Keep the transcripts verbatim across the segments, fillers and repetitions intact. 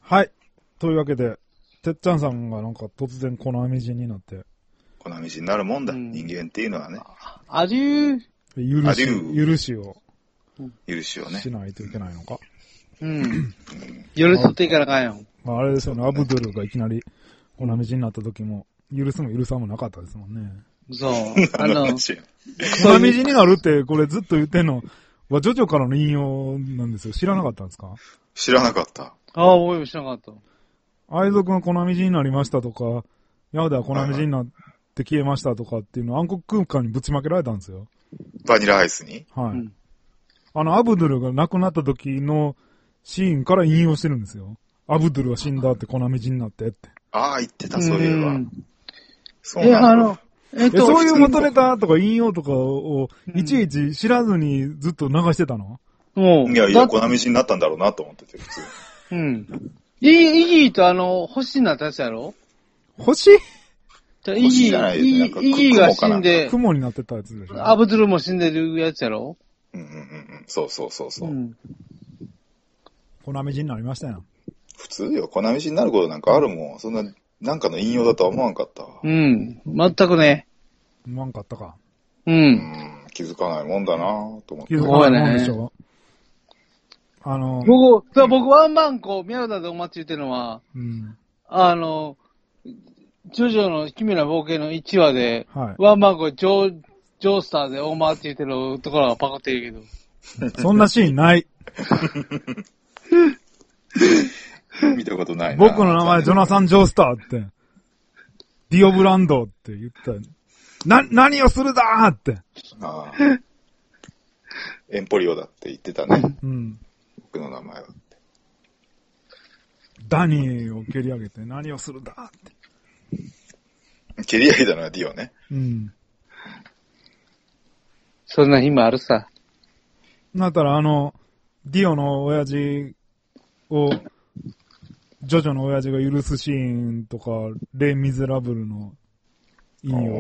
はい。というわけで、てっちゃんさんがなんか突然粉みじんになって。 粉みじんになるもんだ、うん、人間っていうのはね。 アデュー。許し、許しを。 許しをね。 しないといけないのか。 うん。許すっていかなあかんよ。 あれですよね、アブドゥルがいきなり粉みじんになった時も、許すも許さもなかったですもんね。 そう。あの、 粉みじんになるって、これずっと言ってんのは、ジョジョからの引用なんですよ。知らなかったんですか？ 知らなかった。 ああ、僕も知らなかった。 愛族が粉みじんになりましたとか、ヤウダは粉みじんになって消えましたとかっていうのを暗黒空間にぶちまけられたんですよ。 バニラアイスに？ はい。うん、あの、アブドゥルが亡くなった時のシーンから引用してるんですよ。アブドゥルは死んだって粉みじんになってって。 ああ、言ってた、そういえば。 そうなんだ。え、あの、 えっと、そういう元ネタとか引用とかをいちいち知らずにずっと流してたの？ うん。いやいや、粉みじんになったんだろうなと思ってて、普通。 うん。イギーとあの、星になったやつやろ？ 星？ じゃイギー、イギーが死んで、 雲になってたやつでしょ？ アブドゥルも死んでるやつやろ？ うんうんうんうん。そうそうそうそう。うん、 粉みじんになりましたよ。 普通よ、粉みじんになることなんかあるもん。そんな、なんかの引用だとは思わんかったわ。 うん。全くね。 思わんかったか。 うん。うん、 気づかないもんだなぁと思って。 気づかないもんでしょ。あの、 僕、僕ワンバンコ、宮田でお待ちっていうのは、 うん、 あの、ジョジョの奇妙な冒険のいちわで、 はい、 ワンバンコ、ジョー、ジョースターでオーマーって言ってるところがパクってるけど。そんなシーンない。 見たことないな。 僕の名前ジョナサン・ジョースターって、ディオブランドって言った。な、何をするだーって。 ああ。エンポリオだって言ってたね。 うん。 僕の名前は。 ダニーを蹴り上げて何をするだーって。 蹴り上げたのはディオね。 うん。 そんな日もあるさ。 だったらあの、ディオの親父を、ジョジョの親父が許すシーンとか、レイ・ミゼラブルの引用って。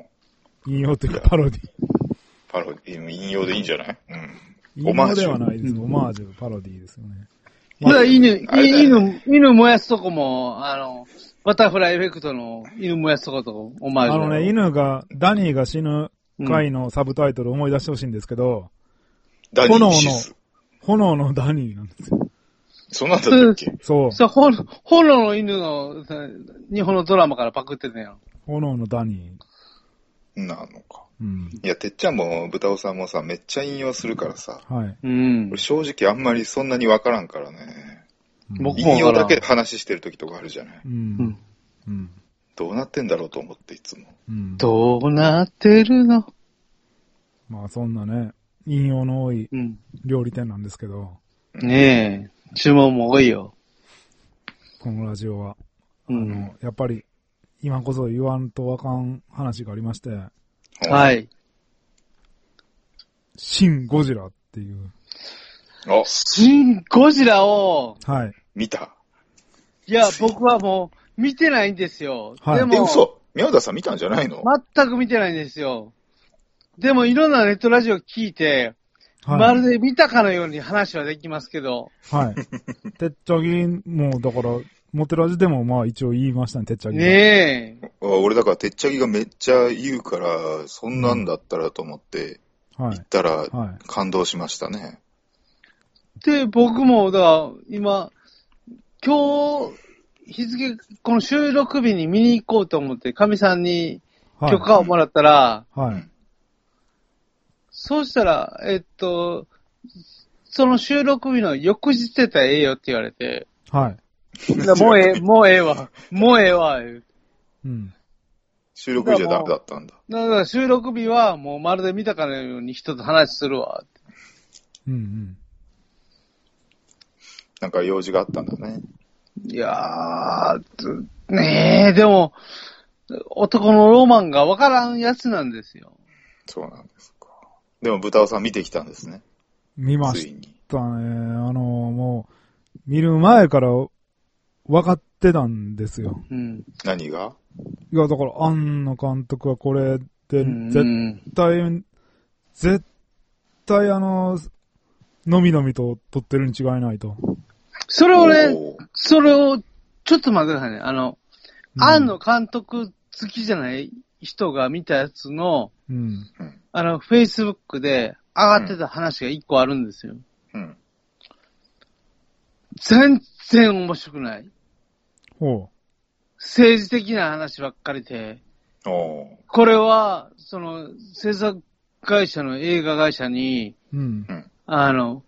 引用っていうかパロディ。 パロディ、引用でいいんじゃない？うん。 引用ではないです。オマージュ、パロディですよね。 まあ、犬、犬、犬燃やすとこも、あの、バタフライエフェクトの犬燃やすとことオマージュ。 あのね、犬が、ダニーが死ぬ回のサブタイトルを思い出してほしいんですけど、 ダニー炎の、炎のダニーなんですよ。 そんなんだったっけ？ そう。 そう、炎の犬の、日本のドラマからパクってたやん。 炎のダニー。なのか。 うん。 いや、てっちゃんも豚尾さんもさ、めっちゃ引用するからさ。 はい。 うん。 俺正直あんまりそんなにわからんからね。僕も引用だけ話してる時とかあるじゃない。 うん。うん。 どうなってんだろうと思っていつも。 うん、どうなってるの？ まあそんなね、引用の多い料理店なんですけど。 うん、ねえ、注文も多いよ。 このラジオは。 うん、 あの、やっぱり、今こそ言わんとわかん話がありまして。 はい。 シン・ゴジラっていう。 あ、 シン・ゴジラを。 はい。 見た？ いや、僕はもう、見てないんですよ。 はい。 でも、 え、嘘？宮田さん見たんじゃないの？ 全く見てないんですよ。でも、いろんなネットラジオ聞いて、はい、まるで見たかのように話はできますけど。 はい。てっちゃぎも、だから、モテラジでもまあ一応言いましたね、てっちゃぎ。 ねえ。 俺だからてっちゃぎがめっちゃ言うから、そんなんだったらと思って、言ったら感動しましたね。 はい、で、僕も、だから、今、今日、日付、この収録日に見に行こうと思って、神さんに許可をもらったら、 はい。はい、 そうしたら、えっと、その収録日の翌日出たらええよって言われて、 はい。 もうええ、もうええわ。もうええわ。 うん。 収録日じゃダメだったんだ。 だから収録日はもうまるで見たかのように人と話するわ。 うんうん。 なんか用事があったんだね。 いやー、ねえ、でも、男のロマンがわからんやつなんですよ。 そうなんですか。でも豚尾さん見てきたんですね。 見ましたね。あの、もう、見る前から分かってたんですよ。 うん、 何が？ いや、だから、庵野監督はこれで、絶対、絶対あの、のみのみと撮ってるに違いないと。 それをね、 それを、ちょっと待ってくださいね。あの、うん、庵野監督好きじゃない人が見たやつの、うん、あの、Facebook で上がってた話が一個あるんですよ。うん、全然面白くない。 ほう。 政治的な話ばっかりで、おこれは、その、制作会社の映画会社に、うん、あの、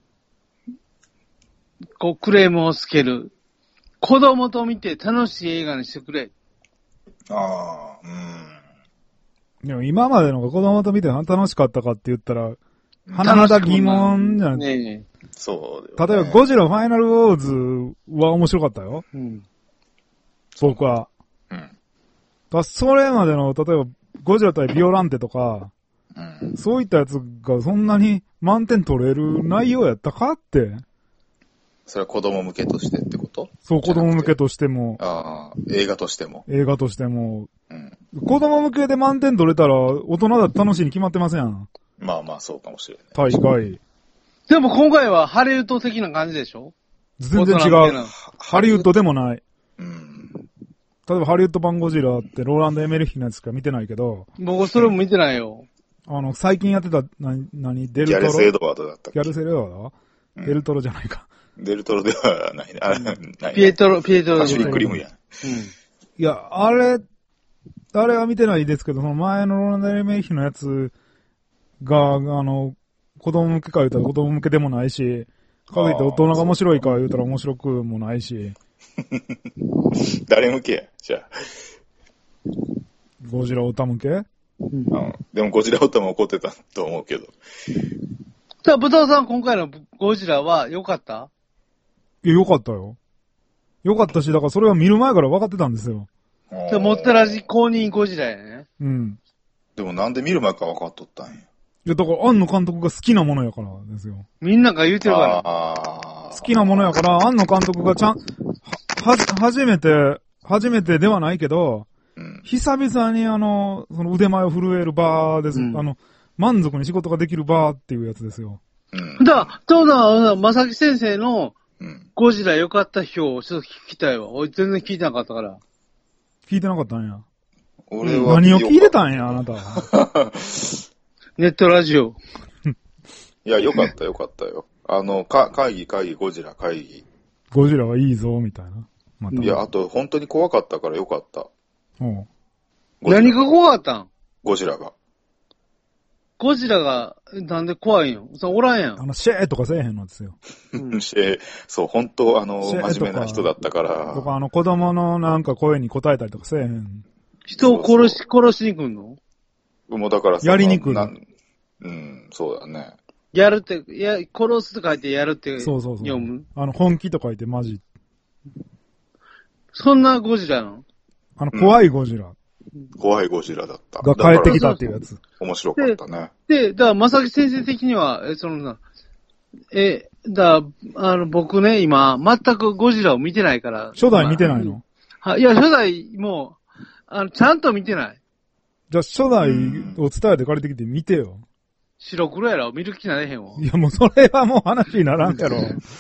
こう、クレームをつける。子供と見て楽しい映画にしてくれ。ああ、 うん。でも今までのが子供と見て楽しかったかって言ったら、甚だ疑問じゃない。ねえねえ。そうだよ、ね。例えばゴジラファイナルウォーズは面白かったよ。うん。僕は。うん。だそれまでの、例えばゴジラ対ビオランテとか、うん、そういったやつがそんなに満点取れる内容やったかって。 それは子供向けとしてってこと？ そう、子供向けとしても。 ああ、映画としても。 映画としても。うん、子供向けで満点取れたら、大人だって楽しいに決まってません。 まあまあ、そうかもしれない。 大概。 でも今回はハリウッド的な感じでしょ？ 全然違う。ハリウッドでもない。うん。例えばハリウッド版ゴジラってローランド・エメリヒのやつしか見てないけど。 僕それも見てないよ。 あの、最近やってた、なに、なに、デルトロ。 ギャルセエドワードだったっけ？ ギャルセエドワード、うん、デルトロじゃないか。 デルトロではないね。あれ、ないね。 ピエトロ、ピエトロ。 パシフィックリムやん。うん。 いや、あれ、あれは見てないですけど、その前のローランド・エメリヒのやつが、あの、子供向けか言うたら子供向けでもないし、かといって大人が面白いか言うたら面白くもないし。 誰向けや、じゃあ。 ゴジラオタ向け？うん。 でもゴジラオタも怒ってたと思うけど。 じゃあ、ブタさん今回のゴジラは良かった？ いや、良かったよ。良かったし、だからそれは見る前から分かってたんですよ。 じゃあ、もったらじ公認ゴジラやね。 うん。 でもなんで見る前から分かっとったんや。いや、だから、庵野監督が好きなものやからですよ。 みんなが言うてるから。 あ好きなものやから、庵野監督がちゃん、は、は、初めて、初めてではないけど、うん、久々にあの、その腕前を震える場です。うん、あの、満足に仕事ができる場っていうやつですよ。 うん。だから、そうだ、まさき先生の、ゴジラ良かった票をちょっと聞きたいわ。俺全然聞いてなかったから。 聞いてなかったんや。 俺は。 何を聞いてたんや、あなたは。 ネットラジオ。 いや、よかったよかったよ。あの、か、会議会議、ゴジラ会議。 ゴジラはいいぞ、みたいな。 またいや、あと、本当に怖かったからよかった。 うん。 何が怖かったん？ ゴジラが。 ゴジラが、なんで怖いんよ。そおらんやん。 あの、シェーとかせえへんのですよ。 シェー、そう、本当あの、真面目な人だったから。 とか、あの、子供のなんか声に答えたりとかせえへん。 人を殺し、そうそう殺しに来んの？ もうだからやりに来る。 うん、そうだね。 やるって、や、殺すと書いてやるってそうそうそう読む？ あの、本気と書いてマジ。 そんなゴジラなの？ あの、怖いゴジラ。 うん、怖いゴジラだった。 が帰ってきたっていうやつ。 面白かったね。 で、でだから、まさき先生的には、え、そのな、え、だあの、僕ね、今、全くゴジラを見てないから。 初代見てないの？ は、いや、初代も、あの、ちゃんと見てない。 じゃあ、初代を伝えて借りてきて見てよ。 白黒やろ見る気なれへんわ。 いや、もうそれはもう話にならんやろ。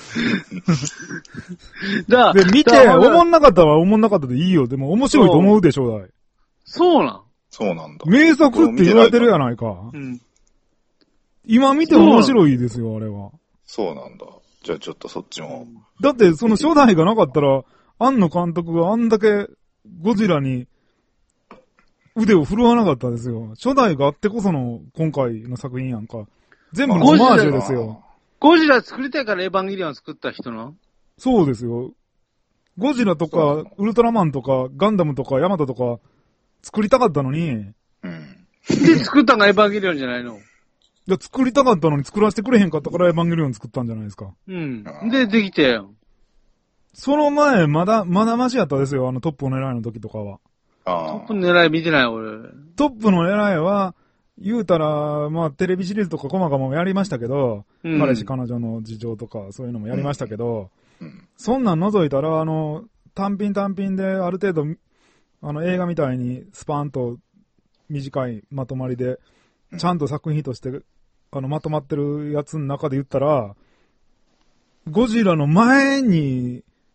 だで、見て、おもんなかったらおもんなかったでいいよ。でも面白いと思うでしょ、初代。 そうなんそうなんだ。 名作って言われてるやないか。うん。今見て面白いですよ、あれは。 そうなんだ。じゃあちょっとそっちも。 だって、その初代がなかったら、庵野監督があんだけゴジラに腕を振るわなかったですよ。初代があってこその今回の作品やんか。全部のオマージュですよ。 ゴジラ作りたいからエヴァンゲリオン作った人な？ そうですよ。ゴジラとか、ウルトラマンとか、ガンダムとか、ヤマトとか、作りたかったのに。 うん。で、作ったのがエヴァンゲリオンじゃないの？いや、作りたかったのに作らせてくれへんかったからエヴァンゲリオン作ったんじゃないですか。 うん。で、できてよ。 その前、まだ、まだマシやったですよ、あのトップの狙いの時とかは。 あトップの狙い見てない、俺。 トップの狙いは、言うたら、まあ、テレビシリーズとか細かもやりましたけど、うん、彼氏彼女の事情とか、そういうのもやりましたけど、うん、そんなん除いたら、あの、単品単品である程度、あの、映画みたいにスパーンと短いまとまりで、ちゃんと作品として、あの、まとまってるやつの中で言ったら、ゴジラの前に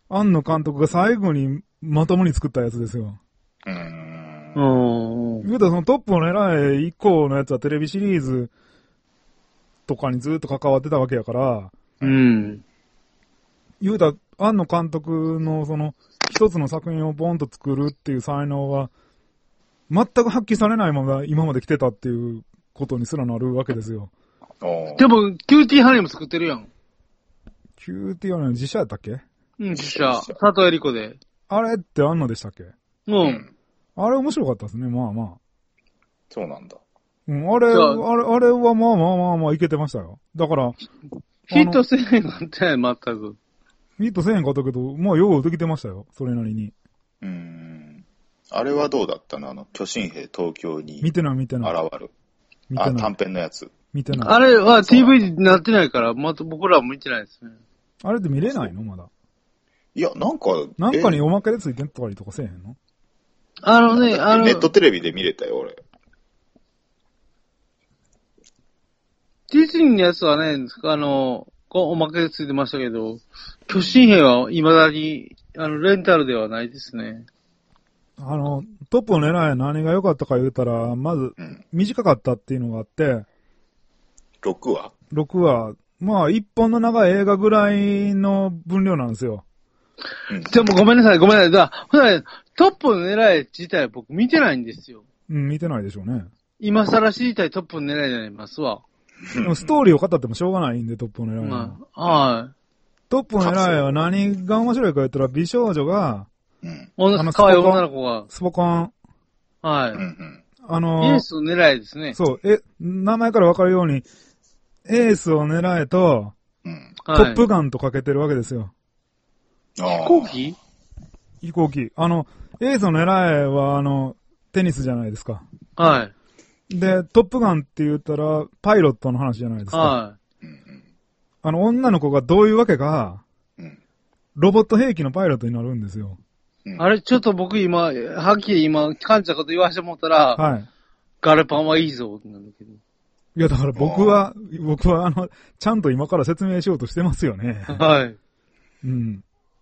庵野監督が最後にまともに作ったやつですよ。 うーん。 うん。 言うたらそのトップを狙え以降のやつはテレビシリーズとかにずっと関わってたわけやから、 うん。 言うたら庵野監督のその一つの作品をボンと作るっていう才能は全く発揮されないまま今まで来てたっていうことにすらなるわけですよ。 でも、キューティーハニーも作ってるやん。 キューティーハニーの実写やったっけ？ うん、実写。佐藤恵理子で。 あれって庵野でしたっけ？ うん。 あれ面白かったですね、まあまあ。 そうなんだ。 うん、あれ、あれ、あれはまあまあまあまあいけてましたよ。だから、 ヒットせえへんかったね、全く。 ヒットせえへんかったけど、まあようできてましたよ、それなりに。 うーん。あれはどうだったの？あの、巨神兵東京に。 見てない見てない。 現る。 見てない。 あ、短編のやつ。 見てない。 あれは ティーブイ になってないから、また僕らは見てないですね。 あれって見れないのまだ。 いや、なんか。 なんかにおまけでついてんとかとかせえへんの？ あのね、あの。 ネットテレビで見れたよ、俺。 ディズニーのやつはね、あの、おまけでついてましたけど、巨神兵は未だに、あの、レンタルではないですね。 あの、トップを狙い何が良かったか言うたら、まず、短かったっていうのがあって、 ろくわ ? ろく 話。まあ、一本の長い映画ぐらいの分量なんですよ。 うん、でもごめんなさい、ごめんなさい。だほら、トップの狙い自体僕見てないんですよ。 うん、見てないでしょうね。 今更知りたいトップの狙いになりますわ。 でもストーリーを語ってもしょうがないんで、トップの狙いは。 まあ、はい。 トップの狙いは何が面白いか言ったら、美少女が、 うん、あの、可愛い女の子が。 スポコン。 はい。 うんうん、あのエースを狙いですね。 そう、え、名前からわかるように、エースを狙えと、うん、トップガンとかけてるわけですよ。 はい、飛行機飛行機。あの、エースを狙えは、あの、テニスじゃないですか。 はい。 で、トップガンって言ったら、パイロットの話じゃないですか。はい。あの、女の子がどういうわけか、うん、ロボット兵器のパイロットになるんですよ。 うん、あれ、ちょっと僕今、はっきり今、感じたこと言わせてもらったら、はい。ガルパンはいいぞ、なんだけど。 いや、だから僕は、僕はあの、ちゃんと今から説明しようとしてますよね。 はい。 うん。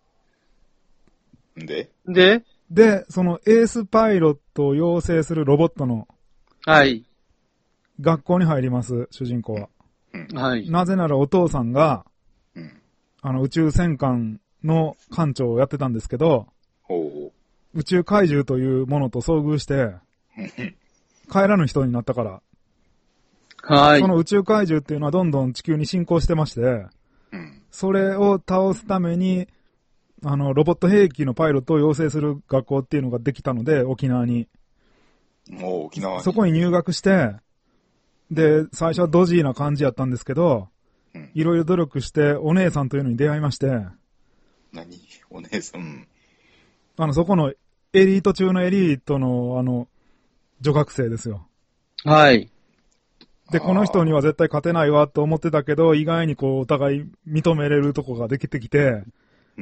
ででで、そのエースパイロットを養成するロボットの、 はい。 学校に入ります、主人公は。 はい。 なぜならお父さんが、うん、あの、宇宙戦艦の艦長をやってたんですけど、 ほう宇宙怪獣というものと遭遇して、帰らぬ人になったから。 はい。 その宇宙怪獣っていうのはどんどん地球に侵攻してまして、うん、それを倒すために、あの、ロボット兵器のパイロットを養成する学校っていうのができたので、沖縄に。 もう沖縄に。 そこに入学して、で、最初はドジーな感じやったんですけど、いろいろ努力してお姉さんというのに出会いまして。 何お姉さん。 あの、そこのエリート中のエリートの、あの、女学生ですよ。 はい。 で、この人には絶対勝てないわと思ってたけど、意外にこう、お互い認めれるとこができてきて、 うん、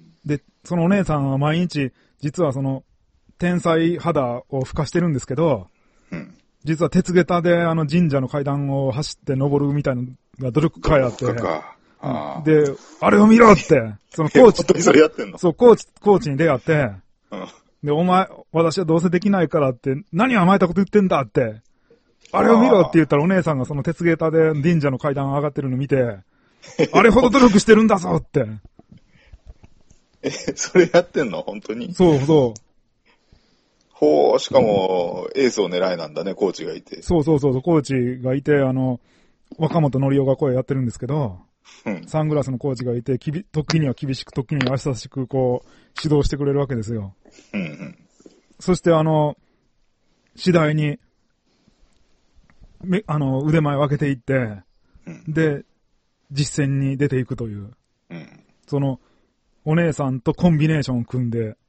で、そのお姉さんは毎日、実はその、天才肌を吹かしてるんですけど、うん、実は鉄下駄であの神社の階段を走って登るみたいなのが努力家やって、 あで、あれを見ろって、そのコーチ、 本当にそれやってんの？ そう、コーチ、コーチに出会って、 うん、 で、お前、私はどうせできないからって、何甘えたこと言ってんだって、あれを見ろって言ったらお姉さんがその鉄下駄で神社の階段上がってるの見て、あれほど努力してるんだぞって。 え、それやってんの本当に？ そうそう。 ほう、しかも、エースを狙いなんだね、コーチがいて。 そうそうそう、コーチがいて、あの、若本のりおが声やってるんですけど、うん、サングラスのコーチがいて、きび、時には厳しく、時には優しく、こう、指導してくれるわけですよ。 うんうん、 そして、あの、次第に、め、あの、腕前を上げていって、うん、で、実戦に出ていくという、 うん、 その、お姉さんとコンビネーションを組んで、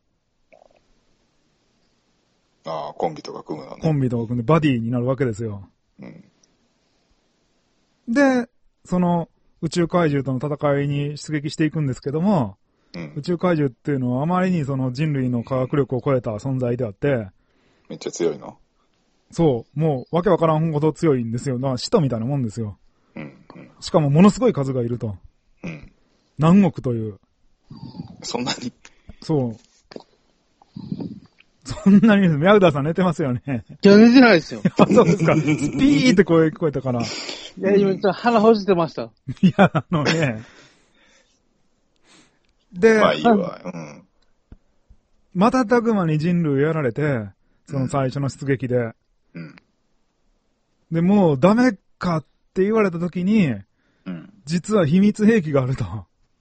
ああ、コンビとか組むのね。 コンビとか組んでバディになるわけですよ。 うん、 で、その宇宙怪獣との戦いに出撃していくんですけども、うん、宇宙怪獣っていうのはあまりにその人類の科学力を超えた存在であって、 めっちゃ強いの？ そう、もうわけわからんほど強いんですよ。だから使徒みたいなもんですよ。 うんうん、 しかもものすごい数がいると。 うん、 何億という。 そんなにそう。そんなに、ミャウダーさん寝てますよね。 いや、寝てないですよ。 あ、そうですか。スピーって声聞こえたから。いや、今ちょっと腹ほじってました。 いや、あのね。で、 まあいいわ。うん。 瞬く間に人類やられて、その最初の出撃で。 うん。 で、もうダメかって言われた時に、うん、実は秘密兵器があると。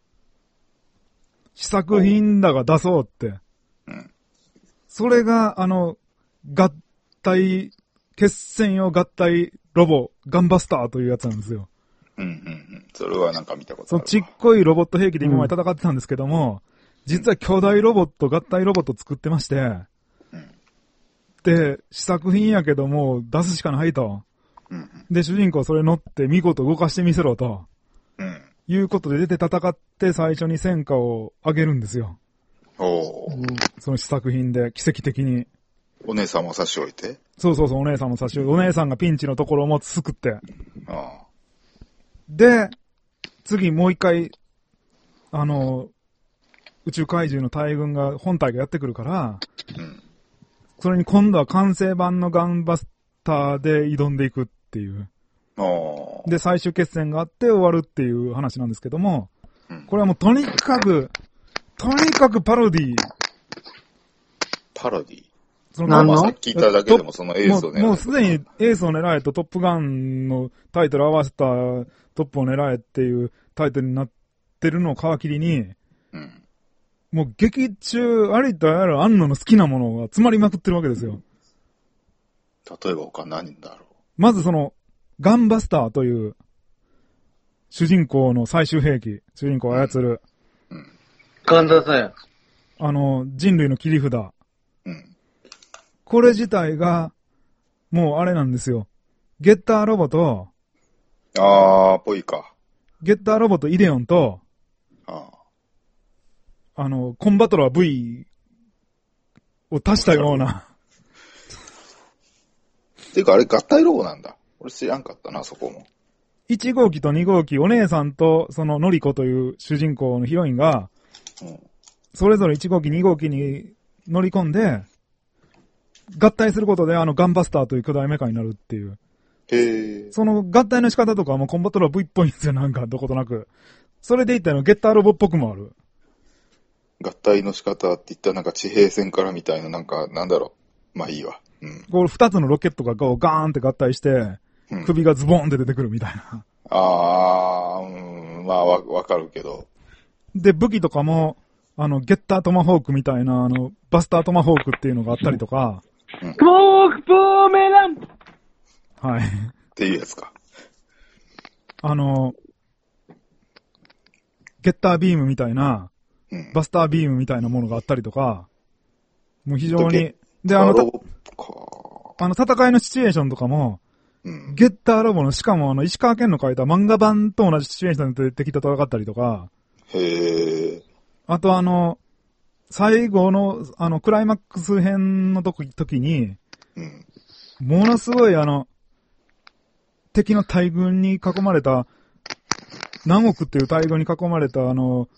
試作品だが出そうって。うん、それが、あの、合体、決戦用合体ロボ、ガンバスターというやつなんですよ。 うんうんうん。それはなんか見たことある。 そのちっこいロボット兵器で今まで戦ってたんですけども、うん、実は巨大ロボット、合体ロボット作ってまして、うん、で、試作品やけども出すしかないと。うん、で、主人公はそれ乗って見事動かしてみせろと。うん、いうことで出て戦って最初に戦果を上げるんですよ。 おー。 その試作品で奇跡的に。 お姉さんも差し置いて。 そうそうそう、お姉さんも差し置いて。お姉さんがピンチのところも救って。ああ。で、次もう一回、あの、宇宙怪獣の大群が、本体がやってくるから、うん、それに今度は完成版のガンバスターで挑んでいくっていう。で、最終決戦があって終わるっていう話なんですけども、うん、これはもうとにかく、とにかくパロディ。 パロディそのまま聞いただけでもそのエースを狙え。 もうすでにエースを狙えとトップガンのタイトル合わせたトップを狙えっていうタイトルになってるのを皮切りに、うん、もう劇中ありとあらゆる安野の好きなものが詰まりまくってるわけですよ。 例えば他何だろう。 まずその、ガンバスターという主人公の最終兵器、主人公を操る。 うんうん、ガンダサや。 あの、人類の切り札。うん、これ自体が、もうあれなんですよ。ゲッターロボと、 あー、ぽいか。 ゲッターロボとイデオンと、あ, あの、コンバトラー V を足したような。 ていうかあれ合体ロボなんだ。俺知らんかったな、そこも。 いち号機とに号機、お姉さんとそのノリコという主人公のヒロインが、うん、それぞれいち号機、に号機に乗り込んで、合体することであのガンバスターという巨大メカになるっていう。 へー。 その合体の仕方とかはもうコンバトラー V っぽいんですよ、なんかどことなく。それで言ったらゲッターロボっぽくもある。 合体の仕方って言ったらなんか地平線からみたいな、なんかなんだろう。まあいいわ。うん。 これ二つのロケットがこうガーンって合体して、うん、首がズボーンって出てくるみたいな。 あー、うん、まあわ、わかるけど。 で、武器とかも、あの、ゲッタートマホークみたいな、あの、バスタートマホークっていうのがあったりとか。 うん、ボークボーメランはい。 っていうやつか。 あの、ゲッタービームみたいな、うん、バスタービームみたいなものがあったりとか、もう非常に、で、あの、あの、戦いのシチュエーションとかも、うん、ゲッターロボの、しかもあの、石川県の書いた漫画版と同じシチュエーションで敵と戦ったりとか、 へー。 あとあの、最後の、あの、クライマックス編の時、時に、うん、ものすごいあの、敵の大軍に囲まれた、何億っていう大軍に囲まれたあの、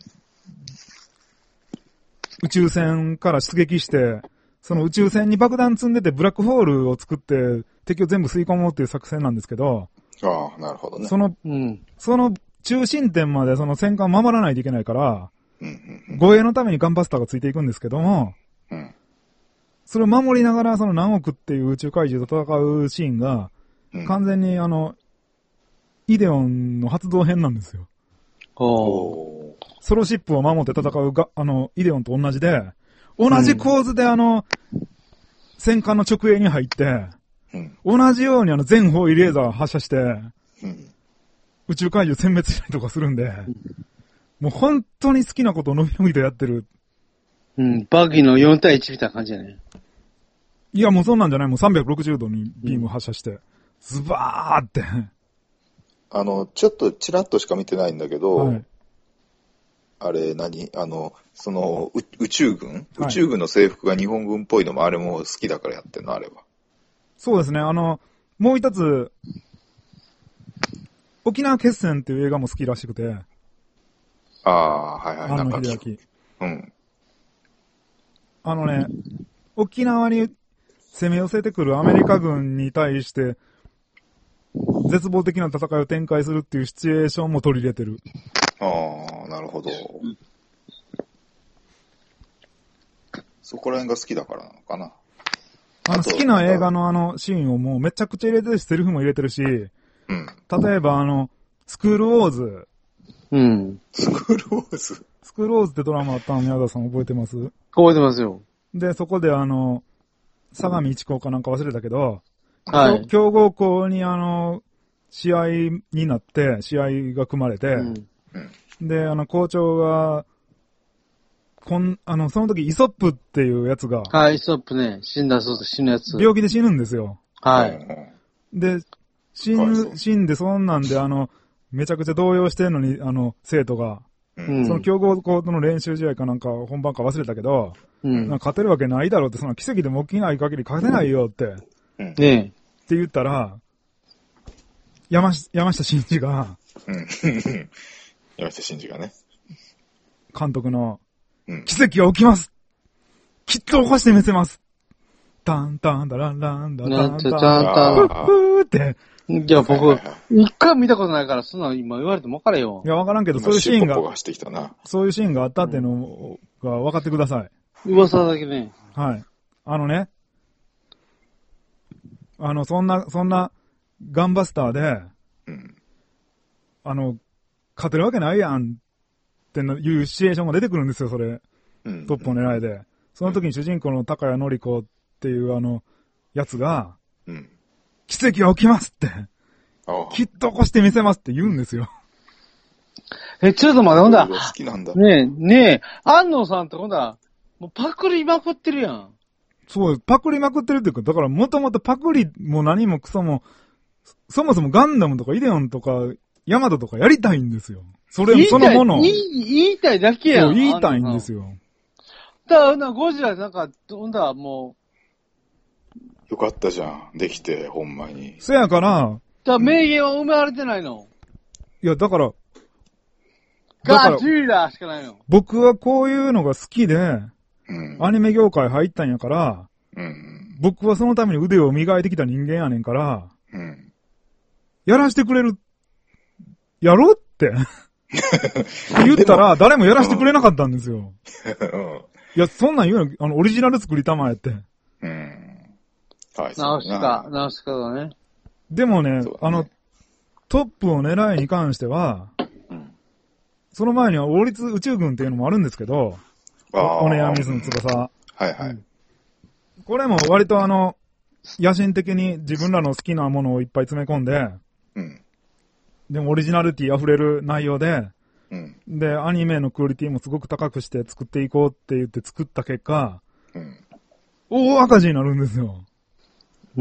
宇宙船から出撃して、その宇宙船に爆弾積んでてブラックホールを作って敵を全部吸い込もうっていう作戦なんですけど、 ああ、なるほどね。 その、うん、その中心点までその戦艦を守らないといけないから、うんうんうん、護衛のためにガンバスターがついていくんですけども、うん、それを守りながらその何億っていう宇宙怪獣と戦うシーンが、うん、完全にあの、イデオンの発動編なんですよ。 おソロシップを守って戦うが、あの、イデオンと同じで、同じ構図であの、うん、戦艦の直営に入って、うん、同じようにあの全方位レーザー発射して、うん、宇宙怪獣殲滅したりとかするんで、うん、もう本当に好きなことを伸び伸びとやってる。 うん、バギーのよん対いちみたいな感じじゃね。 いやもうそんなんじゃない、もうさんびゃくろくじゅうどにビーム発射して、うん、ズバーって。 あの、ちょっとチラッとしか見てないんだけど、はい、あれ何あの、その、宇宙軍、はい、宇宙軍の制服が日本軍っぽいのもあれも好きだからやってんのあれは。 そうですね、あの、もう一つ、沖縄決戦っていう映画も好きらしくて。 ああ、はいはい。 庵野秀明。うん。 あのね、沖縄に攻め寄せてくるアメリカ軍に対して、絶望的な戦いを展開するっていうシチュエーションも取り入れてる。 ああ、なるほど。そこら辺が好きだからなのかな。 あの好きな映画のあのシーンをもうめちゃくちゃ入れてるし、セリフも入れてるし、 うん、 例えばあの、スクールウォーズ。 うん。 スクールウォーズスクールウォーズってドラマあったの宮田さん覚えてます？ 覚えてますよ。 で、そこであの、相模一高かなんか忘れたけど、 はい。 強豪校にあの、試合になって、試合が組まれて、うん、で、あの、校長が、こん、あの、その時、イソップっていうやつが、 はい、イソップね、死んだそうです、死ぬやつ。 病気で死ぬんですよ。 はい。 で、死ぬ、死んでそんなんで、あの、めちゃくちゃ動揺してるのに、あの、生徒が、うん、その強豪校との練習試合かなんか、本番か忘れたけど、うん、なんか勝てるわけないだろうって、その奇跡でも起きない限り勝てないよって、 うん、ねって言ったら、山下、山下真司が、 うん、山下真司がね、 監督の、奇跡が起きます、きっと起こしてみせますタンタンダランランダタンタンタンフッフーって。 いや、僕、一回見たことないから、そんな今言われても分かれよ。 いや、分からんけど、そういうシーンが、 がそういうシーンがあったっていうのが分かってください。噂だけね。 はい。あのね、あの、そんな、そんな、ガンバスターで、うん、あの、勝てるわけないやんっていうシチュエーションが出てくるんですよ、それ。うん、トップを狙いで。その時に主人公の高谷のり子っていうあの、やつが、うん、奇跡が起きますって。きっと起こしてみせますって言うんですよ。 え、ちょっと待って、ほんだ。 好きなんだ。 ねえ、ねえ、安野さんってほんだ、もうパクリまくってるやん。 そう、パクリまくってるっていうか、だからもともとパクリも何もクソも、そもそもガンダムとかイデオンとか、ヤマトとかやりたいんですよ。それ、そのもの。 言い、言いたいだけやん。 そう、言いたいんですよ。 だから、ゴジラなんか、ほんだ、もう。よかったじゃん。できて、ほんまに。 そやから、 だから名言は埋められてないの。 いや、だから、 ガジラしかないの。 僕はこういうのが好きで、うん、アニメ業界入ったんやから、うん、僕はそのために腕を磨いてきた人間やねんから、うん、やらしてくれる、やろって言ったら誰もやらしてくれなかったんですよ。いや、そんなん言うの、あの、オリジナル作りたまえって。 うん。 はい。直しか、直しかだね。 でもね、ねあの、トップを狙いに関しては、うん、その前には王立宇宙軍っていうのもあるんですけど、オネアミスの翼。 はいはい、うん。 これも割とあの、野心的に自分らの好きなものをいっぱい詰め込んで、うん、でもオリジナリティ溢れる内容で、うん、で、アニメのクオリティもすごく高くして作っていこうって言って作った結果、うん、大赤字になるんですよ。 うん、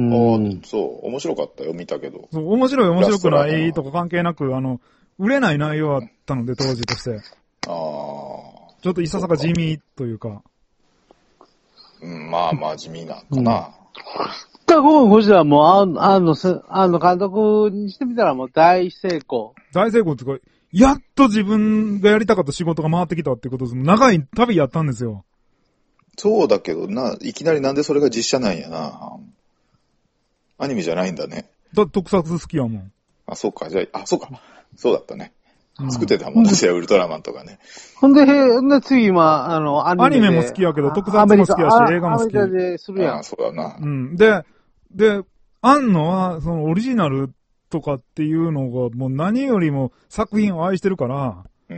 そう、面白かったよ、見たけど。 そう、面白い面白くないとか関係なく、あの、売れない内容あったので、当時として。ああ。ちょっといささか地味というか。 うん、まあまあ地味なんかな。 だゴゴジラもあん、あの、あの監督にしてみたらもう大成功。 大成功っていうか、やっと自分がやりたかった仕事が回ってきたっていうことです。長い旅やったんですよ。 そうだけどな、いきなりなんでそれが実写なんやな。アニメじゃないんだね。 だ、特撮好きやもん。 あ、そうか、じゃあ、あ、そうか。そうだったね。作ってたもんね、ウルトラマンとかね。 ほんで、ほんで次、まあ、あの、 アニメ。アニメも好きやけど、特撮も好きやし、映画も好き。 アメリカでするやん。 あ、そうだな。 うん。で、で、あんのは、そのオリジナルとかっていうのが、もう何よりも作品を愛してるから、うん。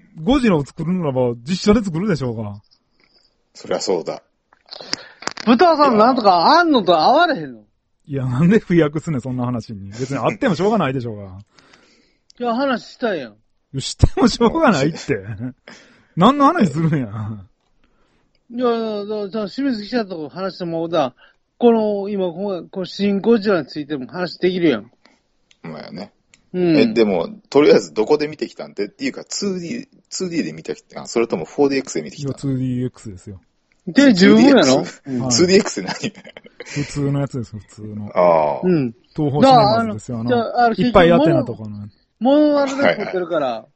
ゴジラを作るならば、実写で作るでしょうが。 そりゃそうだ。 豚さんなんとかあんのと合われへんの？ いや、なんで不訳すね、そんな話に。別にあってもしょうがないでしょうが。 いや、話したいやん。 してもしょうがないって。何の話するんや。 いや、だから、清水記者と話してもだ、この、今、この、新ゴジラについても話できるやん。 まあやね。 うん。 え、でも、とりあえずどこで見てきたんでっていうか、ツーディー、ツーディー で見てきたそれとも フォーディーエックス で見てきたいや、ツーディーエックス ですよ。 で、十分やろ ?ツーディーエックス って何普通のやつですよ、普通の。 ああ。 うん。 東宝シネマズですよ、あの、いっぱいやってなとこの。 モノマネで撮ってるから、はいはい、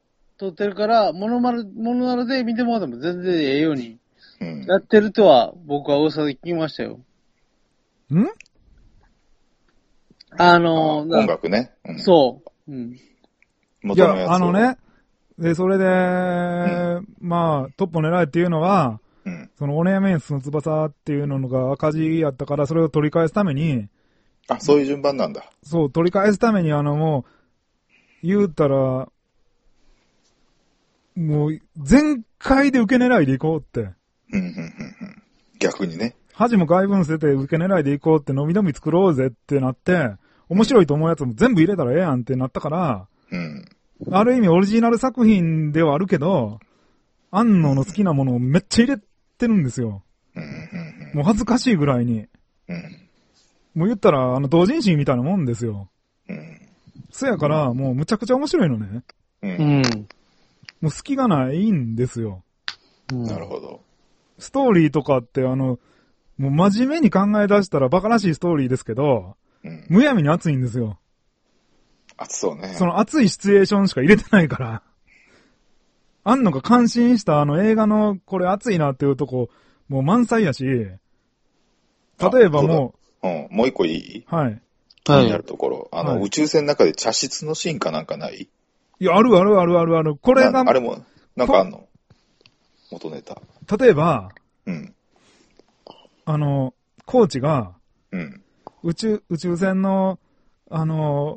撮ってるから、モノマル、モノマルで見てもらっても全然ええように、やってるとは、僕は噂で聞きましたよ。 んあのー、音楽ね。 うん、そう。うん。 いや、あのね、で、それで、うん、まあ、トップを狙えっていうのは、うん、そのオネアメンスの翼っていうのが赤字やったから、それを取り返すために、 あ、そういう順番なんだ。 そう、取り返すために、あの、もう、言うたら、もう、全開で受け狙いでいこうって。 うん、うん、うん。逆にね。 恥も外分捨てて受け狙いでいこうって、のびのび作ろうぜってなって、面白いと思うやつも全部入れたらええやんってなったから、うん、ある意味オリジナル作品ではあるけど、安野の好きなものをめっちゃ入れてるんですよ。うんうんうん、もう恥ずかしいぐらいに。うん、もう言ったら、あの、同人誌みたいなもんですよ。うん、そやから、もうむちゃくちゃ面白いのね。うん、もう隙がないんですよ。 うん、なるほど。 ストーリーとかって、あの、もう真面目に考え出したらバカらしいストーリーですけど、うん、むやみに熱いんですよ。 熱そうね。 その熱いシチュエーションしか入れてないから。あんのが感心したあの映画のこれ熱いなっていうとこ、もう満載やし、例えばもう、うん、もう一個いい？ はい。 気になるところ。あの、はい、宇宙船の中で茶室のシーンかなんかない？ いや、あるあるあるあるある。これが、 あれも、なんかあんの？元ネタ。 例えば、うん。あの、コーチが、うん。宇宙、宇宙船の、あの、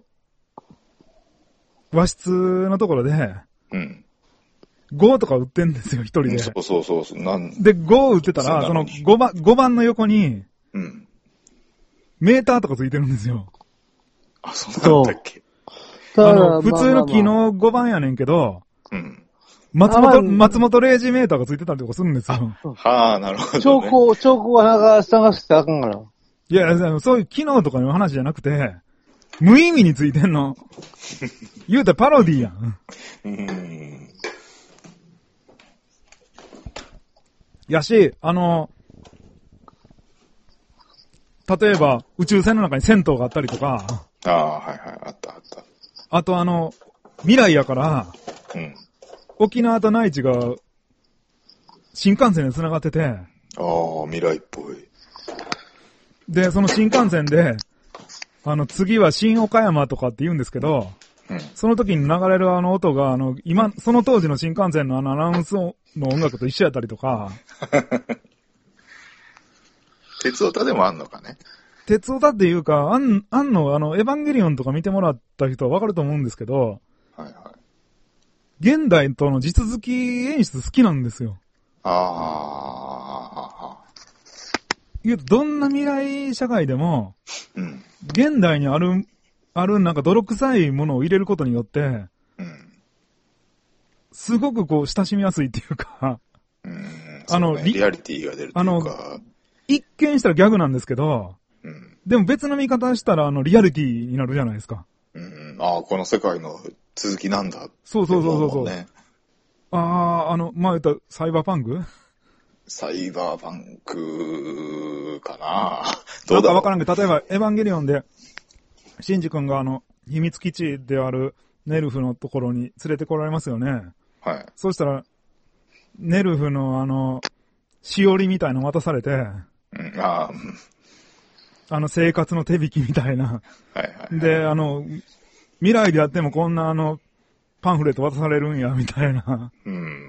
和室のところで、うん。ごとか売ってんですよ、一人で。 そうそうそうそう。なんで、ご売ってたら、そのごばん、ごばんの横に、うん。メーターとかついてるんですよ。 あ、そうなんだっけ。 あの、普通の機能ごばんやねんけど、うん。松本、松本零士メーターがついてたりとかするんですよ。 はあ、なるほど、ね。 兆候、兆候は探してあかんから。 いや、そういう機能とかの話じゃなくて、無意味についてんの。言うたらパロディやん。うーん。やし、あの、例えば宇宙船の中に銭湯があったりとか。 ああ、はいはい、あったあった。 あとあの、未来やから、うん。沖縄と内地が新幹線で繋がってて。ああ、未来っぽい。 で、その新幹線で、あの、次は新岡山とかって言うんですけど、うん、その時に流れるあの音が、あの、今、その当時の新幹線のあのアナウンスの音楽と一緒やったりとか。 鉄オタでもあんのかね。 鉄オタっていうか、あん、あんの、あの、エヴァンゲリオンとか見てもらった人はわかると思うんですけど、はいはい。現代との地続き演出好きなんですよ。ああ。言うと、どんな未来社会でも、うん、現代にある、あるなんか泥臭いものを入れることによって、うん、すごくこう親しみやすいっていうか、 うん、あの、ね、リ、リアリティが出るっていうか、あの、 一見したらギャグなんですけど、うん、でも別の見方したらあのリアリティになるじゃないですか。 うん、ああ、この世界の続きなんだ、ね。 そうそうそうそう。ああ、あの、まあ、言ったサイバーパンクサイバーパンクかなどうだろう。なんかわからんけど、例えばエヴァンゲリオンで、シンジ君があの、秘密基地であるネルフのところに連れてこられますよね。はい。そうしたら、ネルフのあの、しおりみたいの渡されて、うん、ああの生活の手引きみたいな。はいはい、はい。で、あの、未来でやってもこんなあの、パンフレット渡されるんや、みたいな。 うん。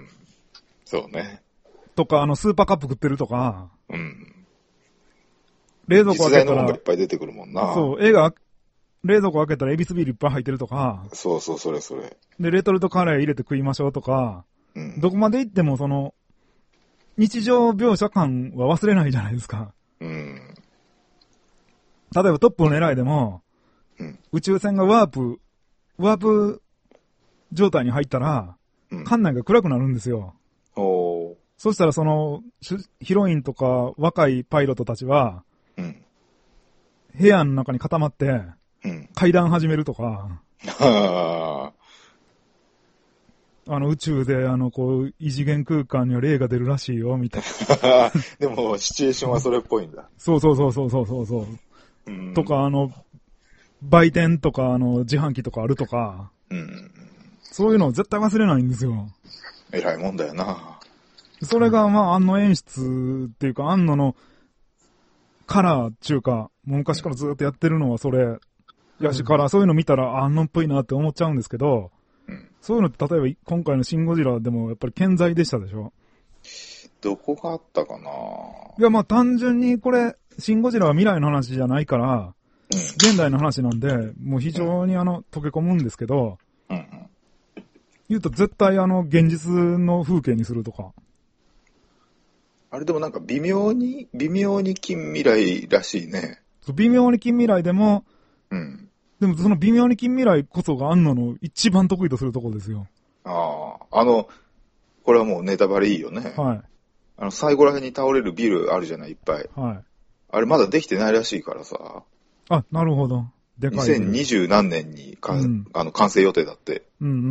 そうね。 とか、あの、スーパーカップ食ってるとか。うん。冷蔵庫開けたら。実在のものがいっぱい出てくるもんな。 そう、映画、冷蔵庫開けたらエビスビールいっぱい入ってるとか。 そうそう、それそれ。 で、レトルトカレー入れて食いましょうとか。うん。どこまで行ってもその、日常描写感は忘れないじゃないですか。うん。例えばトップの狙いでも、うん、宇宙船がワープ、ワープ状態に入ったら、うん、館内が暗くなるんですよ。おー。そしたらその、ヒロインとか若いパイロットたちは、うん、部屋の中に固まって、うん、階段始めるとか、あの宇宙であのこう異次元空間には霊が出るらしいよみたいな。でもシチュエーションはそれっぽいんだ。 そうそうそうそうそうそうそう。うん、とかあの売店とかあの自販機とかあるとか、うん、 そういうのを絶対忘れないんですよ。 偉いもんだよな。 それが、まあ、安野演出っていうか、安野のカラーっていうか、もう昔からずっとやってるのはそれ、やしから、そういうの見たら安野っぽいなって思っちゃうんですけど、うん、そういうのって例えば今回のシンゴジラでもやっぱり健在でしたでしょ？ どこがあったかな？ いや、まあ単純にこれ、シンゴジラは未来の話じゃないから、うん、現代の話なんで、もう非常にあの、溶け込むんですけど、うんうん、言うと絶対あの、現実の風景にするとか。 あれでもなんか微妙に、微妙に近未来らしいね。 微妙に近未来でも、うん。でもその微妙に近未来こそが安野の一番得意とするところですよ。 ああ、あの、これはもうネタバレいいよね。はい。あの、最後ら辺に倒れるビルあるじゃない、いっぱい。はい。あれまだできてないらしいからさ。 あ、なるほど。でかい。 にせんにじゅう何年にか、うん、あの、完成予定だって。うんうんうんうん。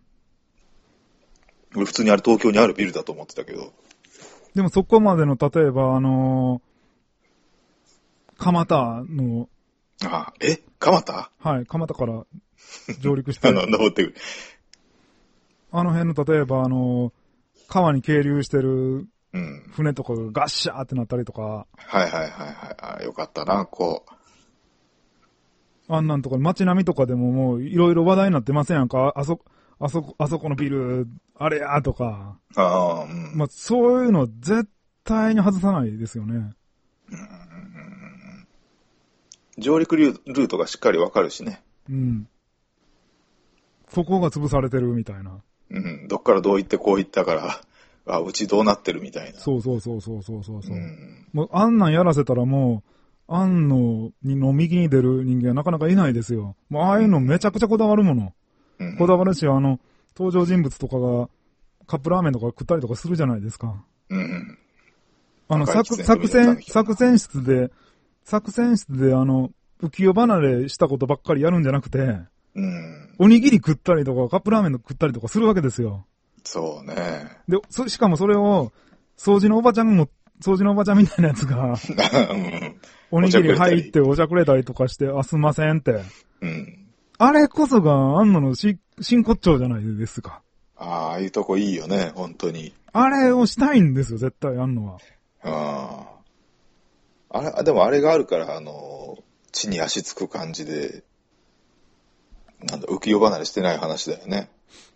俺普通にあれ東京にあるビルだと思ってたけど。 でもそこまでの、例えばあのー、蒲田の、 ああ、え蒲田？ はい、蒲田から上陸して。 あの、登ってくる。 あの辺の、例えばあのー、川に係留してる船とかがガッシャーってなったりとか。うん、 はいはいはいはい。あ、よかったな、こう。 あんなんとか、街並みとかでももういろいろ話題になってませんやんか。あそ、あそこ、あそこのビル、あれやとか。ああ、うん。まあ、そういうの絶対に外さないですよね。うん、 上陸ルートがしっかりわかるしね。うん。 そこが潰されてるみたいな。 うん。どっからどう行ってこう行ったから、あ、うちどうなってるみたいな。 そうそうそうそうそうそう。うん、もうあんなんやらせたらもう、あんのの右に出る人間はなかなかいないですよ。もうああいうのめちゃくちゃこだわるもの。うん、こだわるし、あの、登場人物とかがカップラーメンとか食ったりとかするじゃないですか。うん。あの、作、作戦、作戦室で、作戦室であの、浮世離れしたことばっかりやるんじゃなくて、うん。おにぎり食ったりとか、カップラーメン食ったりとかするわけですよ。 そうね。 で、そ、しかもそれを、掃除のおばちゃんも、掃除のおばちゃんみたいなやつが、おにぎり入ってお茶くれたりとかして、あ、すんませんって。うん。あれこそが、安野のし、真骨頂じゃないですか。 ああ、ああいうとこいいよね、本当に。 あれをしたいんですよ、絶対、安野は。 ああ。あれ、でもあれがあるから、あの、地に足つく感じで、なんだ、浮世離れしてない話だよね。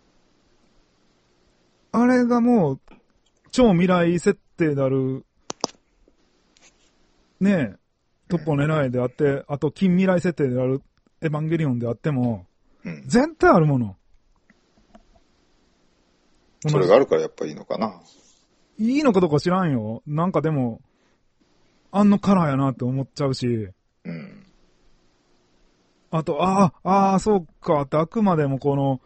あれがもう、超未来設定である、ねえ、トップの狙いであって、あと近未来設定であるエヴァンゲリオンであっても、うん、絶対あるもの。 それがあるからやっぱいいのかな。 いいのかどうか知らんよ。なんかでも、あんのカラーやなって思っちゃうし。うん。あと、ああ、ああ、そうかってあくまでもこの、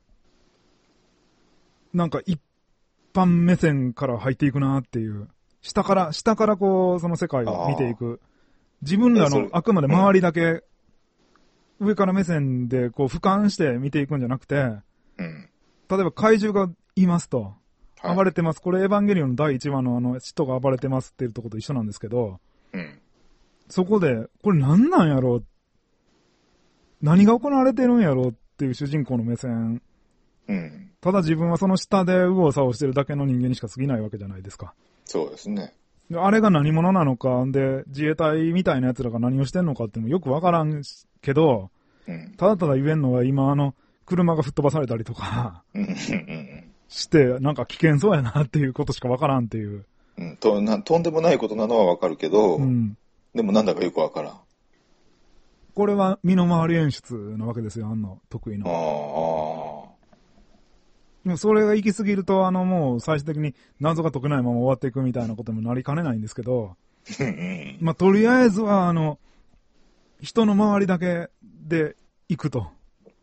なんか一般目線から入っていくなっていう。下から、下からこう、その世界を見ていく。自分らのあくまで周りだけ、上から目線でこう俯瞰して見ていくんじゃなくて、うん、例えば怪獣がいますと、はい、暴れてます。これエヴァンゲリオンのだいいちわのあの、使徒が暴れてますっていうところと一緒なんですけど、うん、そこで、これ何なんやろう、何が行われてるんやろうっていう主人公の目線、うん、ただ自分はその下で右往左往してるだけの人間にしか過ぎないわけじゃないですか。 そうですね。 あれが何者なのか、で、自衛隊みたいな奴らが何をしてんのかっていうのもよくわからんけど、うん、ただただ言えんのは今あの、車が吹っ飛ばされたりとか、して、なんか危険そうやなっていうことしかわからんっていう。 うん、と, なとんでもないことなのはわかるけど、うん、でもなんだかよくわからん。 これは身の回り演出なわけですよ、あの得意の。ああ。でもそれが行き過ぎると、あのもう最終的に謎が解けないまま終わっていくみたいなことにもなりかねないんですけど、まあとりあえずはあの、人の周りだけで行くと。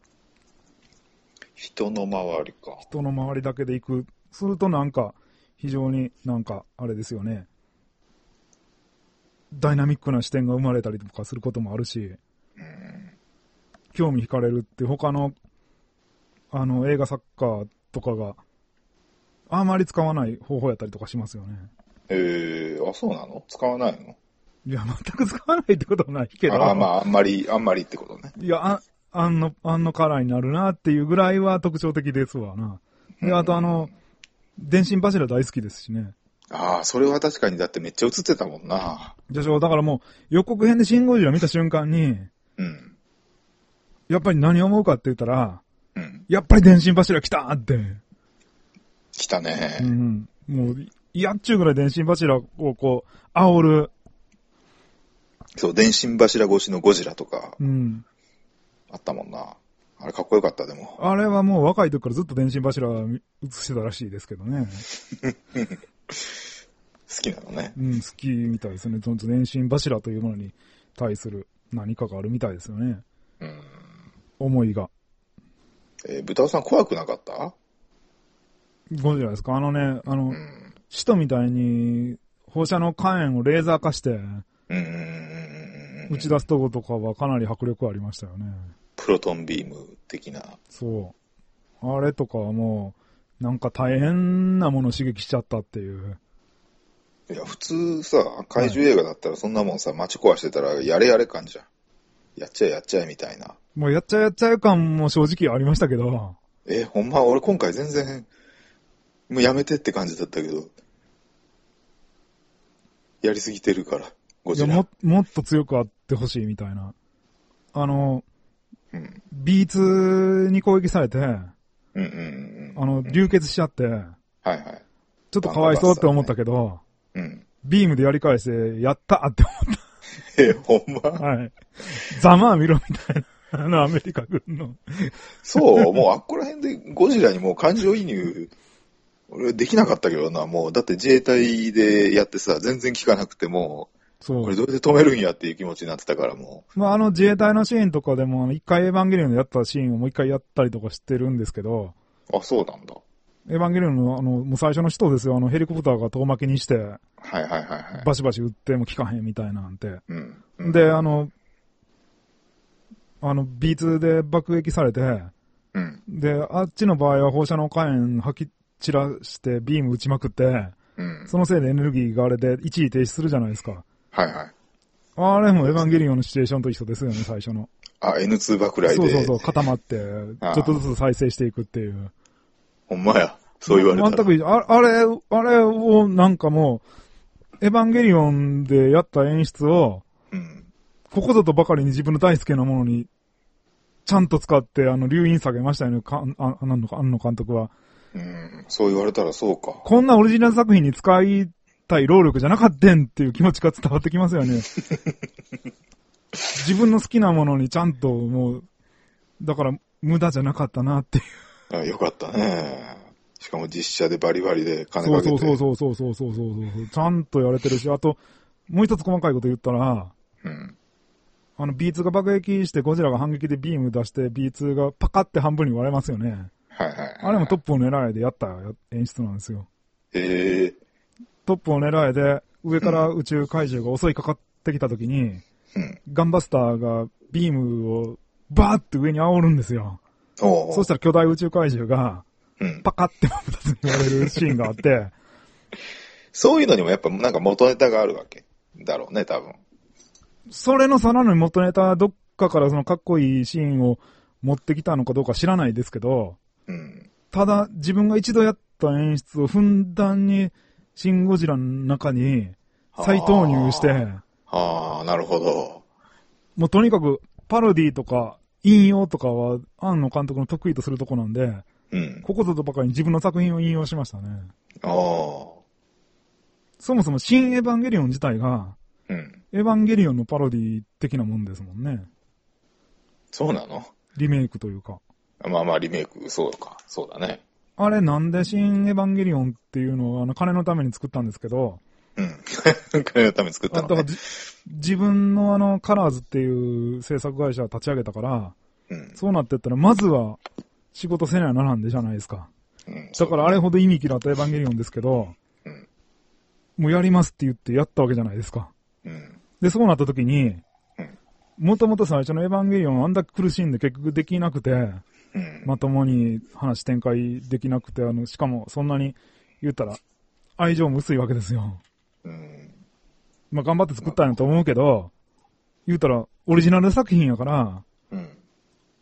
人の周りか。 人の周りだけで行く。するとなんか、非常になんか、あれですよね。ダイナミックな視点が生まれたりとかすることもあるし、うん、興味惹かれるって他の、あの映画作家とかがあまり使わない方法やったりとかしますよね。 えー、あ、そうなの？使わないの？ いや、全く使わないってことはないけど。 あ、まあ、あんまり、あんまりってことね。 いや、あ、 あんの、あんのカラーになるなっていうぐらいは特徴的ですわな。で、あとあの、電信柱大好きですしね。 ああ、それは確かにだってめっちゃ映ってたもんな。 でしょ、だからもう予告編でシンゴジラ見た瞬間に、 うん。 やっぱり何を思うかって言ったら、 うん。 やっぱり電信柱来たーって。 来たね。 うん。もう、やっちゅうぐらい電信柱をこう、煽る。 そう、電信柱越しのゴジラとか、 うん。 あったもんな。あれかっこよかった、でも。 あれはもう若い時からずっと電信柱映してたらしいですけどね。 好きなのね。 うん、好きみたいですね。その電信柱というものに対する何かがあるみたいですよね。 うん。 思いが。 えー、豚尾さん怖くなかった？ ご存知ですか？あのね、あの、 うん、 使徒みたいに放射能火炎をレーザー化して、打ち出すとことかはかなり迫力ありましたよね。 プロトンビーム的な。 そう。あれとかはもう、なんか大変なものを刺激しちゃったっていう。 いや、普通さ、怪獣映画だったらそんなもんさ、街壊してたらやれやれ感じゃん。やっちゃえやっちゃえみたいな。 もうやっちゃえやっちゃえ感も正直ありましたけど。 え、ほんま俺今回全然、もうやめてって感じだったけど。やりすぎてるから、ゴジラ。 いや、も、もっと強くあってほしいみたいな。あの、うん、ビーツに攻撃されて、うんうんうん、あの、流血しちゃって、はいはい。 ちょっとかわいそうって思ったけど、ね、うん、ビームでやり返して、やったって思った。 え、ほんま？ はい。ざまあ見ろみたいな。あの、アメリカ軍の。 そう、もうあっこら辺でゴジラにもう感情移入、俺できなかったけどな、もう、だって自衛隊でやってさ、全然効かなくても、そう。これどうやって止めるんやっていう気持ちになってたからもう。まあ、あの自衛隊のシーンとかでも、一回エヴァンゲリオンでやったシーンをもう一回やったりとかしてるんですけど。 あ、そうなんだ。 エヴァンゲリオンのあの、もう最初の人ですよ、あの、ヘリコプターが遠巻きにして、はいはいはいはい。 バシバシ撃っても効かへんみたいなんて。 うんうん、 で、あの、あの、ビーツで爆撃されて、うん、で、あっちの場合は放射能火炎吐き散らしてビーム撃ちまくって、うん、そのせいでエネルギーがあれで一時停止するじゃないですか。 はいはい。 あれもエヴァンゲリオンのシチュエーションと一緒ですよね、最初の。 あ、エヌツー 爆雷で。 そうそうそう、固まって、ちょっとずつ再生していくっていう。 ほんまや。そう言われたら。 全く、ああれ、あれをなんかもう、エヴァンゲリオンでやった演出を、うん、ここぞとばかりに自分の大好きなものに、ちゃんと使って、あの、留飲下げましたよね、かあ、あなんのか、庵野監督は。 うん、そう言われたらそうか。 こんなオリジナル作品に使いたい労力じゃなかったんっていう気持ちが伝わってきますよね。自分の好きなものにちゃんともう、だから無駄じゃなかったなっていう。 あ、よかったね。しかも実写でバリバリで金かけて。 そうそうそうそうそうそうそうそう。ちゃんとやれてるし、あと、もう一つ細かいこと言ったら、うん。あの、ビーツが爆撃してゴジラが反撃でビーム出して、ビーツがパカって半分に割れますよね。 はいはい、はい。 あれもトップを狙いでやった演出なんですよ。 へえ。 トップを狙いで、上から宇宙怪獣が襲いかかってきたときに、うん、ガンバスターがビームをバーって上に煽るんですよ。おそしたら巨大宇宙怪獣が、うん、パカって二つに割れるシーンがあって。 そういうのにもやっぱなんか元ネタがあるわけだろうね、多分。 それのさらに元ネタ、どっかからそのかっこいいシーンを持ってきたのかどうか知らないですけど、うん、ただ自分が一度やった演出をふんだんにシン・ゴジラの中に再投入して、 ああ、なるほど。 もうとにかくパロディとか引用とかは庵野監督の得意とするとこなんで、うん、ここぞとばかりに自分の作品を引用しましたね。ああ。そもそも新エヴァンゲリオン自体が、うん、エヴァンゲリオンのパロディ的なもんですもんね。 そうなの？ リメイクというか。 まあまあリメイク、そうか。そうだね。 あれなんで新エヴァンゲリオンっていうのをあの金のために作ったんですけど、 うん。金のために作ったのね。 だから自分のあのカラーズっていう制作会社を立ち上げたから、うん、そうなってったらまずは仕事せにゃならんでじゃないですか。うん、だからあれほど意味嫌ったエヴァンゲリオンですけど、うん、もうやりますって言ってやったわけじゃないですか。うん、で、そうなった時に、もともと最初のエヴァンゲリオンあんだけ苦しんで結局できなくて、うん、まともに話展開できなくて、あの、しかもそんなに言ったら愛情も薄いわけですよ。うん、まあ頑張って作ったんやと思うけど、言うたらオリジナル作品やから、うん、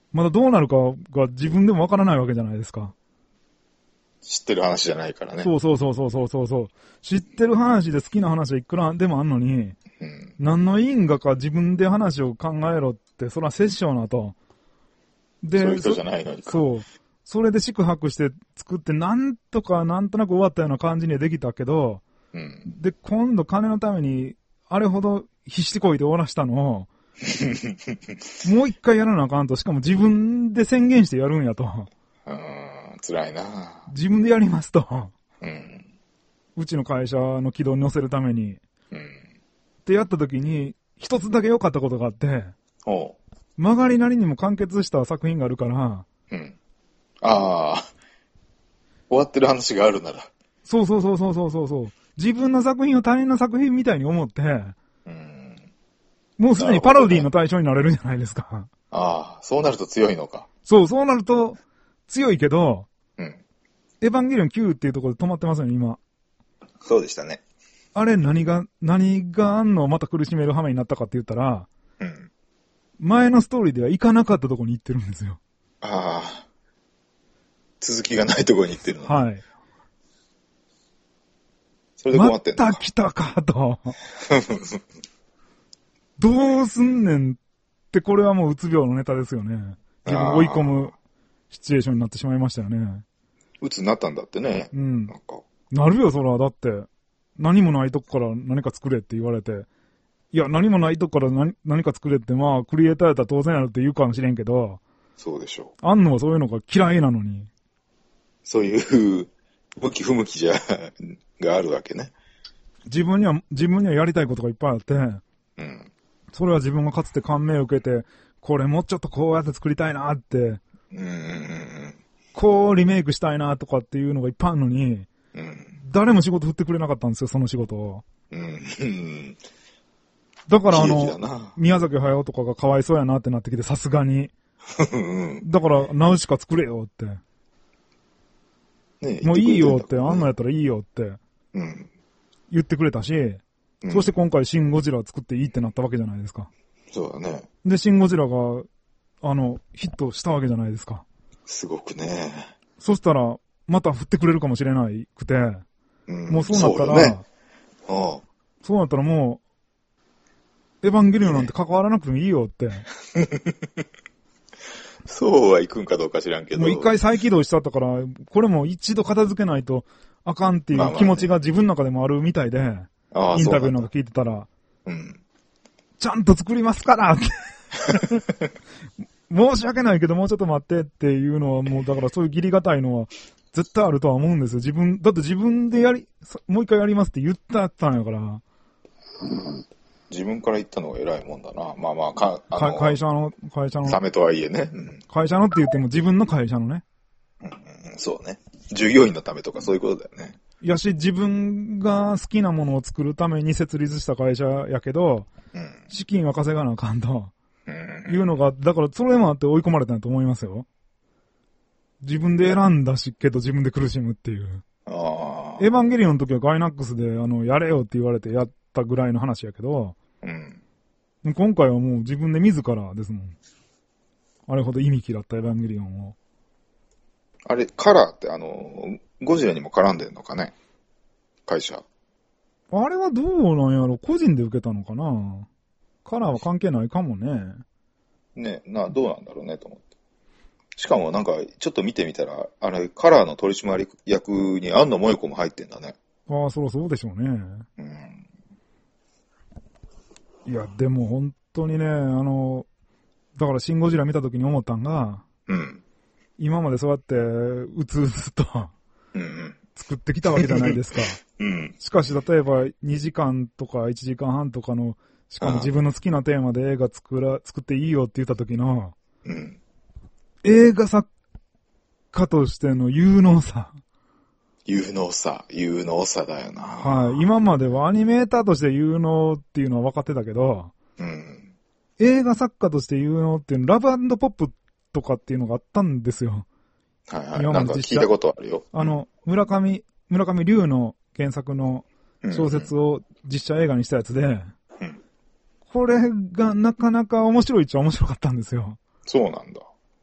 まだどうなるかが自分でもわからないわけじゃないですか。 知ってる話じゃないからね。 そうそうそうそうそうそう。知ってる話で好きな話はいくらでもあんのに、うん、何の因果か自分で話を考えろって、そら殺生なと。 で、そういう人じゃないのにか。 そう。それで宿泊して作って、なんとかなんとなく終わったような感じにはできたけど、うん、で、今度金のために、あれほど必死こいで終わらしたのを、もう一回やらなあかんと、しかも自分で宣言してやるんやと。 うーん、辛いな。 自分でやりますと。 うん、 うちの会社の軌道に乗せるために。 うん、 ってやった時に、一つだけ良かったことがあって、 おう曲がりなりにも完結した作品があるから、 うん、ああ、終わってる話があるなら。 そうそうそうそうそうそう。自分の作品を他人の作品みたいに思って、うん、もうすでにパロディの対象になれるじゃないですか。 ね、ああ、そうなると強いのか。 そう、そうなると強いけど、 うん、 エヴァンゲリオンきゅうっていうところで止まってますよね、今。 そうでしたね。 あれ何が、何があんのまた苦しめる羽目になったかって言ったら、 うん、前のストーリーでは行かなかったところに行ってるんですよ。 ああ。続きがないところに行ってるの。 はい。 それで困ってんの。 また来たかと。どうすんねんって、これはもううつ病のネタですよね。自分追い込むシチュエーションになってしまいましたよね。 うつになったんだってね。 うん。なんかなるよ、そら。だって、何もないとこから何か作れって言われて。いや、何もないとこから何何か作れって、まあ、クリエイターやったら当然やるって言うかもしれんけど。 そうでしょう。あんのはそういうのが嫌いなのに。 そういう、向き不向きじゃ、があるわけね。 自分には、自分にはやりたいことがいっぱいあって。うん。それは自分がかつて感銘を受けて、これもうちょっとこうやって作りたいなって。うんうんうん。こうリメイクしたいなとかっていうのがいっぱいあるのに。うん。誰も仕事振ってくれなかったんですよ、その仕事を。うん。だからあの、宮崎駿とかがかわいそうやなってなってきて、さすがに。だから、ナウシカ作れよって。ね、もういいよって、あんのやったらいいよって、うん、言ってくれたし、うん、そして今回シン・ゴジラ作っていいってなったわけじゃないですか。 そうだね。 で、シン・ゴジラが、あの、ヒットしたわけじゃないですか。 すごくね。 そしたら、また振ってくれるかもしれないくて、うん、もうそうなったら、そうね、ああそうなったらもう、エヴァンゲリオンなんて関わらなくてもいいよって。 そうはいくんかどうか知らんけど。 もう一回再起動しちゃったから、これも一度片付けないとあかんっていう気持ちが自分の中でもあるみたいで、まあまあね、インタビューなんか聞いてたら、うん、ちゃんと作りますからって申し訳ないけどもうちょっと待ってっていうのはもうだからそういう義理がたいのは絶対あるとは思うんですよ。自分、だって自分でやり、もう一回やりますって言ったったんやから。 うん自分から言ったのが偉いもんだな。まあまあ、か、あの会社の、会社の。 ためとはいえね、うん。 会社のって言っても自分の会社のね。 うんうん、そうね。従業員のためとかそういうことだよね。 いやし、自分が好きなものを作るために設立した会社やけど、うん、資金は稼がなあかんと、うん、いうのが、だからそれもあって追い込まれたんだと思いますよ。自分で選んだし、けど自分で苦しむっていう。あエヴァンゲリオンの時はガイナックスで、あの、やれよって言われてやっぐらいの話やけど、うん、今回はもう自分で自らですもん。あれほど意味嫌ったエヴァンゲリオンを。 あれ、カラーってあの、ゴジラにも絡んでんのかね会社。 あれはどうなんやろ個人で受けたのかなカラーは関係ないかもね。 ね、な、どうなんだろうねと思って。しかもなんか、ちょっと見てみたら、あれ、カラーの取締役に庵野萌子も入ってんだね。 ああ、そろそろでしょうね。うん。いや、でも本当にね、あの、だからシン・ゴジラ見た時に思ったんが、うん、今までそうやってうつうつと、うんうん、作ってきたわけじゃないですか。うん、しかし例えばにじかんとかいちじかんはんとかの、しかも自分の好きなテーマで映画作ら、作っていいよって言った時の、うん、映画作家としての有能さ。 有能さ、有能さだよな。 はい。今まではアニメーターとして有能っていうのは分かってたけど、うん、映画作家として有能っていうの、ラブ&ポップとかっていうのがあったんですよ。 はいはい。今までなんか聞いたことあるよ。 あの、村上、村上龍の原作の小説を実写映画にしたやつで、うんうん、これがなかなか面白いっちゃ面白かったんですよ。 そうなんだ。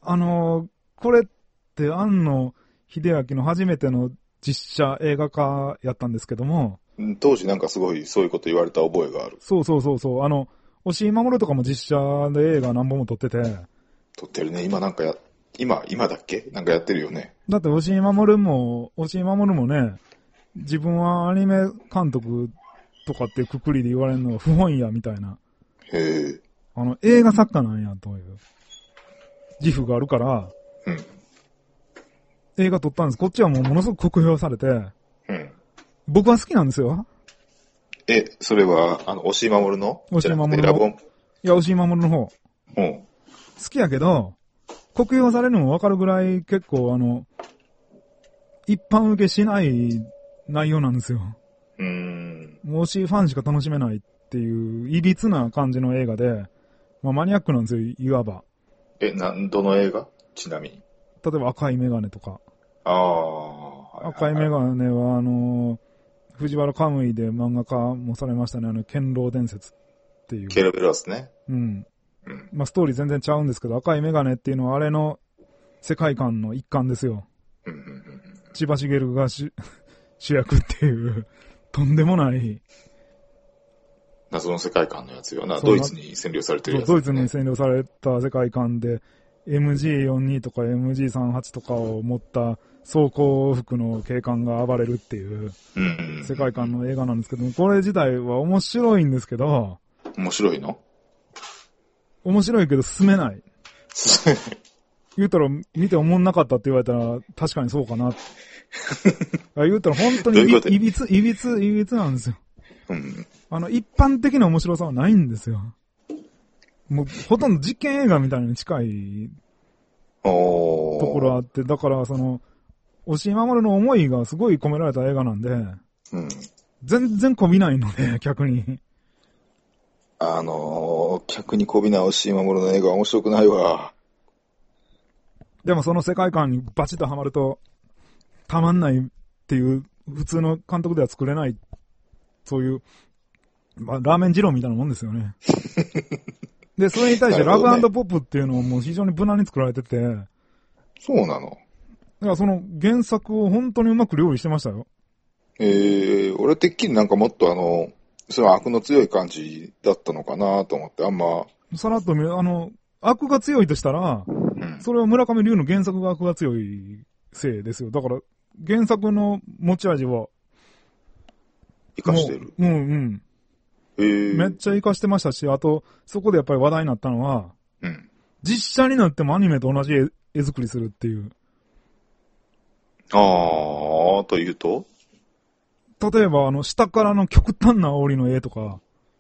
あのー、これって庵野秀明の初めての実写映画化やったんですけども、 当時なんかすごいそういうこと言われた覚えがある。 そうそうそうそう、あの、押井守とかも実写で映画何本も撮ってて。 撮ってるね、今なんかや、今、今だっけなんかやってるよね。 だって押井守も、押井守もね、自分はアニメ監督とかってくくりで言われるのは不本意やみたいな。 へえ。 あの、映画作家なんやという自負があるから、 うん。 映画撮ったんです。こっちはもうものすごく酷評されて、うん。僕は好きなんですよ。 え、それは、あの、押井守の押井守の。いや、押井守の方。 うん。 好きやけど、酷評されるのもわかるぐらい結構あの、一般受けしない内容なんですよ。 うーん。 もう押井ファンしか楽しめないっていう、いびつな感じの映画で、まあマニアックなんですよ、いわば。 え、なん、どの映画ちなみに。 例えば赤いメガネとか。 ああ。 赤いメガネはあの、藤原カムイで漫画化もされましたね、あの、剣狼伝説っていう。 ケルベロスね。 うん。うん、まあストーリー全然ちゃうんですけど、赤いメガネっていうのはあれの世界観の一環ですよ。 うんうんうん、 千葉茂が主役っていう、とんでもない。 謎の世界観のやつよな。ドイツに占領されてるやつ、 ね。ドイツに占領された世界観で、エムジーよんじゅうに とか エムジーさんじゅうはち とかを持った装甲服の警官が暴れるっていう世界観の映画なんですけども、これ自体は面白いんですけど。 面白いの？ 面白いけど進めない。言うたら見て思んなかったって言われたら確かにそうかな。言うたら本当にいびつ、いびつ、いびつ、いびつなんですよ。 うん、 あの、一般的な面白さはないんですよ。もう、ほとんど実験映画みたいに近いところあって、だからその、押井守の思いがすごい込められた映画なんで、うん、全然こびないので、逆に。 あのー、客にこびない押井守の映画は面白くないわ。 でもその世界観にバチッとハマると、たまんないっていう、普通の監督では作れない、そういう、まあ、ラーメン二郎みたいなもんですよね。で、それに対してラブ&ポップっていうのをもう非常に無難に作られてて。 そうなの？ だからその原作を本当にうまく料理してましたよ。 えー、俺てっきりなんかもっとあの、その悪の強い感じだったのかなと思って、あんま。 さらっと見る、あの、悪が強いとしたら、うん、それは村上龍の原作が悪が強いせいですよ。だから、原作の持ち味は、 生かしてる。 うんうん。 えー、 めっちゃ生かしてましたし、あと、そこでやっぱり話題になったのは、うん、実写になってもアニメと同じ絵、絵作りするっていう。 あー、というと？ 例えば、あの、下からの極端な煽りの絵とか。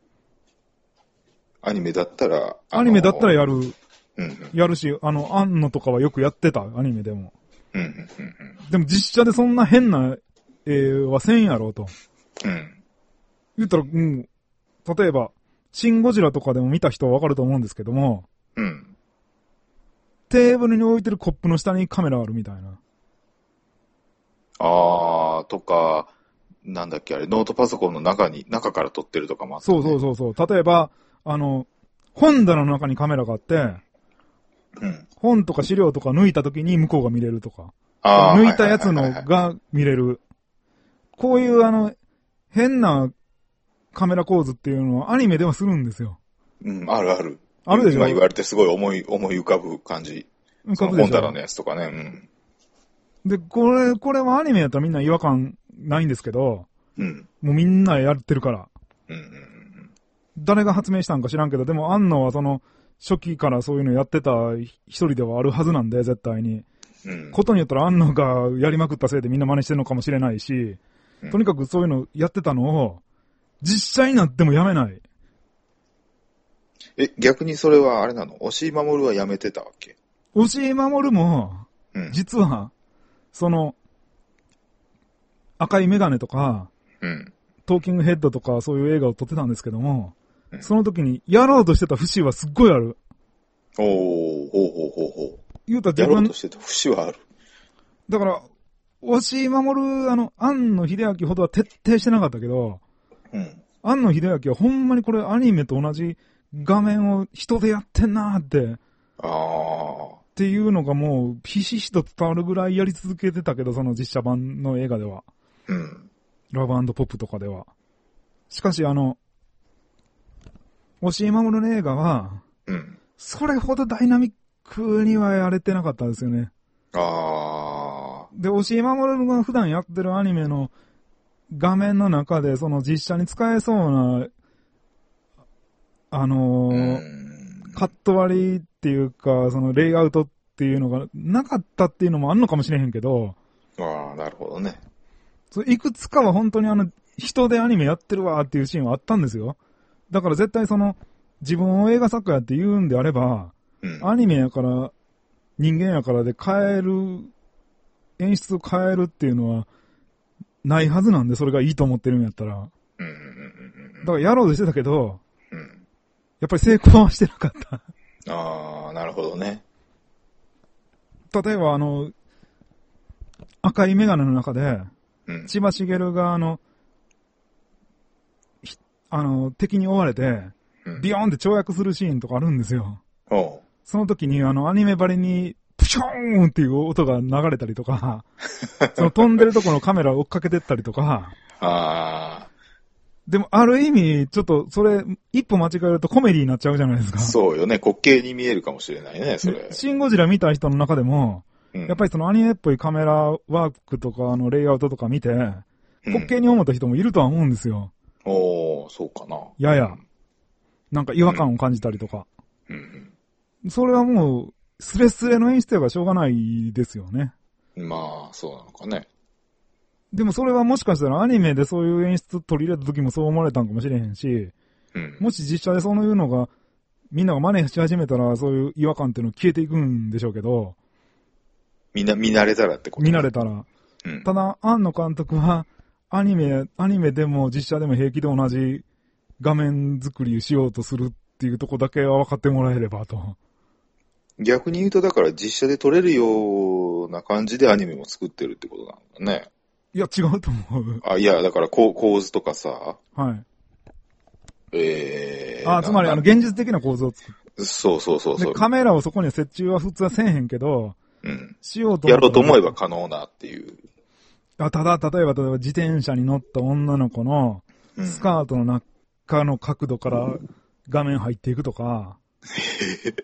アニメだったら、 アニメだったらやる。うんうん、 やるし、あの、アンノとかはよくやってた、アニメでも。 うんうんうん、 でも実写でそんな変な絵はせんやろうと。 うん、 言ったら、うん、例えば、シン・ゴジラとかでも見た人はわかると思うんですけども、 うん、 テーブルに置いてるコップの下にカメラあるみたいな。 あー、とか、なんだっけあれ、ノートパソコンの中に、中から撮ってるとかもあって、ね。 そうそうそうそう。例えば、あの、本棚の中にカメラがあって、うん、本とか資料とか抜いた時に向こうが見れるとか、 あ抜いたやつのが見れる。こういうあの、変なカメラ構図っていうのはアニメではするんですよ。 うん、あるある。 あるでしょ。 今言われてすごい思い、思い浮かぶ感じ。浮かぶでしょ。本棚のやつとかね。うん。 で、これ、これはアニメやったらみんな違和感ないんですけど、うん。もうみんなやってるから。うんうんうん。誰が発明したんか知らんけど、でも安野はその、初期からそういうのやってた一人ではあるはずなんで、絶対に。うん。ことによったら安野がやりまくったせいでみんな真似してるのかもしれないし、うん、とにかくそういうのやってたのを、実写になってもやめない。 え、逆にそれはあれなの？押井守はやめてたわけ？ 押井守も、うん、実は、その、赤いメガネとか、うん、トーキングヘッドとかそういう映画を撮ってたんですけども、うん、その時にやろうとしてた節はすっごいある。 おー、ほうほうほうほう。 言うたら自分、 やろうとしてた節はある。 だから、押井守、あの、庵野秀明ほどは徹底してなかったけど、うん、庵野秀明はほんまにこれアニメと同じ画面を人でやってんなーって。 ああ。 っていうのがもう、ひしひしと伝わるぐらいやり続けてたけど、その実写版の映画では。 うん。 ラブ&ポップとかでは。しかしあの、押井守の映画は、 うん。 それほどダイナミックにはやれてなかったですよね。 あー。で、押井守が普段やってるアニメの画面の中で、その実写に使えそうな、あのー、カット割りっていうか、そのレイアウトっていうのがなかったっていうのもあんのかもしれへんけど。 ああ、なるほどね。 いくつかは本当にあの、人でアニメやってるわっていうシーンはあったんですよ。だから絶対その、自分を映画作家やって言うんであれば、うん、アニメやから、人間やからで変える、演出を変えるっていうのは、ないはずなんで、それがいいと思ってるんやったら。 うんうんうんうん、 だからやろうとしてたけど、 うん、 やっぱり成功はしてなかった。 ああ、なるほどね。 例えばあの、赤いメガネの中で、うん、千葉茂があの、あの、敵に追われて、うん、ビヨーンって跳躍するシーンとかあるんですよ。 おうその時にあの、アニメばりに、プショーンっていう音が流れたりとか、その飛んでるところのカメラを追っかけてったりとか、 あでもある意味、ちょっとそれ、一歩間違えるとコメディになっちゃうじゃないですか。 そうよね。滑稽に見えるかもしれないね、それ。 シン・ゴジラ見た人の中でも、うん、やっぱりそのアニメっぽいカメラワークとか、あの、レイアウトとか見て、滑稽に思った人もいるとは思うんですよ。 うん、おー、そうかな。 やや。なんか違和感を感じたりとか。 うんうん、それはもう、スレスレの演出がしょうがないですよね。 まあ、そうなのかね。 でもそれはもしかしたらアニメでそういう演出取り入れた時もそう思われたんかもしれへんし、 うん、 もし実写でそういうのが、みんなが真似し始めたらそういう違和感っていうの消えていくんでしょうけど。 みんな見慣れたらってこと、 ね、見慣れたら。うん、ただ、庵野監督は、アニメ、アニメでも実写でも平気で同じ画面作りをしようとするっていうとこだけは分かってもらえればと。 逆に言うと、だから実写で撮れるような感じでアニメも作ってるってことなんだね。 いや、違うと思う。 あ、いや、だから構図とかさ。 はい。 えー。 あ、つまりあの、現実的な構図を作る。そうそうそうそう。 で、カメラをそこに設置は普通はせえへんけど、 うん。 しようとやろうと思えば可能なっていう。 あ、ただ、例えば、例えば自転車に乗った女の子の、スカートの中の角度から画面入っていくとか、 うん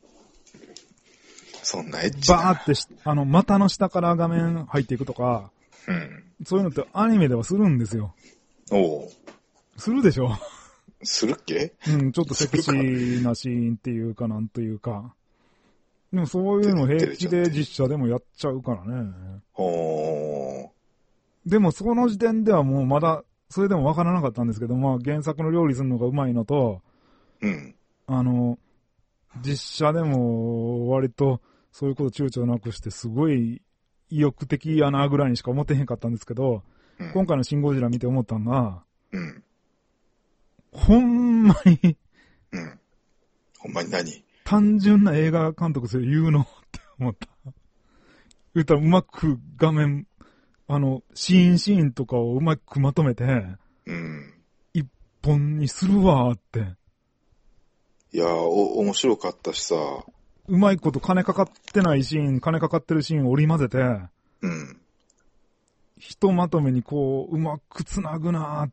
そんなエッチな。 バーってし、あの、股の下から画面入っていくとか、 うん。 そういうのってアニメではするんですよ。 おう。 するでしょするっけ？ うん、ちょっとセクシーなシーンっていうかなんというか。でもそういうの平気で実写でもやっちゃうからね。 おー。 でもその時点ではもうまだ、それでもわからなかったんですけど、まあ原作の料理するのがうまいのと、 うん。 あの、実写でも割とそういうこと躊躇なくしてすごい意欲的やなぐらいにしか思ってへんかったんですけど、うん、今回のシン・ゴジラ見て思ったのが、 うん、 ほんまに、 うん、ほんまに何？ 単純な映画監督それ言うのって思った。言ったらうまく画面、あの、シーンシーンとかをうまくまとめて、 うん、 一本にするわーって。 いやー、お、面白かったしさ。 うまいこと金かかってないシーン、金かかってるシーンを織り交ぜて、 うん。 ひとまとめにこう、うまくつなぐなーって、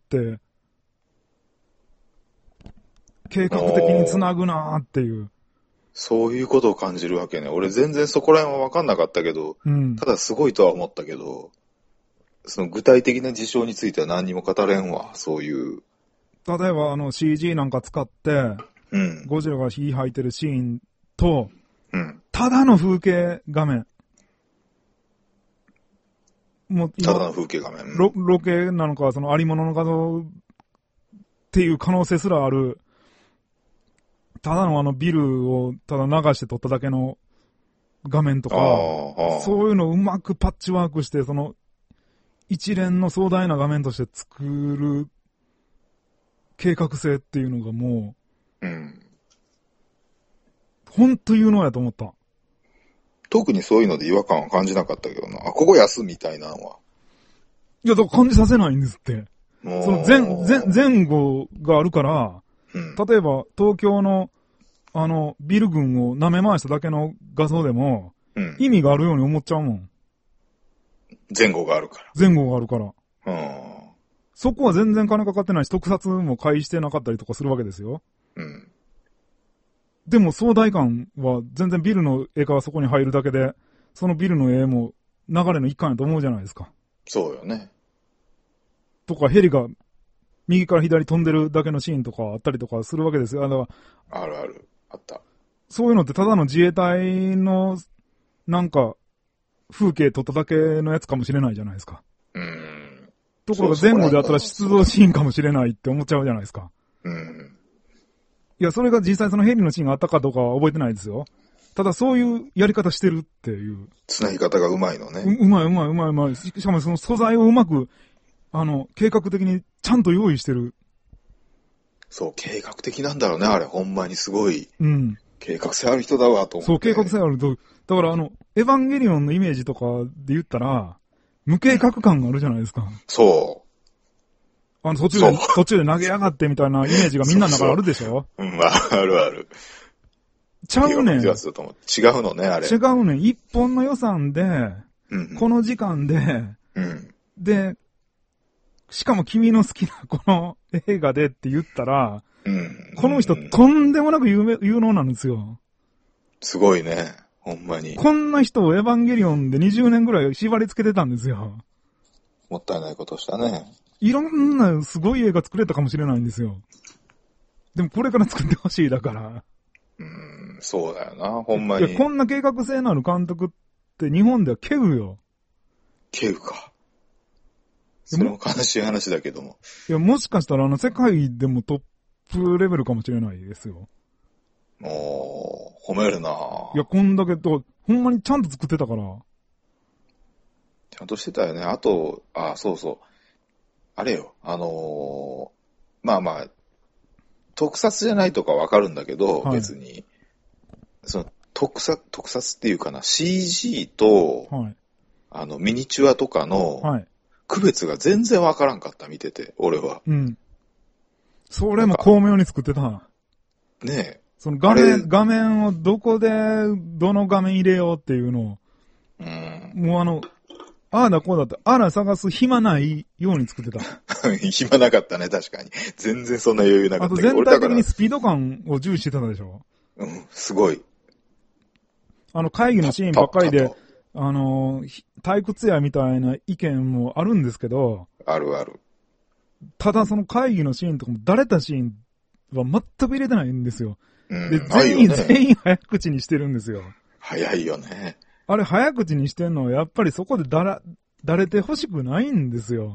計画的につなぐなーっていう。 そういうことを感じるわけね。俺全然そこら辺は分かんなかったけど、 うん、 ただすごいとは思ったけど、その具体的な事象については何にも語れんわ、そういう。 例えばあの シージー なんか使って、 うん、 ゴジラが火吐いてるシーンと、 うん、 ただの風景画面。もうただの風景画面。 ロ、ロケなのか、そのありものの画像っていう可能性すらある。ただのあのビルをただ流して撮っただけの画面とか、そういうのをうまくパッチワークして、その一連の壮大な画面として作る計画性っていうのがもう、うん、 ほんと有能やと思った。 特にそういうので違和感は感じなかったけどな。あ、ここ安みたいなのは。 いや、だから感じさせないんですって。その前、前、前後があるから、 うん、 例えば東京のあの、ビル群を舐め回しただけの画像でも、うん、意味があるように思っちゃうもん。 前後があるから。 前後があるから。 うん。 そこは全然金かかってないし、特撮も介してなかったりとかするわけですよ。 うん。 でも壮大感は全然ビルの絵がそこに入るだけで、そのビルの絵も流れの一環やと思うじゃないですか。 そうよね。 とかヘリが右から左飛んでるだけのシーンとかあったりとかするわけですよ。だからあるある。あった。 そういうのってただの自衛隊のなんか風景撮っただけのやつかもしれないじゃないですか。 うーん。 ところが前後であったら出動シーンかもしれないって思っちゃうじゃないですか。 うん。 いや、それが実際そのヘリのシーンがあったかどうかは覚えてないですよ。ただそういうやり方してるっていう。 繋ぎ方がうまいのね。 う、うまいうまいうまいうまい。しかもその素材をうまく、あの、計画的にちゃんと用意してる。 そう、計画的なんだろうね、あれ。ほんまにすごい。 うん。 計画性ある人だわ、と思って。 そう、計画性あると。だからあの、エヴァンゲリオンのイメージとかで言ったら、無計画感があるじゃないですか。 そう。 あの、途中で、途中で投げやがってみたいなイメージがみんなの中であるでしょ。 そうそう、うん、まあ、あるある。 ちゃうねん。違うのね、あれ。 違うねん。一本の予算で、うん、この時間で、 うん、 で、しかも君の好きなこの映画でって言ったら、 うん、 この人とんでもなく有名、有能なんですよ。 すごいね。ほんまに。 こんな人をエヴァンゲリオンでにじゅうねんぐらい縛り付けてたんですよ。 もったいないことしたね。 いろんなすごい映画作れたかもしれないんですよ。でもこれから作ってほしいだから。 うーん、そうだよな、ほんまに。 いや、こんな計画性のある監督って日本では稀有よ。 稀有か。それも悲しい話だけども。 いや、もしかしたらあの世界でもトップレベルかもしれないですよ。 おー、褒めるな。 いや、こんだけと、ほんまにちゃんと作ってたから。 ちゃんとしてたよね。あと、あ、そうそう。あれよ、あのー、まあまあ、特撮じゃないとかわかるんだけど、はい、別に。その、特撮、特撮っていうかな、シージー と、はい、あの、ミニチュアとかの、区別が全然わからんかった、見てて、俺は。 うん。それも巧妙に作ってた。 ねえ。 その画面、画面をどこで、どの画面入れようっていうのを、 うん、 もうあの、ああだこうだって、あら探す暇ないように作ってた。 暇なかったね、確かに。全然そんな余裕なかったけど。 あと全体的にスピード感を重視してたでしょ。 うん、すごい。 あの会議のシーンばっかりで、あの、退屈やみたいな意見もあるんですけど。 あるある。 ただその会議のシーンとかも、だれたシーンは全く入れてないんですよ。 うん、 で、全員、ね、全員早口にしてるんですよ。 早いよね。 あれ早口にしてんのはやっぱりそこでだら、だれて欲しくないんですよ。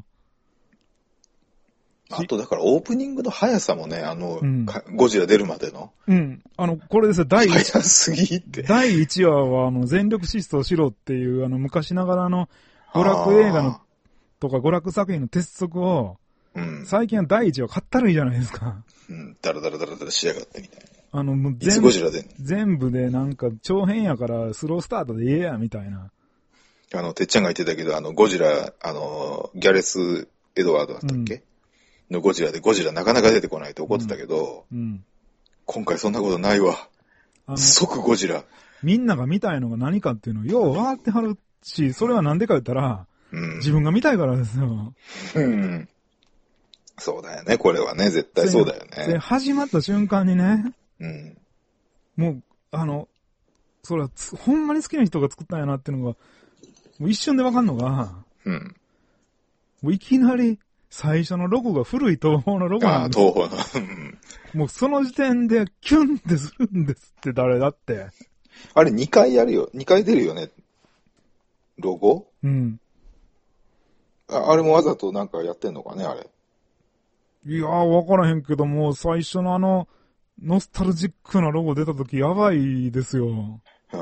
あとだからオープニングの速さもね、あの、うん、ゴジラ出るまでの。 うん。あの、これですよ、第一。 速すぎって。 だいいちわは、あの、全力疾走しろっていう、あの、昔ながらの娯楽映画の、とか娯楽作品の鉄則を、うん、最近はだいいちわかったるいじゃないですか。 うん、ダラダラダラダラしやがってみたいな。 あの、もう全部、 全部でなんか長編やからスロースタートでええや、みたいな。 あの、てっちゃんが言ってたけど、あの、ゴジラ、あの、ギャレス・エドワードだったっけ、うん、のゴジラで、ゴジラなかなか出てこないって怒ってたけど、 うんうん、 今回そんなことないわ。即ゴジラ。 みんなが見たいのが何かっていうのをよう分かってはるし、それはなんでか言ったら、うん、自分が見たいからですよ。 うんそうだよね、これはね、絶対そうだよね。 で、始まった瞬間にね、 うん、 もう、あの、それは、ほんまに好きな人が作ったんやなっていうのが、もう一瞬でわかんのが、 うん、 もういきなり最初のロゴが古い東宝のロゴなんです。 ああ、東宝の。 もうその時点でキュンってするんですって誰だって。 あれにかいやるよ、にかい出るよね、ロゴうん。 あ, あれもわざとなんかやってんのかね、あれ。 いやー、わからへんけども、最初のあの、ノスタルジックなロゴ出た時やばいですよ。 あ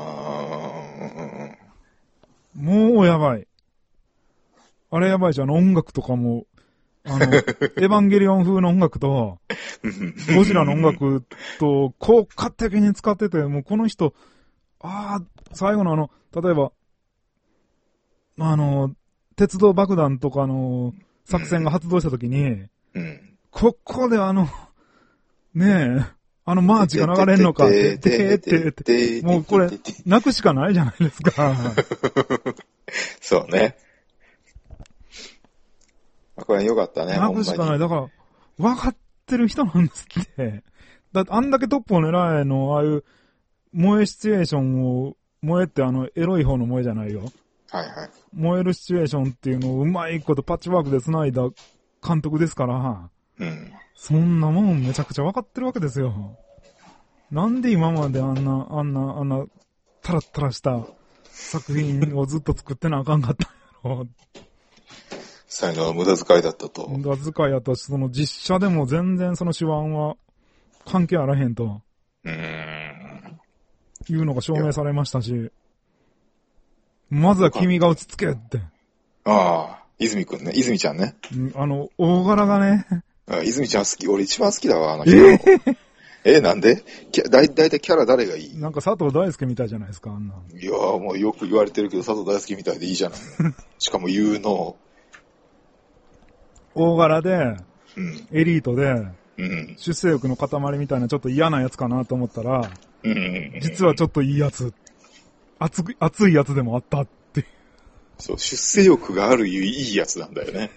もうやばい。あれやばいし、あの音楽とかも、あの、エヴァンゲリオン風の音楽と、ゴジラの音楽と、効果的に使ってて、もうこの人、ああ、最後のあの、例えば、あの、鉄道爆弾とかの作戦が発動した時に、 うん、 ここであの、ねえ、 あのマーチが流れんのかって、てててて、もうこれ、泣くしかないじゃないですか。 そうね。これ良かったね、 泣くしかない。だから、分かってる人なんですって。だってあんだけトップを狙えの、ああいう萌えシチュエーションを、萌えってあの、エロい方の萌えじゃないよ。 はいはい。 燃えるシチュエーションっていうのをうまいことパッチワークで繋いだ監督ですから、 うん。 そんなもんめちゃくちゃ分かってるわけですよ。なんで今まであんな、あんな、あんな、タラッタラした作品をずっと作ってなあかんかったんやろ。 才能は無駄遣いだったと。 無駄遣いやったし、その実写でも全然その手腕は関係あらへんと。 うーん。 いうのが証明されましたし、まずは君が落ち着けって。 ああ、泉くんね。泉ちゃんね。 あの、大柄がね。 あ、泉ちゃん好き。俺一番好きだわ、あの人。えー、え、なんでだいたいキャラ誰がいい？ なんか佐藤大輔みたいじゃないですか、あんな。 いやーもうよく言われてるけど、佐藤大輔みたいでいいじゃない。しかも有能。 大柄で、 うん、 エリートで、 うん、 出世欲の塊みたいなちょっと嫌なやつかなと思ったら、 うん、 実はちょっといいやつ。熱い、熱いやつでもあったって。 そう、出世欲があるいいやつなんだよね。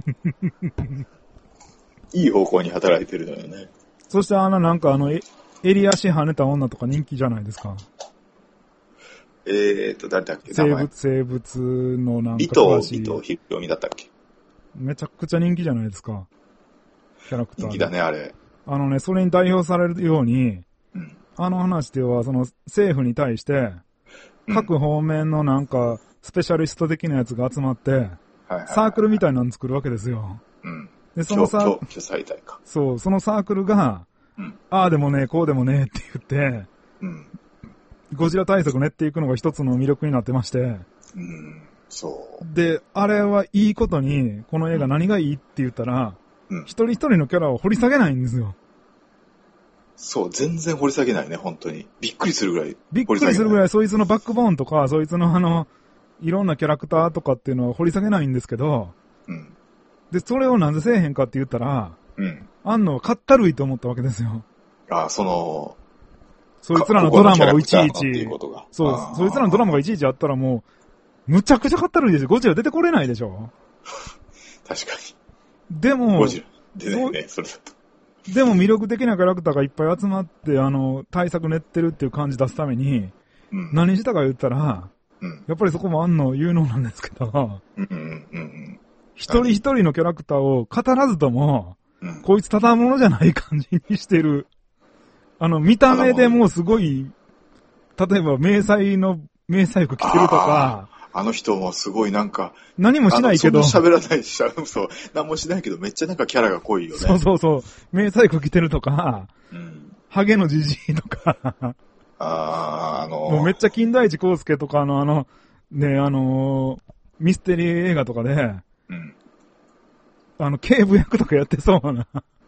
いい方向に働いてるのよね。 そしてあのなんかあの、襟足跳ねた女とか人気じゃないですか。 えーと、誰だっけ？ 生物、生物のなんか。 伊藤、伊藤ひろみだったっけ？ めちゃくちゃ人気じゃないですか。キャラクター。 人気だね、あれ。 あのね、それに代表されるように、 うん、あの話では、その政府に対して、各方面のなんか、スペシャリスト的なやつが集まって、サークルみたいなの作るわけですよ。 うん、 で、そのサークル、そう、そのサークルが、 うん、 ああでもねえ、こうでもねえって言って、 うん、 ゴジラ対策練っていくのが一つの魅力になってまして、 うん、そう。 で、あれはいいことに、この映画何がいいって言ったら、うん、一人一人のキャラを掘り下げないんですよ。 そう、全然掘り下げないね、本当に。びっくりするぐらい。 びっくりするぐらい、そいつのバックボーンとか、そいつのあの、いろんなキャラクターとかっていうのは掘り下げないんですけど、 うん。 で、それをなぜせえへんかって言ったら、 うん。 あんのはかったるいと思ったわけですよ。 ああ、その、 そいつらのドラマをいちいち、そう、 そいつらのドラマがいちいちあったらもう、むちゃくちゃかったるいですよ。ゴジラ出てこれないでしょ。 確かに。でも、 ゴジラ出ないね、それだと。 でも魅力的なキャラクターがいっぱい集まって、あの、対策練ってるっていう感じ出すために、うん、何したか言ったら、うん、やっぱりそこもあんの有能なんですけど、 うんうんうん、 一人一人のキャラクターを語らずとも、うん、こいつただものじゃない感じにしてる。あの、見た目でもうすごい、例えば迷彩の、迷彩服着てるとか、 あの人もすごいなんか、 何もしないけど。 そんな喋らないし、そう、何もしないけどめっちゃなんかキャラが濃いよね。 そうそうそう。迷彩服着てるとか、 うん、 ハゲのジジイとか、 ああのー、 もうめっちゃ金田一耕助とかのあの、ね、あのー、ミステリー映画とかで、 うん、 あの、警部役とかやってそうな。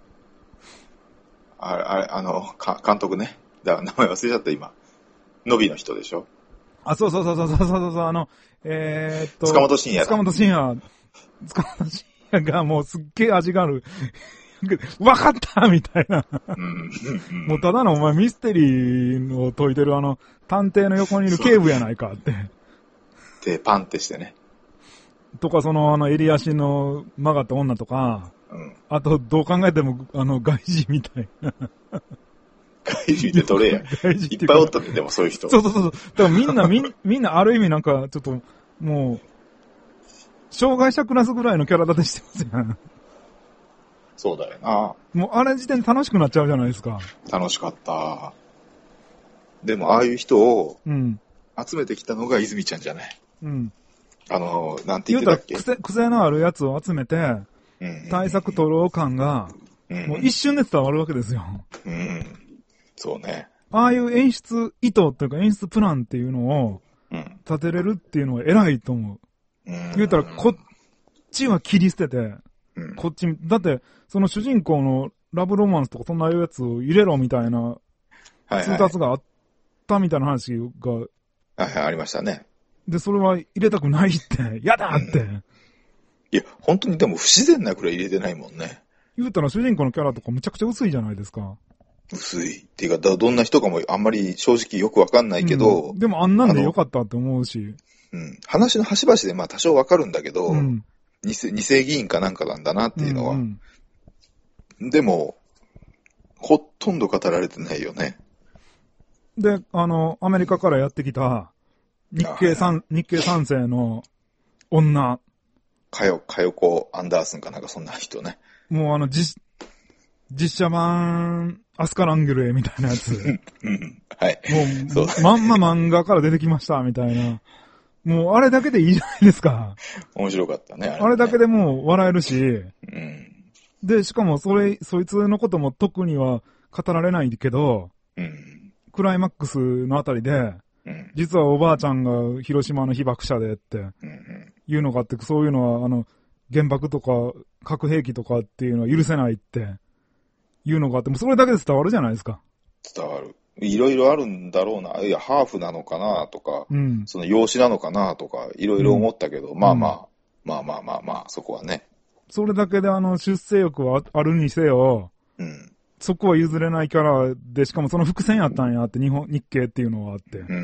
あれ、あれ、あの、か、監督ね。だ名前忘れちゃった今。のびの人でしょ？ あ、そうそうそうそうそうそうそう、あの、えー、っと。 塚本慎也だ。 塚本慎也。塚本慎也がもうすっげえ味がある。わかったみたいな。 うん、 もうただのお前ミステリーを解いてるあの、探偵の横にいる警部やないかって。 で、パンってしてね。 とか、その、あの、襟足の曲がった女とか、 うん、 あと、どう考えても、あの、外人みたいな。 外人ってどれや外人いっぱいおったね、でもそういう人。 そうそうそう。だからみんな、みんみんなある意味なんか、ちょっと、もう、障害者クラスぐらいのキャラ立てしてますやん。 そうだよな。 もうあれ時点で楽しくなっちゃうじゃないですか。 楽しかった。でもああいう人を集めてきたのが泉ちゃんじゃない。 うん。 あの、なんて言ってたっけ？ 言うたら癖、癖のあるやつを集めて、うん、対策取ろう感が、うん、もう一瞬で伝わるわけですよ。 うん。そうね。 ああいう演出意図というか演出プランっていうのを立てれるっていうのは偉いと思う。うん、言うたらこっちは切り捨てて、うん、こっち、だって、その主人公のラブロマンスとかそんなやつを入れろみたいな通達があったみたいな話が、はいはい、はい、ありましたね。 で、それは入れたくないって、やだって、うん。 いや、本当にでも不自然なくらい入れてないもんね。 言うたら主人公のキャラとかむちゃくちゃ薄いじゃないですか。 薄い。っていうか、どんな人かもあんまり正直よくわかんないけど、 うん、でもあんなんでよかったって思うし。 うん。話の端々でまあ多少わかるんだけど、うん、二世、二世議員かなんかなんだなっていうのは。うんうん、でも、ほとんど語られてないよね。 で、あの、アメリカからやってきた、日系三、日系三世の女。 かよ、かよこアンダースンかなんかそんな人ね。 もうあの、実、実写版、アスカランゲルエみたいなやつ。 うん。はい。 もう、まんま漫画から出てきました、みたいな。もう、あれだけでいいじゃないですか。 面白かったね。あれね、 あれだけでもう笑えるし。うん。で、しかもそれ、そいつのことも特には語られないけど、うん。クライマックスのあたりで、うん、実はおばあちゃんが広島の被爆者でって、うんうん、いうのがあって、そういうのは、あの、原爆とか核兵器とかっていうのは許せないって、いうのがあって、もうそれだけで伝わるじゃないですか。 伝わる。いろいろあるんだろうな。いや、ハーフなのかなとか、うん、その養子なのかなとか、いろいろ思ったけど、うん、まあまあ、まあまあまあまあ、そこはね。 それだけであの、出世欲はあるにせよ、うん、そこは譲れないキャラで、しかもその伏線やったんやって、日本、日系っていうのがあって。うん。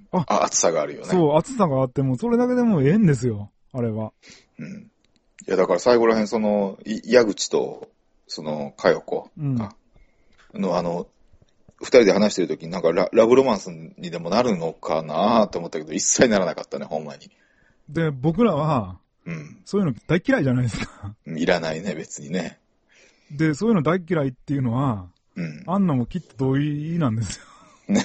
あ、あ厚さがあるよね。 そう、厚さがあっても、それだけでもええんですよ、あれは。 うん。いや、だから最後らへん、その、矢口と、その、かよこが、うん、の、あの、二人で話してるときになんかラ、ラブロマンスにでもなるのかなと思ったけど、一切ならなかったね、ほんまに。 で、僕らは、うん。そういうの大嫌いじゃないですか。 いらないね、別にね。 で、そういうの大嫌いっていうのは、うん。あんのもきっと同意なんですよ。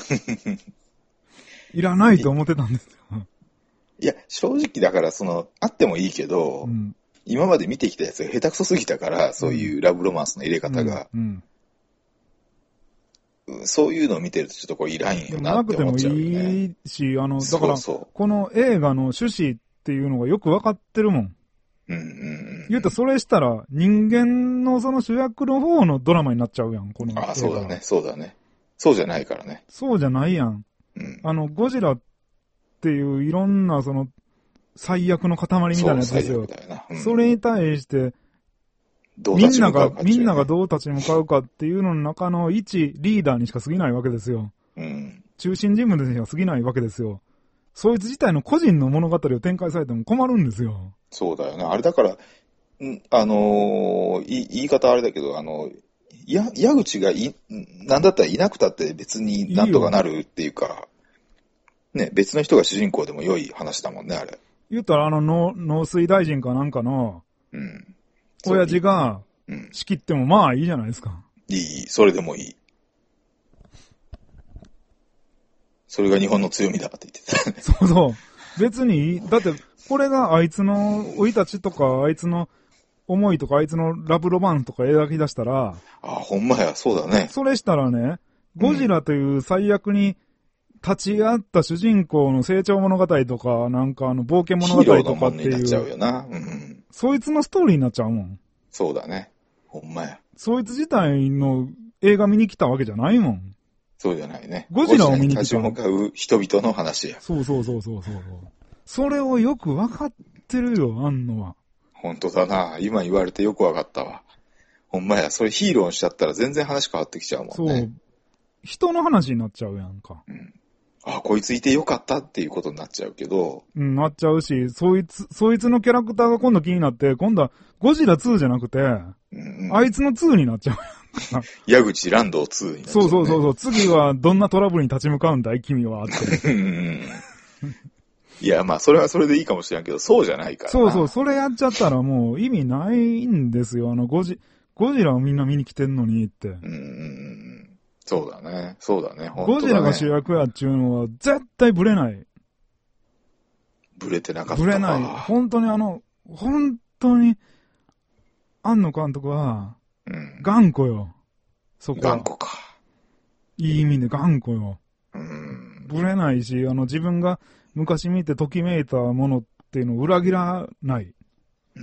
いらないと思ってたんですよ。 いや、正直だからその、あってもいいけど、うん、今まで見てきたやつが下手くそすぎたから、そういうラブロマンスの入れ方が、うんうん、そういうのを見てるとちょっとこれいらんよなって思っちゃうよね。 なくてもいいし、あの、だから、そうそうこの映画の趣旨っていうのがよくわかってるもん。うんうんうん、言うとそれしたら人間のその主役の方のドラマになっちゃうやん、この映画。 ああ、そうだね、そうだね。そうじゃないからね。 そうじゃないやん。うん、あの、ゴジラっていういろんなその最悪の塊みたいなやつですよ。 そ, うん、それに対して、みんなが、みんながどう立ち向かうかっていうのの中の一リーダーにしか過ぎないわけですよ。うん、中心人物にしか過ぎないわけですよ。そいつ自体の個人の物語を展開されても困るんですよ。 そうだよね。あれだから、んあのー、言い方あれだけど、あの、や、矢口がい、なんだったらいなくたって別になんとかなるっていうか、いいね、別の人が主人公でも良い話だもんね、あれ。 言ったらあの農、農水大臣かなんかの、うん。親父が、仕切ってもまあいいじゃないですか。 いい、それでもいい。それが日本の強みだって言ってた。 そうそう。別に、だって、これがあいつの生い立ちとか、あいつの思いとか、あいつのラブロマンとか描き出したら、 あ、ほんまや、そうだね。 それしたらね、ゴジラという最悪に立ち会った主人公の成長物語とか、なんかあの冒険物語とかっていう。ヒーローのものになっちゃうよな。うん。そいつのストーリーになっちゃうもん。 そうだね。ほんまや。 そいつ自体の映画見に来たわけじゃないもん。 そうじゃないね。 ゴジラを見に来た。 立ち向かう人々の話や。 そうそうそうそうそう。それをよくわかってるよ、あんのは。 ほんとだな。今言われてよくわかったわ。ほんまや。それヒーローにしちゃったら全然話変わってきちゃうもんね。そう。 人の話になっちゃうやんか。うん。 あ、こいついてよかったっていうことになっちゃうけど。 うん、なっちゃうし、そいつ、そいつのキャラクターが今度気になって、今度はゴジラツーじゃなくて、うんうん、あいつのツーになっちゃうやんか。 矢口ランドツーになっちゃう、ね。 そうそうそうそう。次はどんなトラブルに立ち向かうんだい君はって。 いや、まあ、それはそれでいいかもしれんけど、そうじゃないからな。 そうそう、それやっちゃったらもう意味ないんですよ。あの、ゴジ、ゴジラをみんな見に来てんのにって。うん。 そうだね。そうだね。 本当だね。ゴジラが主役やっちゅうのは絶対ブレない。 ブレてなかったか。 ブレない。本当にあの、本当に、庵野監督は、うん、頑固よ。そこは。 頑固か。 いい意味で頑固よ。うん。ブレないし、あの、自分が昔見てときめいたものっていうのを裏切らない。うん。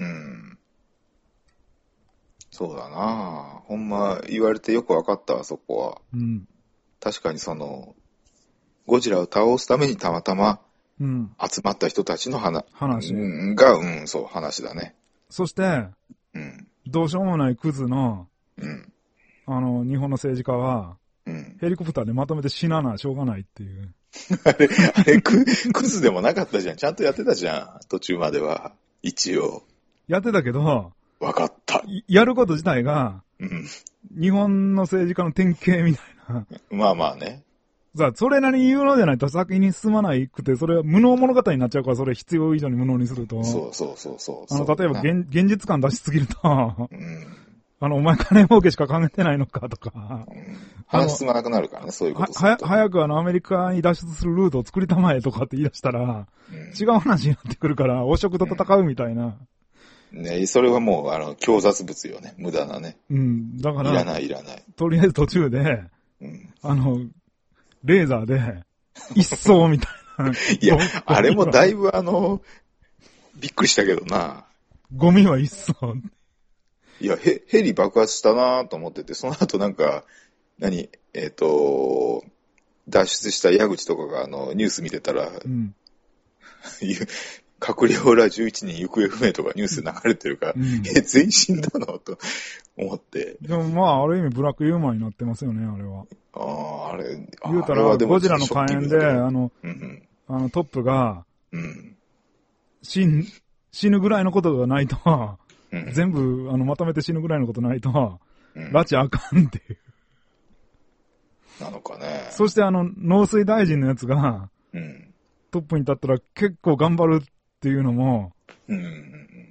そうだなぁ。ほんま言われてよくわかったわ、そこは。うん。確かにその、ゴジラを倒すためにたまたま、うん。集まった人たちの話。話。が、うん、そう、話だね。 そして、うん。どうしようもないクズの、うん。あの、日日本の政治家は、うん、ヘリコプターでまとめて死なな、しょうがないっていう。 あれ、あれ、ク、クズでもなかったじゃん。ちゃんとやってたじゃん。途中までは。一応。 やってたけど、 わかった。 やること自体が、うん、日本の政治家の典型みたいな。 まあまあね。 さあ、それなりに言うのじゃないと先に進まないくて、それは無能物語になっちゃうから、それ必要以上に無能にすると。 そうそうそうそう。 あの、例えば現、現実感出しすぎると、うん、あの、お前金儲けしか考えてないのかとか。うん、 話進まなくなるからね、そういうことは、は、早くあの、アメリカに脱出するルートを作りたまえとかって言い出したら、うん、違う話になってくるから、汚職と戦うみたいな。 うん、ね、それはもう、あの、強雑物よね。無駄なね。 うん、だから。 いらない、いらない。 とりあえず途中で、うん、あの、レーザーで、一掃みたいな。 いや、あれもだいぶあの、びっくりしたけどな。 ゴミは一掃。 いや、ヘ、ヘリ爆発したなと思ってて、その後なんか、何、えっと、脱出した矢口とかがあの、ニュース見てたら、うん、閣僚らじゅういちにん行方不明とかニュース流れてるから、うん、え、全身だのと思って。 でもまあ、ある意味ブラックユーモアになってますよね、あれは。 ああ、あれ、 言うたら、ゴジラの火炎で、あの、うんうん、あのトップが、うん、死ん、死ぬぐらいのことがないと、うん、全部、あの、まとめて死ぬぐらいのことないと、うん、拉致あかんっていう。 なのかね。 そしてあの、農水大臣のやつが、うん、トップに立ったら結構頑張るっていうのも、うんうんうん、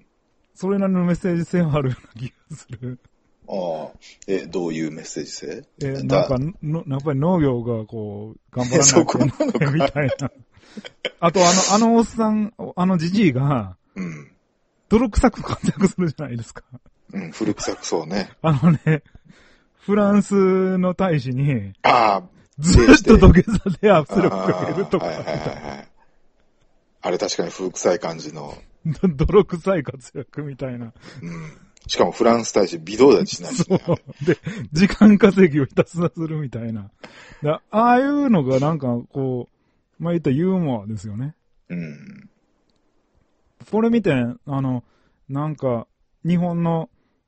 それなりのメッセージ性はあるような気がする。 ああ、え、どういうメッセージ性？ え、なんかの、やっぱり農業がこう、頑張らないといけないみたいな。あとあの、あのおっさん、あのじじいが、うん。泥臭く活躍するじゃないですか。 うん、古臭くそうね。 あのね、フランスの大使に、 ああ、 ずっと土下座で圧力かけるとか。はいはいはいはい。 あれ確かに古臭い感じの。 泥臭い活躍みたいな。 うん。しかもフランス大使微動だにしないしね。 そう。で、時間稼ぎをひたすらするみたいな。だああいうのがなんかこう、まあ言ったユーモアですよね。うん。これ見て、あの、なんか、日本の、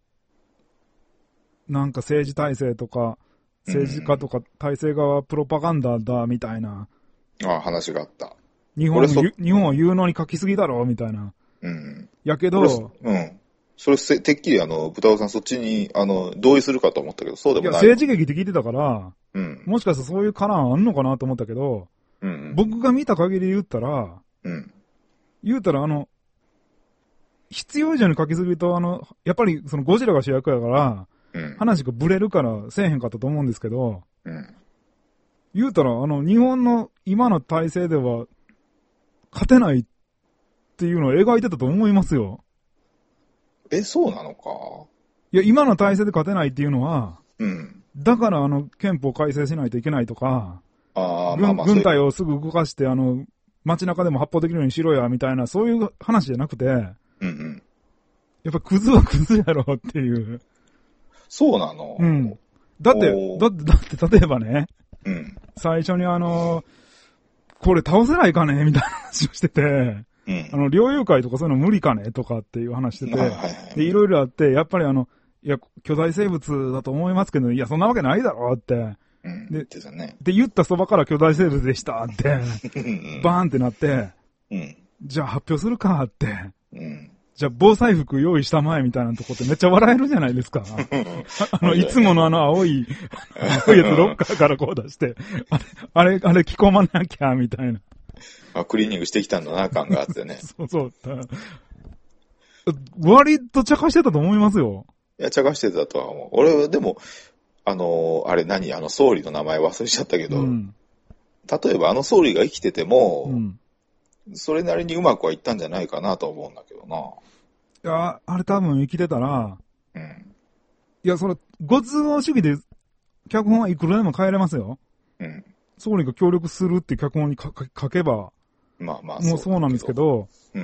なんか政治体制とか、政治家とか体制側はプロパガンダだみたいな。 ああ、話があった。 日本日本を有能に書きすぎだろみたいな。うん。やけど、 うん。それせ、てっきりあの、豚尾さんそっちに、あの、同意するかと思ったけど、そうでもない。いや、 政治劇って聞いてたから、うん。もしかしたらそういうカラーあんのかなと思ったけど、うん、うん。僕が見た限り言ったら、うん。言うたらあの、必要以上に書きすぎると、あの、やっぱりそのゴジラが主役やから、うん。話がブレるからせえへんかったと思うんですけど、うん。言うたら、あの、日本の今の体制では、勝てないっていうのを描いてたと思いますよ。 え、そうなのか。 いや、今の体制で勝てないっていうのは、うん。だからあの、憲法改正しないといけないとか、ああ、まあまあ、軍隊をすぐ動かして、あの、街中でも発砲できるようにしろや、みたいな、そういう話じゃなくて、うんうん。やっぱクズはクズやろっていう。 そうなの？ うん。だって、だって、だって、例えばね、うん。最初にあの、これ倒せないかねみたいな話をしてて、うん、あの、猟友会とかそういうの無理かねとかっていう話してて、はいはいはい、で、いろいろあって、やっぱりあの、いや、巨大生物だと思いますけど、いや、そんなわけないだろって。うん、で、ね、で、言ったそばから巨大生物でしたって、バーンってなって、うん、じゃあ発表するかって、うん、じゃあ防災服用意したまえみたいなとこってめっちゃ笑えるじゃないですか。あの、いつものあの青い、青いやつロッカーからこう出して、あれ、あれ、あれ着込まなきゃ、みたいな。 あ、クリーニングしてきたんだな、感があってね。 そうそう。割と茶化してたと思いますよ。 いや、茶化してたとは思う。俺、でも、あの、あれ何あの総理の名前忘れちゃったけど、うん、例えばあの総理が生きてても、うん、それなりにうまくはいったんじゃないかなと思うんだけどな。 いや、あれ多分生きてたら、うん、いや、それ、ご都合主義で脚本はいくらでも変えれますよ。うん、総理が協力するって脚本にか書けば、まあまあもうそうなんですけど、うん、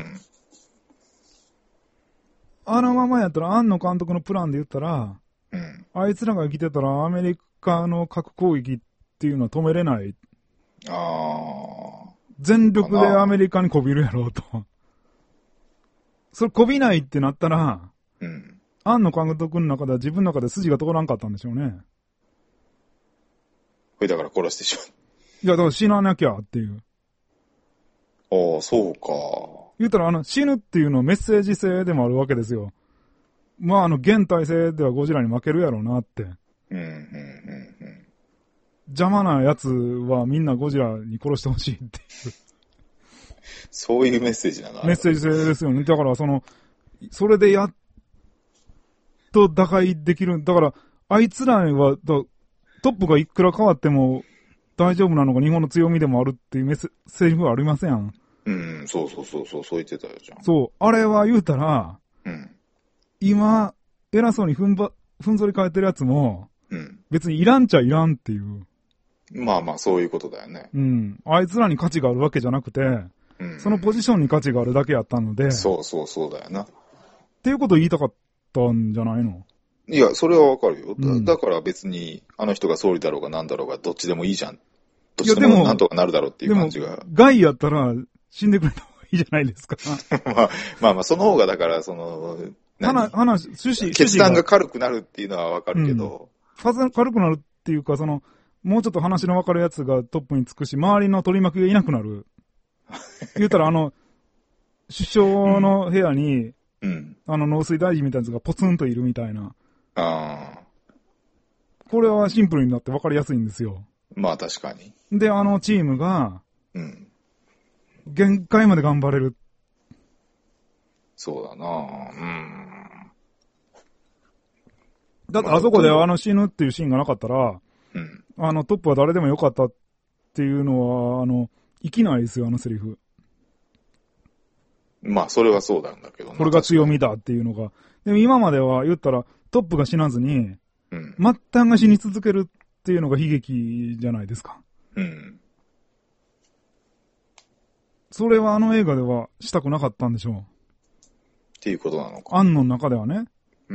あのままやったら、庵野監督のプランで言ったら、うん、あいつらが生きてたらアメリカの核攻撃っていうのは止めれない。あ全力でアメリカにこびるやろうと。それこびないってなったら、うん、庵野監督の中では自分の中で筋が通らんかったんでしょうね。 れだから殺してしまう。 いや、だから死ななきゃっていう。 ああ、そうか。 言うたら、あの、死ぬっていうのはメッセージ性でもあるわけですよ。まあ、あの、現体制ではゴジラに負けるやろうなって。うん、うん、うん、うん。邪魔なやつはみんなゴジラに殺してほしいっていう。 そういうメッセージなの？ メッセージ性ですよね。だから、その、それでやっと打開できる。だから、あいつらは、トップがいくら変わっても大丈夫なのが日本の強みでもあるっていうメッセセリフはありません。 うん、そうそうそうそう、そう言ってたよじゃん。 そう、あれは言うたら、うん、今、偉そうにふんば、ふんぞり返ってるやつも、うん、別にいらんちゃいらんっていう。 まあまあ、そういうことだよね。 うん。あいつらに価値があるわけじゃなくて、うん、そのポジションに価値があるだけやったので。 そうそうそうだよな。 っていうことを言いたかったんじゃないの？ いや、それはわかるよ、うん。だから別に、あの人が総理だろうが何だろうが、どっちでもいいじゃん。どっちでもなんとかなるだろうっていう感じが。 でも、害やったら死んでくれた方がいいじゃないですか。 まあ、まあまあ、その方がだから、その、 話、話、趣旨、 決断が軽くなるっていうのはわかるけど、 うん。軽くなるっていうか、その、もうちょっと話の分かるやつがトップにつくし、周りの取り巻きがいなくなる。言うたら、あの、首相の部屋に、うん、あの、農水大臣みたいなやつがポツンといるみたいな。ああ。これはシンプルになって分かりやすいんですよ。 まあ確かに。 で、あのチームが、うん。限界まで頑張れる。 そうだなぁ。うん。 だってあそこであの死ぬっていうシーンがなかったら、うん。あのトップは誰でもよかったっていうのは、あの、生きないですよ、あのセリフ。 まあ、それはそうなんだけどな。 これが強みだっていうのが。でも今までは言ったら、トップが死なずに、うん、末端が死に続けるっていうのが悲劇じゃないですか。うん。それはあの映画ではしたくなかったんでしょう。 っていうことなのか。 案の中ではね。うん。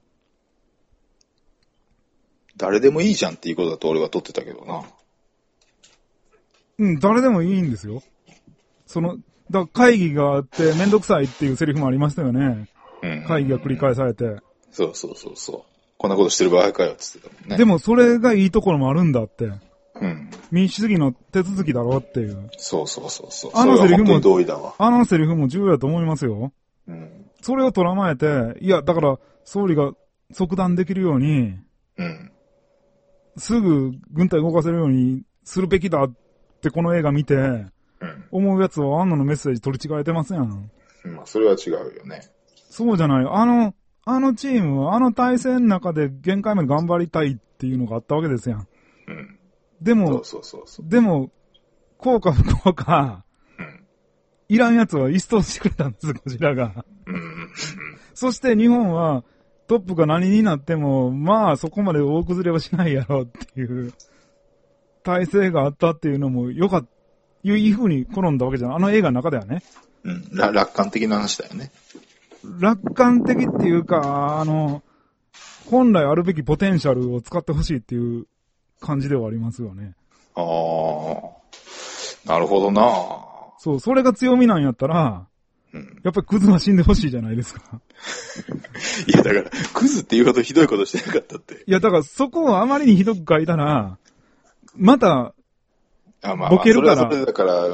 誰でもいいじゃんっていうことだと俺は取ってたけどな。 うん、誰でもいいんですよ。その、だ会議があってめんどくさいっていうセリフもありましたよね。うん。会議が繰り返されて。 そうそうそうそう。こんなことしてる場合かよって言ってたもんね。 でもそれがいいところもあるんだって。うん。民主主義の手続きだろうっていう。 そうそうそうそう。あのセリフも、同意だわ。 あのセリフも重要だと思いますよ。うん。それを捉まえて、いや、だから、総理が即断できるように、うん。すぐ軍隊動かせるようにするべきだってこの映画見て、うん。思うやつはあんなのメッセージ取り違えてません。 まあ、それは違うよね。 そうじゃない。あの、あのチームは、あの体制の中で限界まで頑張りたいっていうのがあったわけですやん。うん。でも、そうそうそうそう。でも、こうか不幸か、うん。いらんやつは一掃してくれたんです、こちらが。うん。そして日本は、トップが何になっても、まあそこまで大崩れはしないやろっていう、体制があったっていうのもよかった、いう風に転んだわけじゃん。あの映画の中ではね。 うん。楽観的な話だよね。 楽観的っていうか、あの、本来あるべきポテンシャルを使ってほしいっていう感じではありますよね。 ああ、なるほどな。 そう、それが強みなんやったら、うん、やっぱりクズは死んでほしいじゃないですか。 いや、だから、クズっていうほどひどいことしてなかったって。 いや、だからそこをあまりにひどく書いたら、また、 あ、まあ、 ボケるから、 それはそれだから、うん、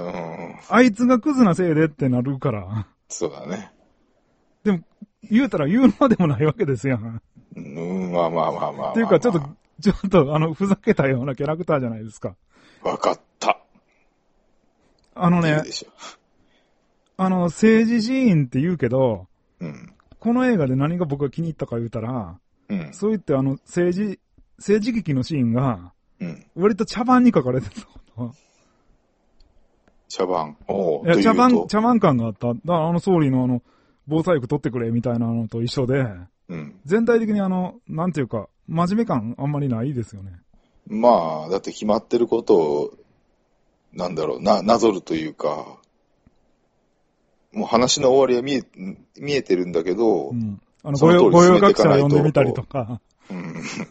あいつがクズなせいでってなるから。 そうだね。 でも、言うたら言うのでもないわけですやん。 うん、まあまあまあまあ、まあ。 っていうか、ちょっと、ちょっと、あの、ふざけたようなキャラクターじゃないですか。 わかった。 あのね、あの、政治シーンって言うけど、うん、この映画で何が僕が気に入ったか言うたら、うん、そう言ってあの、政治、政治劇のシーンが、うん、割と茶番に書かれてたこと。 茶番おいや、茶番、茶番感があった。だからあの総理のあの、防災服取ってくれみたいなのと一緒で、うん、全体的にあの、なんていうか、真面目感あんまりないですよね。 まあ、だって決まってることを、なんだろう、な、なぞるというか、もう話の終わりは見え、見えてるんだけど、うん、 あの、御用、御用学者読んでみたりとか。うん、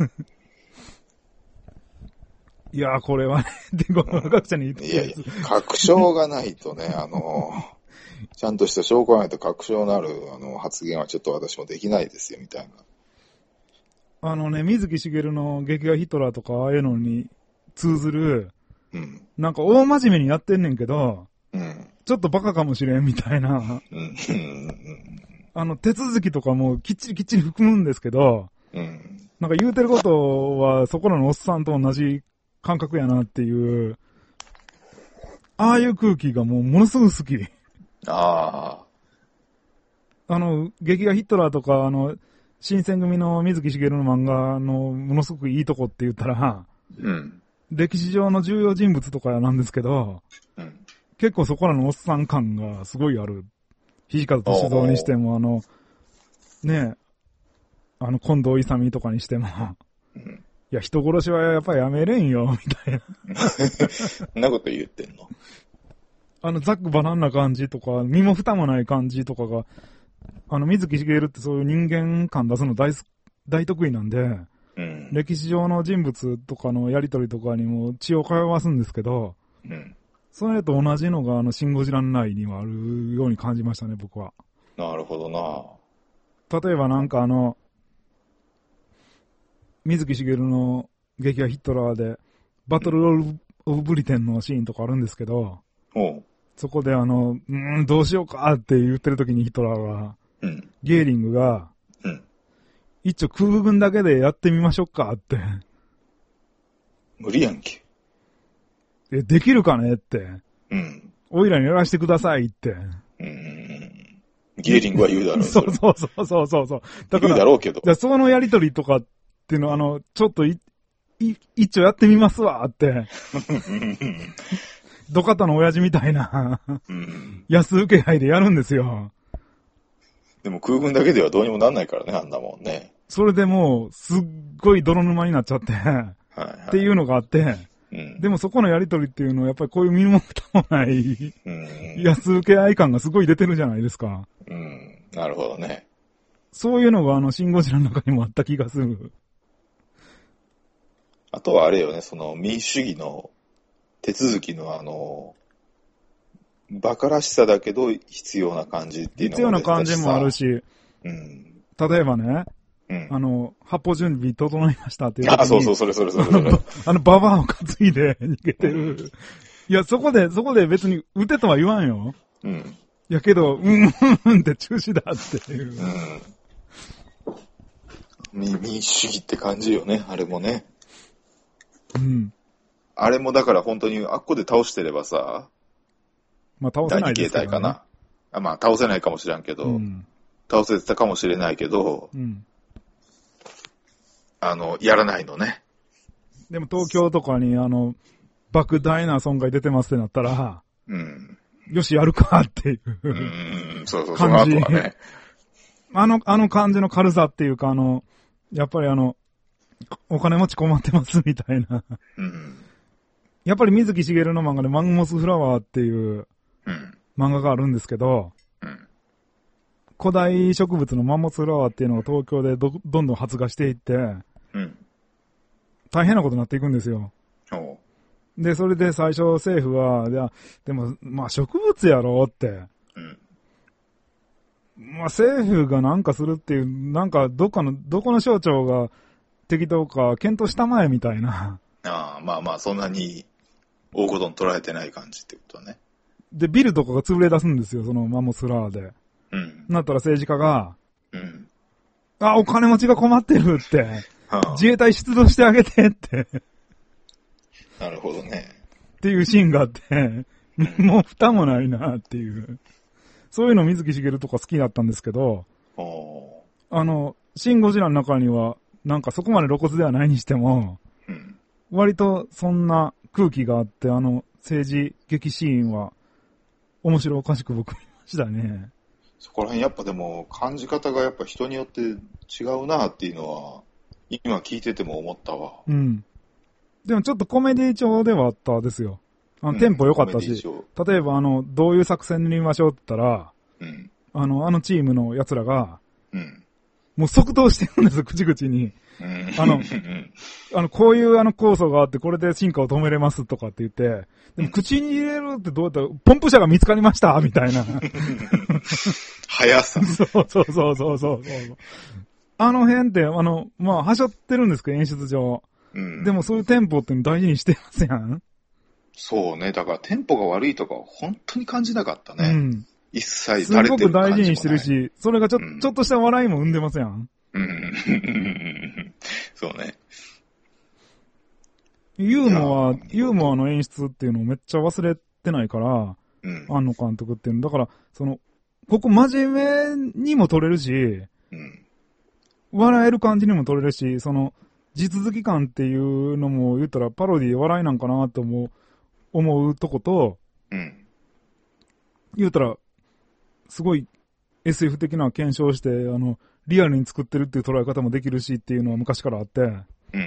いやー、これはね、で、御用学者に言って、 うん、いやいや、確証がないとね、あの、ちゃんとした証拠がないと確証のあるあの発言はちょっと私もできないですよ、みたいな。 あのね、水木しげるの劇画ヒトラーとかああいうのに通ずる、うん、なんか大真面目にやってんねんけど、うん、ちょっとバカかもしれんみたいな、うん、あの手続きとかもきっちりきっちり含むんですけど、うん、なんか言うてることはそこらのおっさんと同じ感覚やなっていう、ああいう空気がもうものすごく好き。ああ。あの、劇画ヒットラーとか、あの、新選組の水木しげるの漫画のものすごくいいとこって言ったら、うん、歴史上の重要人物とかなんですけど、うん、結構そこらのおっさん感がすごいある。土方歳三にしても、あの、ねえ、あの、近藤勇とかにしても、うん、いや、人殺しはやっぱりやめれんよ、みたいな。 そんなこと言ってんの？ あの、ザックバナンな感じとか、身も蓋もない感じとかが、あの、水木しげるってそういう人間感出すの大、大得意なんで、うん、歴史上の人物とかのやりとりとかにも血を通わすんですけど、うん、それと同じのが、あの、シン・ゴジラ内にはあるように感じましたね、僕は。 なるほどな。 例えばなんかあの、水木しげるの劇画ヒットラーで、バトル・オブ・ブリテンのシーンとかあるんですけど、うん、そこであの、うーん、どうしようかって言ってる時にヒトラーは、うん、ゲーリングが、うん、一応空軍だけでやってみましょうかって。 無理やんけ。 え、できるかねって。うん。おいらにやらしてくださいって。うん。 ゲーリングは言うだろう。 そうそうそうそうそうそう。 だから、言うだろうけど。 じゃそのやりとりとかっていうのは、あの、ちょっとい、い、一応やってみますわって。ドカタの親父みたいな、うん、安請け合いでやるんですよ。 でも空軍だけではどうにもなんないからね、あんなもんね。 それでもう、すっごい泥沼になっちゃって、はいはい、っていうのがあって、うん、でもそこのやりとりっていうのはやっぱりこういう身も蓋もない、うん、安請け合い感がすごい出てるじゃないですか。 うん、なるほどね。 そういうのがあの、シン・ゴジラの中にもあった気がする。 あとはあれよね、その民主主義の手続きのあの、馬鹿らしさだけど必要な感じっていうのが、ね、 必要な感じもあるし、うん、例えばね、うん、あの、発砲準備整いましたっていう時に。 あ、そうそう、それそれそれそれ。 あの、ババアを担いで逃げてる。うん、いや、そこで、そこで別に撃てとは言わんよ。うん。やけど、うん、うんって中止だっていう。 うん。民主主義って感じよね、あれもね。 うん。 あれもだから本当にあっこで倒してればさ、 まあ倒せないですけど、ね、 第二形態かな。あ、まあ倒せないかもしれんけど、うん、倒せてたかもしれないけど、うん、あの、やらないのね。 でも東京とかにあの、莫大な損害出てますってなったら、うん、よしやるかっていう、うん、 そうそう、その後はね。 あの、あの感じの軽さっていうか、あの、やっぱりあの、お金持ち困ってますみたいな。うん、やっぱり水木しげるの漫画でマンモスフラワーっていう漫画があるんですけど、うん、古代植物のマンモスフラワーっていうのが東京で ど, どんどん発芽していって、うん、大変なことになっていくんですよ。で、それで最初政府は、いや、でも、まあ植物やろって、うん、まあ政府がなんかするっていう、なんかどっかの、どこの省庁が適当か検討したまえみたいな。 ああ、まあまあそんなに大事に捉えてない感じってことね。 で、ビルとかが潰れ出すんですよ、そのマンモスフラワーで。うん。なったら政治家が、うん。あ、お金持ちが困ってるって。はあ、自衛隊出動してあげてって。 なるほどね。 っていうシーンがあって、もう蓋もないなっていう。そういうの水木しげるとか好きだったんですけど、あの、シン・ゴジラの中には、なんかそこまで露骨ではないにしても、うん、割とそんな空気があって、あの政治劇シーンは面白おかしく僕見ましたね。 そこら辺やっぱでも感じ方がやっぱ人によって違うなっていうのは今聞いてても思ったわ。うん。 でもちょっとコメディ調ではあったですよ。あの、うん、テンポ良かったし、例えばあの、どういう作戦に見ましょうって言ったら、うん、あの、あのチームの奴らが、うん、もう即答してるんですよ、口々に。うん、あの、あの、こういうあの構想があって、これで進化を止めれますとかって言って、でも口に入れるってどうやったら、ポンプ車が見つかりましたみたいな。 速さ。 そうそうそうそうそう。あの辺って、あの、まあ、はしょってるんですけど、演出上。 うん。 でもそういうテンポって大事にしてますやん。 そうね。だからテンポが悪いとか本当に感じなかったね。うん。一切垂れてる感じもない。すごく大事にしてるし、それがちょ、うん、ちょっとした笑いも生んでますやん。 うん。そうね。 ユーモア、ユーモアの演出っていうのをめっちゃ忘れてないから、 うん、 庵野監督っていうの。だから、その、ここ真面目にも撮れるし、 うん、 笑える感じにも撮れるし、その、地続き感っていうのも言ったらパロディで笑いなんかなと思う、思うとこと、 うん、 言うたら、すごい エスエフ 的な検証して、あの、リアルに作ってるっていう捉え方もできるしっていうのは昔からあって、 うんうん、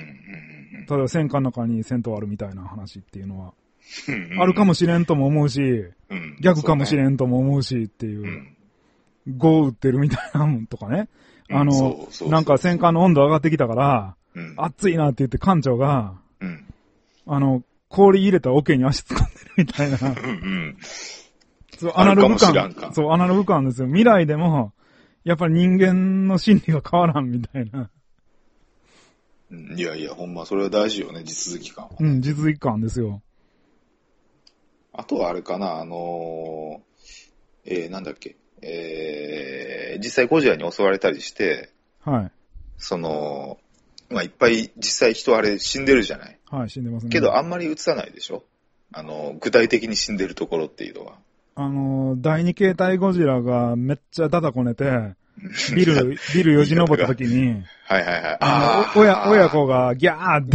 ただ戦艦の中に戦闘あるみたいな話っていうのは、あるかもしれんとも思うし、 うん、 逆かもしれんとも思うしっていう、うん、ゴー打ってるみたいなもんとかね。あの、そうそうそうそうなんか戦艦の温度上がってきたから、うん、熱いなって言って艦長が、 うん、 あの、氷入れた桶に足突っ込んでるみたいな。 うんうんそう、アナログ感。そう、アナログ感ですよ。未来でも、やっぱり人間の心理は変わらんみたいな。 いやいや、ほんま、それは大事よね、地続き感は。 うん、地続き感ですよ。 あとはあれかな、あのー、えー、なんだっけ、えー、実際ゴジラに襲われたりして、 はい。 その、まあ、いっぱい実際人あれ死んでるじゃない。 はい、死んでますね。 けどあんまり映さないでしょ。あの、具体的に死んでるところっていうのは。 あの、第二形態ゴジラがめっちゃダダこねて、ビル、ビルよじ登った時に、 はいはいはい。 あの、親、親子がギャーって、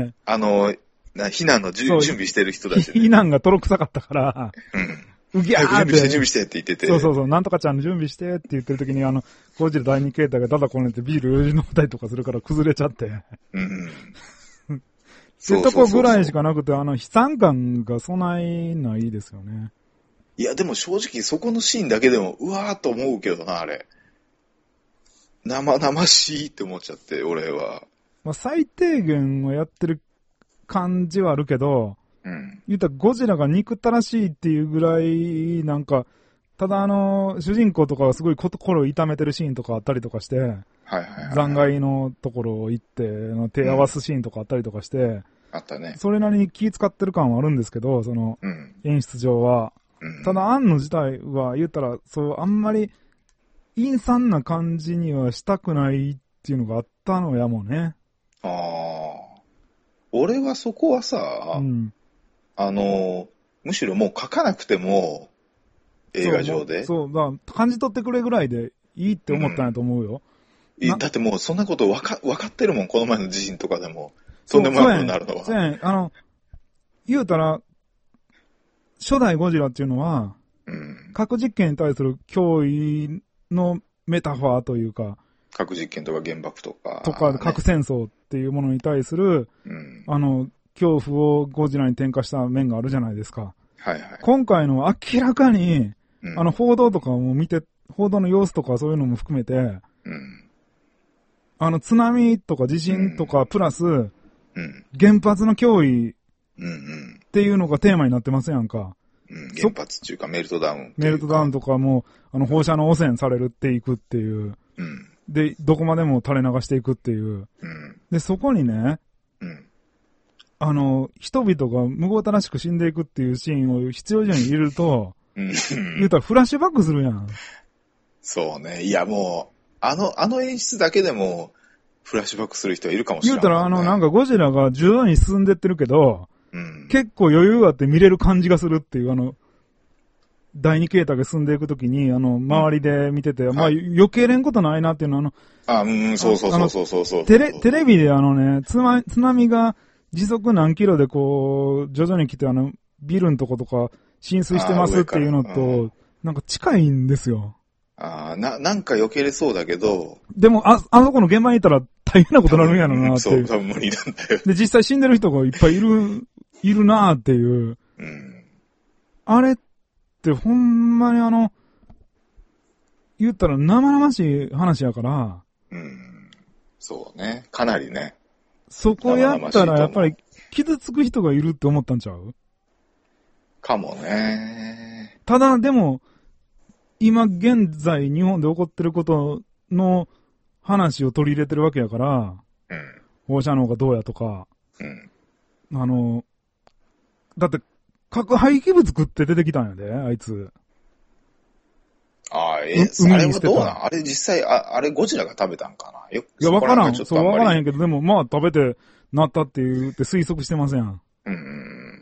あの、避難の準備してる人たち、 ね。避難がとろくさかったから、 うん。 うぎゃーって。 準備して準備してって言ってて。 そうそうそう、なんとかちゃんの準備してって言ってる時に、あの、ゴジラ第二形態がダダこねてビルよじ登ったりとかするから崩れちゃって。 うん。 そういうとこぐらいしかなくて、あの、悲惨感がそないないですよね。 いや、でも正直そこのシーンだけでも、うわーと思うけどな、あれ。生々しいって思っちゃって、俺は。 まあ、最低限はやってる感じはあるけど、 うん。 言ったらゴジラが憎たらしいっていうぐらい、なんか、ただあの、主人公とかはすごい心を痛めてるシーンとかあったりとかして、 はいはいはい、 残骸のところを行って、手合わすシーンとかあったりとかして、うん、 あったね。 それなりに気使ってる感はあるんですけど、その、 うん、 演出上は。 うん、 ただ、庵野自体は言ったら、そう、あんまり、陰惨な感じにはしたくないっていうのがあったのやもんね。 ああ。俺はそこはさ、 うん、 あの、むしろもう書かなくても、映画上で。 そう、そうだ感じ取ってくれぐらいでいいって思ったんやと思うよ。 うん、だってもうそんなことわか、わかってるもん、この前の地震とかでも。とんでもなくなるのは。 そうやん、あの、言うたら、初代ゴジラっていうのは、 うん、 核実験に対する脅威のメタファーというか、 核実験とか原爆とか、 とか、核戦争っていうものに対する、 うん、 あの、恐怖をゴジラに転化した面があるじゃないですか。 はいはい。 今回の明らかに、 うん、 あの、報道とかも見て、報道の様子とかそういうのも含めて、 うん、 あの、津波とか地震とか、プラス、 うん、 原発の脅威うんうん、 っていうのがテーマになってますやんか。 うん、原発っていうかメルトダウン。 メルトダウンとかも、あの、放射能汚染されるっていくっていう。 うん、 で、どこまでも垂れ流していくっていう。 うん、 で、そこにね、 うん、 あの、人々が無謀たらしく死んでいくっていうシーンを必要以上に入れると、 うん、 言うたらフラッシュバックするやん。 そうね。いやもう、あの、あの演出だけでも、フラッシュバックする人はいるかもしれない、ね。 言うたらあの、なんかゴジラが徐々に進んでってるけど、 うん、 結構余裕があって見れる感じがするっていう、あの、第二形態が進んでいくときに、あの、周りで見てて、うん、まあ、はい、余計れんことないなっていうのは、あの、 あ、うん、そうそうそうそうそうテレ、テレビであのね、津波、津波が時速何キロでこう、徐々に来てあの、ビルのとことか浸水してますっていうのと、うん、なんか近いんですよ。 ああ、な、なんか避けれそうだけど。 でも、あ、あそこの現場にいたら大変なことになるんやろなっていう。 そう、多分無理なんだよ。 で、実際死んでる人がいっぱいいる、いるなっていう。 うん。 あれってほんまにあの、言ったら生々しい話やから。 うん。そうね。かなりね。 そこやったらやっぱり傷つく人がいるって思ったんちゃう？ かもね。 ただ、でも、今現在日本で起こってることの話を取り入れてるわけやから、 うん、 放射能がどうやとか、 うん。 あの、だって、核廃棄物食って出てきたんやで、あいつ。 ああ、えー、あれはどうなんあれ実際、あ、あれゴジラが食べたんかなよいや、わからん。そう、わからへんけど、でもまあ食べてなったって言って推測してません。 うん。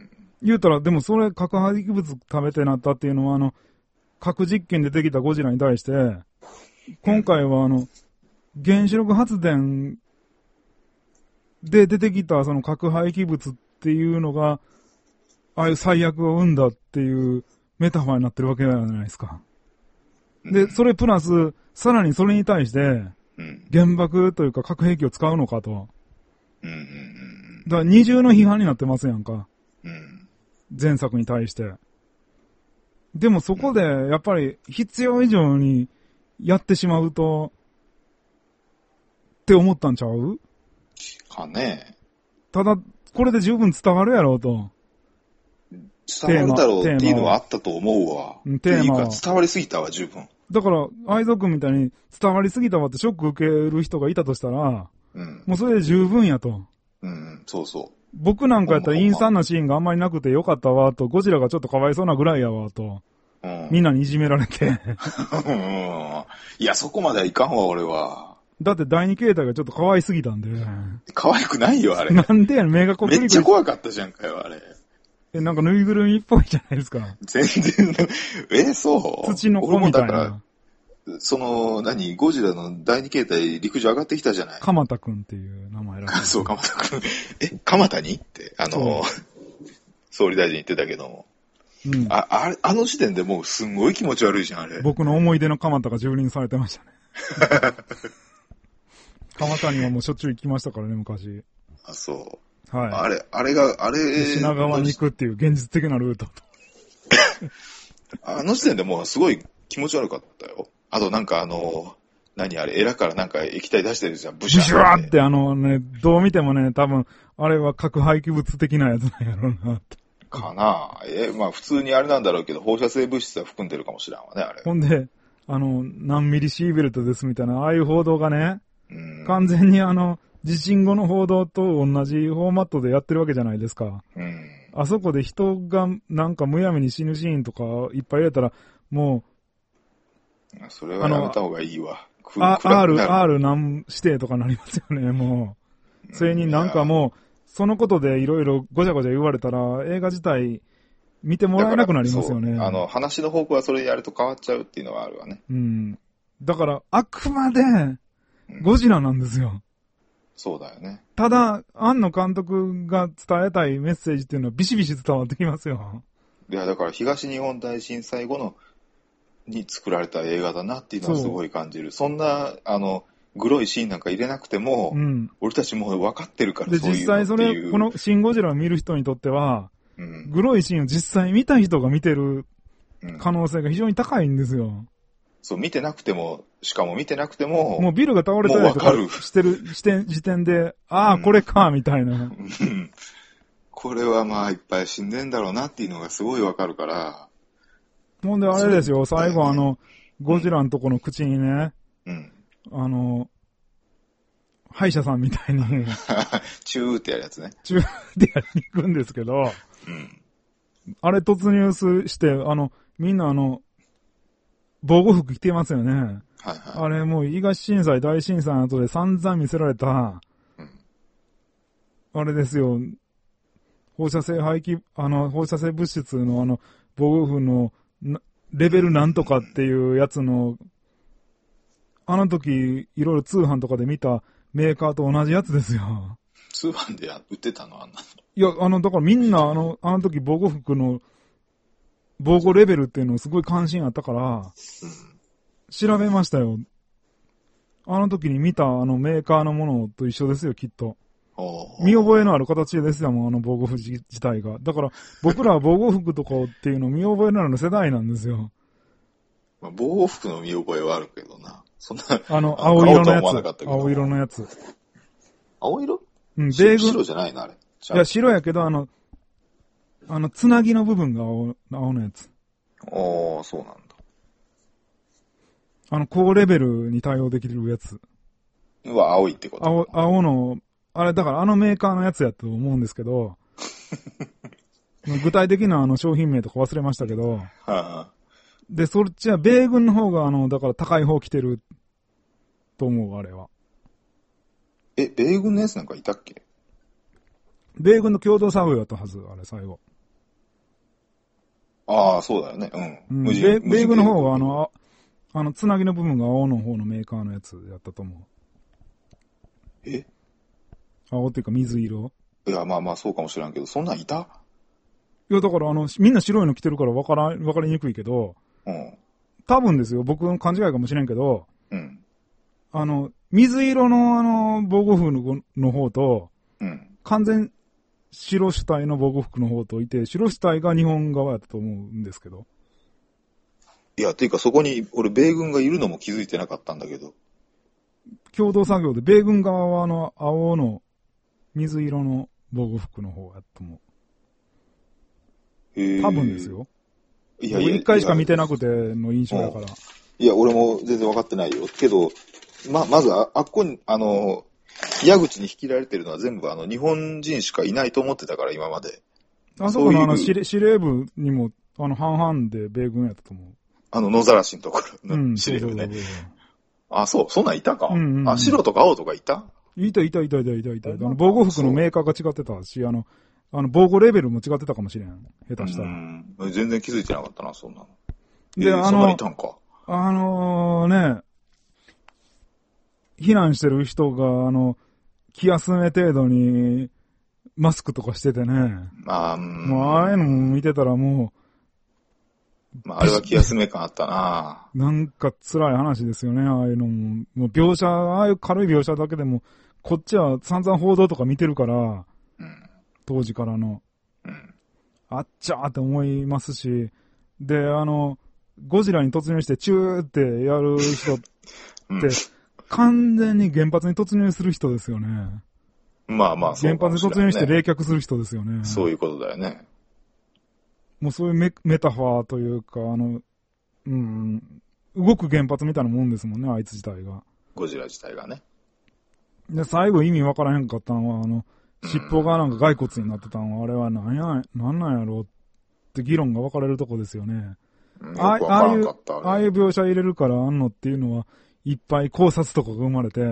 言うたら、でもそれ核廃棄物食べてなったっていうのは、あの、核実験でできたゴジラに対して、今回はあの、原子力発電で出てきたその核廃棄物っていうのが、ああいう最悪を生んだっていうメタファーになってるわけじゃないですか。で、それプラス、さらにそれに対して、原爆というか核兵器を使うのかと。だから二重の批判になってますやんか。前作に対して。でもそこで、やっぱり必要以上にやってしまうと、って思ったんちゃう？ かね。 ただ、これで十分伝わるやろうと。 伝わるだろうっていうのはあったと思うわ。テーマは。伝わりすぎたわ、十分。 だから、愛蔵君みたいに伝わりすぎたわってショック受ける人がいたとしたら、うん、もうそれで十分やと。 うん、そうそう。 僕なんかやったら陰惨なシーンがあんまりなくてよかったわと、ゴジラがちょっとかわいそうなぐらいやわと。うん、みんなにいじめられて。 うん、いや、そこまではいかんわ、俺は。 だって第二形態がちょっと可愛すぎたんで。 可愛くないよ、あれ。 なんでやねん、目がこっくり。 めっちゃ怖かったじゃんかよ、あれ。 え、なんかぬいぐるみっぽいじゃないですか。 全然、え、そう土の子みたいな。 その、何、ゴジラの第二形態陸上上がってきたじゃない。 鎌田くんっていう名前らしい。 そう、鎌田くん。え、鎌田にって、あの、総理大臣言ってたけども。うん、あ、あれ、あの時点でもうすんごい気持ち悪いじゃん、あれ。 僕の思い出の鎌田が蹂躙されてましたね。鎌田にはもうしょっちゅう行きましたからね、昔。 あ、そう。 はい。 あれ、あれが、あれ。 品川に行くっていう現実的なルート。 あの時点でもうすごい気持ち悪かったよ。あとなんかあの、何あれ、エラからなんか液体出してるじゃん、 ブシュー。ブシューってあのね、どう見てもね、多分、あれは核廃棄物的なやつなんやろうなって。 かなぁ。え、まあ普通にあれなんだろうけど、放射性物質は含んでるかもしれんわね、あれ。 ほんで、あの、何ミリシーベルトですみたいな、ああいう報道がね、完全にあの、地震後の報道と同じフォーマットでやってるわけじゃないですか。うん、あそこで人がなんかむやみに死ぬシーンとかいっぱい入れたら、もう、それはやめた方がいいわ。 あ、R、R 何指定とかなりますよね、もう。それになんかもう、そのことでいろいろごちゃごちゃ言われたら、映画自体見てもらえなくなりますよね。 あの、話の方向はそれやると変わっちゃうっていうのはあるわね。 うん。だから、あくまで、ゴジラなんですよ。うん、 そうだよね。 ただ、庵野監督が伝えたいメッセージっていうのはビシビシ伝わってきますよ。 いや、だから東日本大震災後の、に作られた映画だなっていうのはすごい感じる。そ, そんな、あの、グロいシーンなんか入れなくても、うん、俺たちもう分かってるから、 で、そういう実際それ、このシン・ゴジラを見る人にとっては、うん、グロいシーンを実際見た人が見てる可能性が非常に高いんですよ。うん、 そう、見てなくても、しかも見てなくても、 もうビルが倒れたりとかしてる時点、時点で、ああ、うん、これか、みたいな。 これはまあいっぱい死んでんだろうなっていうのがすごいわかるから。 ほんであれですよ、最後あの、ゴジラのとこの口にね、うん、あの、歯医者さんみたいに、 チューってやるやつね。 チューってやりに行くんですけど、うん、あれ突入して、あの、みんなあの、防護服着てますよね。はいはい、あれもう東震災大震災の後で散々見せられた、うん、あれですよ、放射性廃棄、あの、放射性物質のあの、防護服のレベルなんとかっていうやつの、あの時いろいろ通販とかで見たメーカーと同じやつですよ。 通販で売ってたのあんなの。 いや、あの、だからみんなあの、あの時防護服の防護レベルっていうのすごい関心あったから、うん、調べましたよ。あの時に見たあのメーカーのものと一緒ですよ、きっと。見覚えのある形ですよ、もうあの防護服自体が。だから僕らは防護服とかっていうの見覚えのある世代なんですよ。 まあ、防護服の見覚えはあるけどな。そんな、 あの、青色のやつ。青色のやつ。 青色うん、ベーグ。 白じゃないのあれ。 いや、白やけど、あの、あの、つなぎの部分が青、青のやつ。 ああ、そうなんだ。 あの、高レベルに対応できるやつ。 うわ、青いってこと青、青の、 あれ、だからあのメーカーのやつやと思うんですけど、具体的なあの商品名とか忘れましたけど、はあ、で、そっちは米軍の方があの、だから高い方来てると思う、あれは。 え、米軍のやつなんかいたっけ？ 米軍の共同作業やったはず、あれ、最後。 ああ、そうだよね。うん。 うん、米, 米軍の方が、あの、あの、つなぎの部分が青の方のメーカーのやつやったと思う。 え？ 青っていうか水色？ いや、まあまあそうかもしれんけど、そんなんいた？ いや、だからあの、みんな白いの着てるから分から、分かりにくいけど、うん。多分ですよ、僕の勘違いかもしれんけど、うん。あの、水色のあの、防護服のの方と、うん。完全白主体の防護服の方といて、白主体が日本側やったと思うんですけど。 いや、ていうかそこに俺米軍がいるのも気づいてなかったんだけど。 共同作業で、米軍側はあの、青の水色の防護服の方やと思う。多分ですよ。いやいや、一回しか見てなくての印象だから。 いや、俺も全然分かってないよ。けど、ま、まずあ、あっこに、あの、矢口に引きられてるのは全部あの、日本人しかいないと思ってたから、今まで。 あそこのあの、司令、司令部にも、あの、半々で米軍やったと思う。 あの、野ざらしのところの司令部ね。うん、そうそうそうそう。あ、そう、そんなんいたか。うんうんうん、あ、白とか青とかいた？ いたいたいたいたいたいた。あの、防護服のメーカーが違ってたし、あの、あの、防護レベルも違ってたかもしれん。下手したら。うん。 全然気づいてなかったな、そんなの。で、えー、あの、そんないたんか。 あのー、ね、避難してる人が、あの、気休め程度に、マスクとかしててね。まあ、もう、ああいうのも見てたらもう、まあ、あれは気休め感あったななんか辛い話ですよね、ああいうのも。もう描写、ああいう軽い描写だけでも、こっちは散々報道とか見てるから、うん、当時からの。うん、あっちゃーって思いますし、で、あの、ゴジラに突入してチューってやる人って、うん、完全に原発に突入する人ですよね。 まあまあそう、 ね、原発に突入して冷却する人ですよね。 そういうことだよね。 もうそういう メ, メタファーというか、あの、うん、動く原発みたいなもんですもんね、あいつ自体が。 ゴジラ自体がね。 で、最後意味わからへんかったのは、あの、尻尾がなんか骸骨になってたのは、あれは何や、何なんやろうって議論が分かれるとこですよね。うん、あ, ああいう、ああいう描写入れるからあんのっていうのは、いっぱい考察とかが生まれて。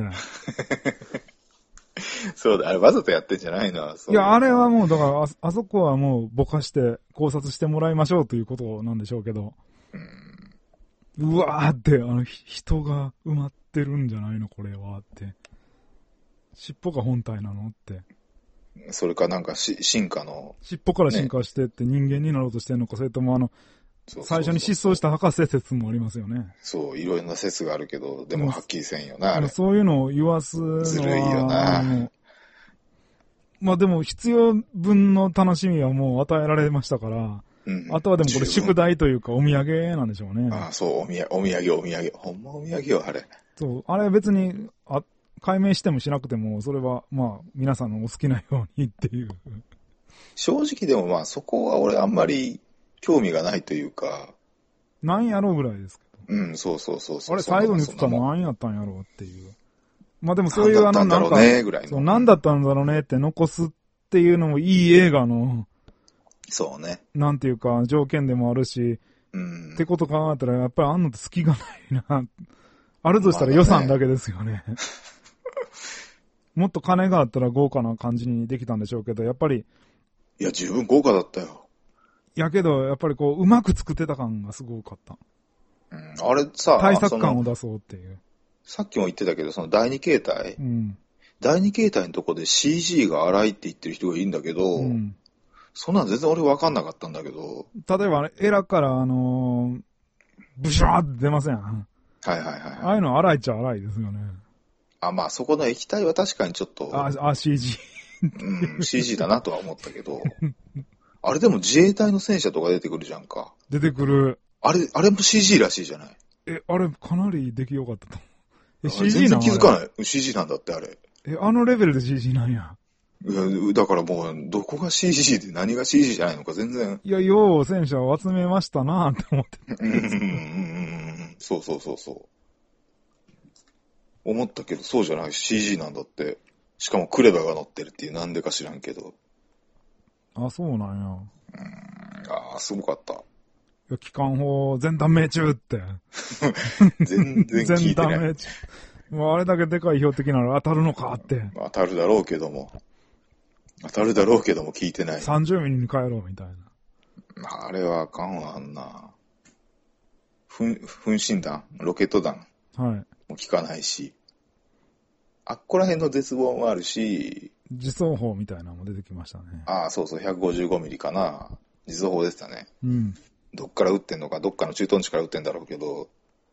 そうだ、あれわざとやってんじゃないの？ いや、あれはもう、だからあ、あそこはもうぼかして考察してもらいましょうということなんでしょうけど。うん、うわーって、あの、人が埋まってるんじゃないのこれはって。尻尾が本体なのって。 それかなんかし進化の。 尻尾から進化してって人間になろうとしてんのか、ね、それともあの、そうそうそうそう最初に失踪した博士説もありますよね。 そう、いろんな説があるけど、でもはっきりせんよな、あれ。 そういうのを言わすのは。 ずるいよな。 まあでも必要分の楽しみはもう与えられましたから、うん、あとはでもこれ宿題というかお土産なんでしょうね。 ああ、そう、お土産、お土産、お土産。ほんまお土産よ、あれ。 そう、あれ別に、あ、解明してもしなくても、それはまあ皆さんのお好きなようにっていう。 正直でもまあそこは俺あんまり興味がないというか。 なんやろうぐらいですけど。 うん、そうそうそうそう。 あれ最後に言ったら何やったんやろうっていう。まあでもそういうあのなんか、そう、何だったんだろうねって残すっていうのもいい映画の、 そうね。 なんていうか条件でもあるし、うん、ってこと考えたらやっぱりあんのって隙がないな。あるとしたら予算だけですよね。ねもっと金があったら豪華な感じにできたんでしょうけど、やっぱり。 いや、十分豪華だったよ。 やけど、やっぱりこう、うまく作ってた感がすごかった。 うん、あれさ、 対策感を出そうっていう。 さっきも言ってたけど、その第二形態、うん、第二形態のとこで シージー が荒いって言ってる人がいるんだけど、うん、そんなん全然俺分かんなかったんだけど。 例えば、エラからあのー、ブシュワーって出ません。はいはいはい。 ああいうの荒いっちゃ荒いですよね。 あ、まあそこの液体は確かにちょっと。 あ、あ シージー。うん、シージー だなとは思ったけど。あれでも自衛隊の戦車とか出てくるじゃんか。 出てくる。 あれ、あれも シージー らしいじゃない。 え、あれかなり出来良かったと。 え、シージー なん？全然気づかない。シージー なんだってあれ。 え、あのレベルで シージー なんや。 いや、だからもう、どこが シージー で何が シージー じゃないのか全然。 いや、よう戦車を集めましたなって思って。 うんうんうん。そうそうそうそう。思ったけど、そうじゃない。シージー なんだって。 しかもクレバが乗ってるっていう、なんでか知らんけど。 あ、そうなんや。うーん、 ああ、すごかった。いや、機関砲全弾命中って。 全然聞いてない。全弾命中。 もうあれだけでかい標的なら当たるのかって。 当たるだろうけども。当たるだろうけども聞いてない。 さんじゅうミリに帰ろうみたいな。あれはあかんわ、あんな。噴、噴信弾ロケット弾。 はい。 もう効かないし。あっこら辺の絶望もあるし。 自走砲みたいなのも出てきましたね。 ああ、そうそう、ひゃくごじゅうごミリかな。自走砲でしたね。 うん。 どっから撃ってんのか、どっかの駐屯地から撃ってんだろうけど。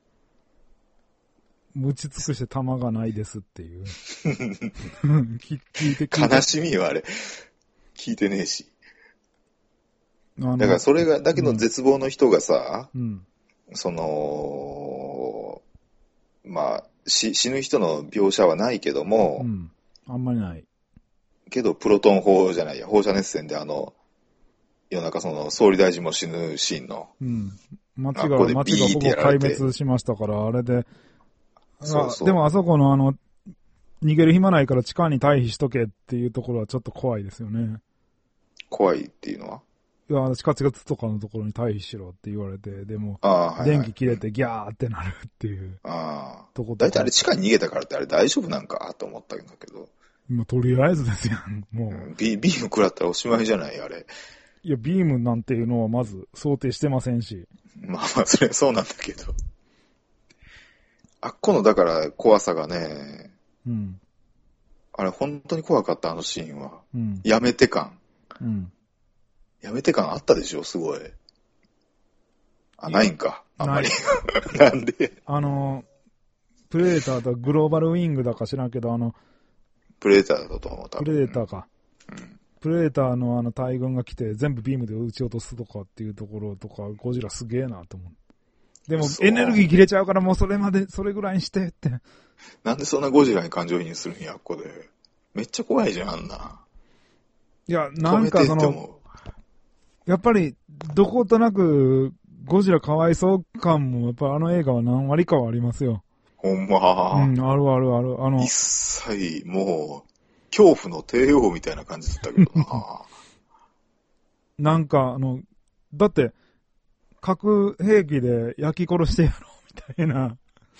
打ち尽くして弾がないですっていう。聞いて聞いて悲しみよ、あれ。聞いてねえし。だからそれが、だけの絶望の人がさ、 うん、 その、まあ、し死ぬ人の描写はないけども、 うん、あんまりない。 けど、プロトン砲じゃないや、放射熱線であの、夜中その、総理大臣も死ぬシーンの。 うん。街が、街がほぼ壊滅しましたから、あれで、そうそう。でもあそこのあの、逃げる暇ないから地下に退避しとけっていうところはちょっと怖いですよね。 怖いっていうのはいや、地下鉄とかのところに退避しろって言われて、でも、 あ、はいはい、 電気切れてギャーってなるっていう。 ああ。 とこだいたいあれ地下に逃げたからってあれ大丈夫なんかと思ったんだけど。 もうとりあえずですやん、もう。うん、 ビ, ビーム食らったらおしまいじゃないあれ。 いや、ビームなんていうのはまず想定してませんし。 まあまあ、それはそうなんだけど。あっこの、だから怖さがね、 うん。 あれ本当に怖かった、あのシーンは。 うん。 やめて感。 うん。 やめて感あったでしょ、すごい。あ、ないんか、あんまり。なんであの、プレデターとグローバルウィングだか知らんけど、あの、 プレデターだと思った。 プレデターか。うん。プレデターのあの大軍が来て全部ビームで撃ち落とすとかっていうところとか、ゴジラすげえなと思う。でもエネルギー切れちゃうからもうそれまで、それぐらいにしてって。 なんでそんなゴジラに感情移入するんや、ここで。めっちゃ怖いじゃん、あんな。 いや、なんかその、やっぱり、どことなく、ゴジラかわいそう感も、やっぱあの映画は何割かはありますよ。 ほんま。 うん、あるあるある。あの、 一切、もう、恐怖の帝王みたいな感じだったけどな。 なんか、あの、だって、核兵器で焼き殺してやろうみたいな。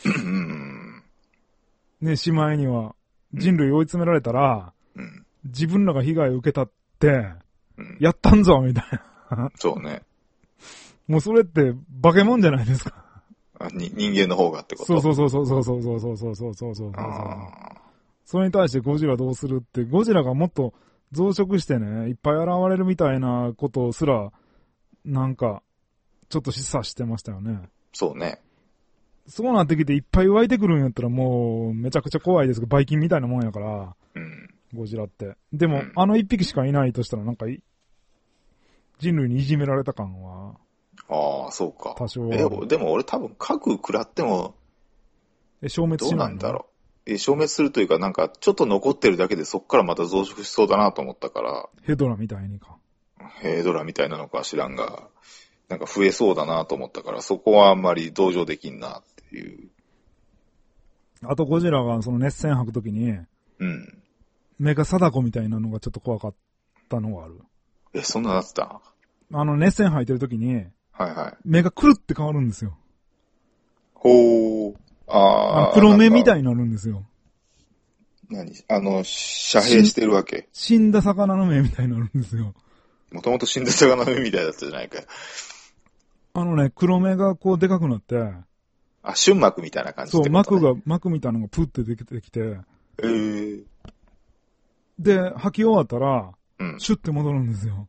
ね、しまいには、人類追い詰められたら、うん、自分らが被害を受けたって、うん、やったんぞみたいな。 そうね。 もうそれって化け物じゃないですか。 あに人間の方がってこと？ そうそうそうそうそうそうそうそうそうそうそうそう。それに対してゴジラどうするって、ゴジラがもっと増殖してね、いっぱい現れるみたいなことすら、なんか、ちょっと示唆してましたよね。 そうね。 そうなってきていっぱい湧いてくるんやったらもうめちゃくちゃ怖いですけど、バイキンみたいなもんやから、うん、ゴジラって。でも、うん、あの一匹しかいないとしたらなんか人類にいじめられた感は。 ああ、そうか。 多少は。 え、でも俺多分核食らっても、 え、消滅しないの？ どうなんだろう。え、消滅するというかなんかちょっと残ってるだけでそっからまた増殖しそうだなと思ったから。 ヘドラみたいにか。 ヘドラみたいなのか知らんが。なんか増えそうだなと思ったから、そこはあんまり同情できんなっていう。 あとゴジラがその熱線吐くときに、 うん。 目が貞子みたいなのがちょっと怖かったのがある。 え、そんななってた？ あの熱線吐いてるときに、 はいはい。 目がくるって変わるんですよ。 ほー。ああ。黒目みたいになるんですよ。 何あの、遮蔽してるわけ？ 死んだ魚の目みたいになるんですよ。 もともと死んだ魚の目みたいだったじゃないか。 あのね、黒目がこうでかくなって。 あ、瞬膜みたいな感じってことね。 そう、膜が、膜みたいなのがプッてできてきて。 えー。 で、吐き終わったら、 うん、 シュッて戻るんですよ。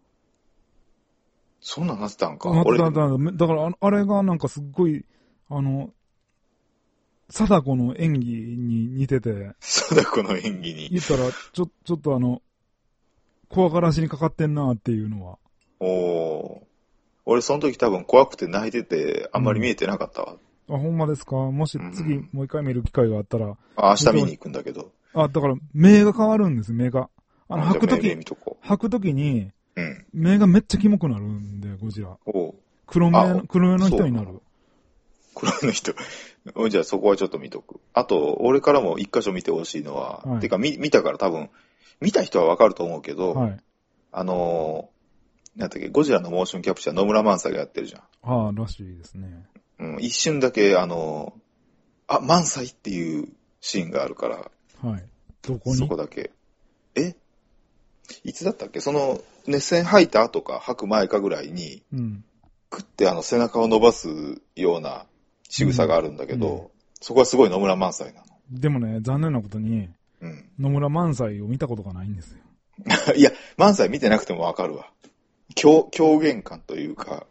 そんなんなってたんか。 なってたんだ。だからあ、あれがなんかすっごい、あの、貞子の演技に似てて。 貞子の演技に。 言ったら、ちょ、ちょっとあの、怖がらしにかかってんなっていうのは。 おー。俺その時多分怖くて泣いてて、あんまり見えてなかったわ。 うん、あ、ほんまですか？もし次もう一回見る機会があったら。 あ、明日見に行くんだけど。 あ、だから目が変わるんです、目が。あの、吐くとき、吐くときに、 うん、 目がめっちゃキモくなるんで、ゴジラ。 お黒目、黒目の人になる。 黒目の人。 じゃあそこはちょっと見とく。あと、俺からも一箇所見てほしいのは、はい、てか見、見たから多分、見た人はわかると思うけど、はい、あのー、なんだっけ、ゴジラのモーションキャプチャー野村萬斎がやってるじゃん。 ああ、らしいですね。 うん、一瞬だけ、あのー、あ、萬斎っていうシーンがあるから、 はい。どこに？ そこだけ。えいつだったっけ？その、熱線吐いた後か吐く前かぐらいに、うん、くってあの背中を伸ばすような仕草があるんだけど、うんうん、そこはすごい野村萬斎なの。 でもね、残念なことに、うん、野村萬斎を見たことがないんですよ。 いや、萬斎見てなくてもわかるわ。狂、狂言感というか、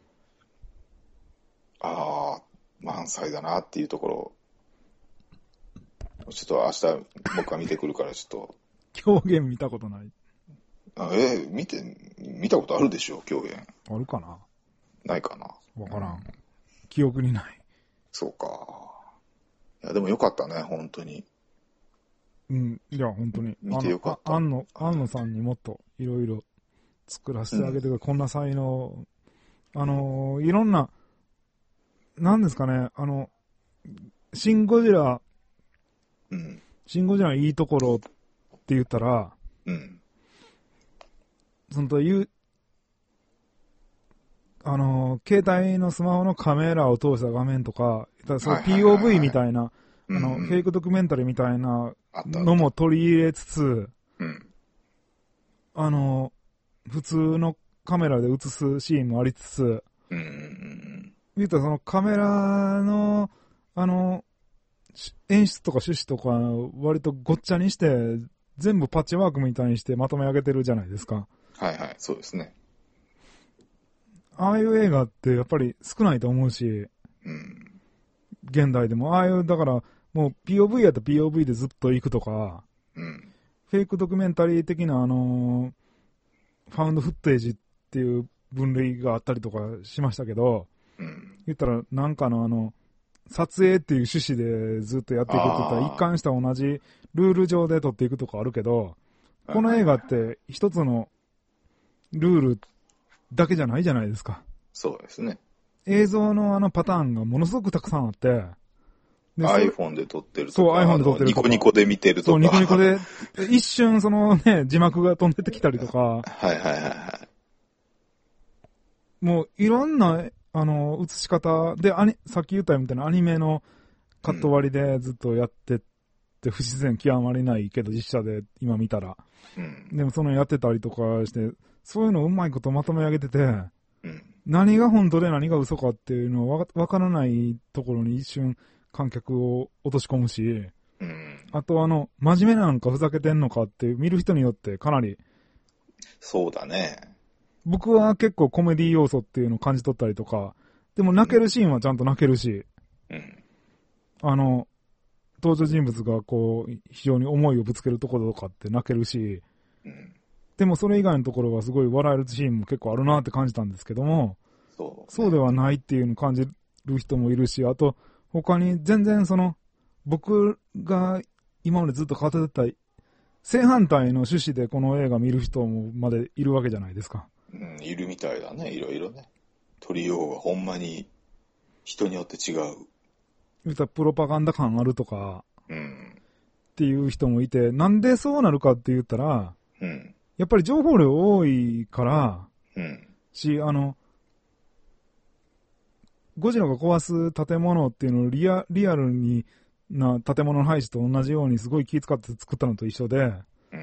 ああ、萬斎だなっていうところ、ちょっと明日僕は見てくるからちょっと。 狂言見たことない。 あえー、見て、見たことあるでしょ、狂言。 あるかな？ ないかな。 わからん。記憶にない。 そうか。いや、でもよかったね、本当に。 うん、いや、本当に。 見てよかった。 安野、安野さんにもっといろいろ作らせてあげてください。うん、こんな才能。あのー、いろんな、なんですかね、あの、シン・ゴジラ、うん、シン・ゴジラのいいところって言ったら、うん、そのという、あのー、携帯のスマホのカメラを通した画面とか、その ピーオーブイ みたいな、あの、うん、フェイクドキュメンタリーみたいなのも取り入れつつ、うん、あの、普通のカメラで映すシーンもありつつ、うん、言うたらそのカメラの、あの、演出とか趣旨とか割とごっちゃにして、全部パッチワークみたいにしてまとめ上げてるじゃないですか。 はいはい、そうですね。 ああいう映画ってやっぱり少ないと思うし、うん、現代でも、ああいう、だから、もう ピーオーブイ やったら ピーオーブイ でずっと行くとか、うん、フェイクドキュメンタリー的な、あのー、ファウンドフッテージっていう分類があったりとかしましたけど、うん、言ったらなんかのあの、撮影っていう趣旨でずっとやっていくって言ったら一貫した同じルール上で撮っていくとかあるけど、この映画って一つのルールだけじゃないじゃないですか。 そうですね。 映像のあのパターンがものすごくたくさんあって、 iPhone で撮ってるとか。 そう、iPhone で撮ってるとか。 ニコニコで見てるとか。 そう、ニコニコで、一瞬そのね、字幕が飛んでってきたりとか。 はいはいはいはい。 もういろんな、あの、映し方で、アニ、さっき言ったみたいなアニメのカット割りでずっとやってって、不自然極まりないけど、実写で今見たら。うん、でもそのやってたりとかして、そういうのをうまいことまとめ上げてて、うん、何が本当で何が嘘かっていうのはわからないところに一瞬観客を落とし込むし、うん、あとあの、真面目なのかふざけてんのかって見る人によってかなり。 そうだね。 僕は結構コメディ要素っていうのを感じ取ったりとか、でも泣けるシーンはちゃんと泣けるし、うん、あの、登場人物がこう、非常に思いをぶつけるところとかって泣けるし、うん、でもそれ以外のところはすごい笑えるシーンも結構あるなって感じたんですけども、そうね、そうではないっていうのを感じる人もいるし、あと、他に全然その、僕が今までずっと語ってた正反対の趣旨でこの映画見る人もまでいるわけじゃないですか。 うん、いるみたいだね、いろいろね。取りようがほんまに人によって違う。 言ったらプロパガンダ感あるとか、うん、っていう人もいて、なんでそうなるかって言ったら、うん、やっぱり情報量多いから、うん、し、あの、ゴジラが壊す建物っていうのをリア、リアルにな建物の配置と同じようにすごい気遣って作ったのと一緒で、うん、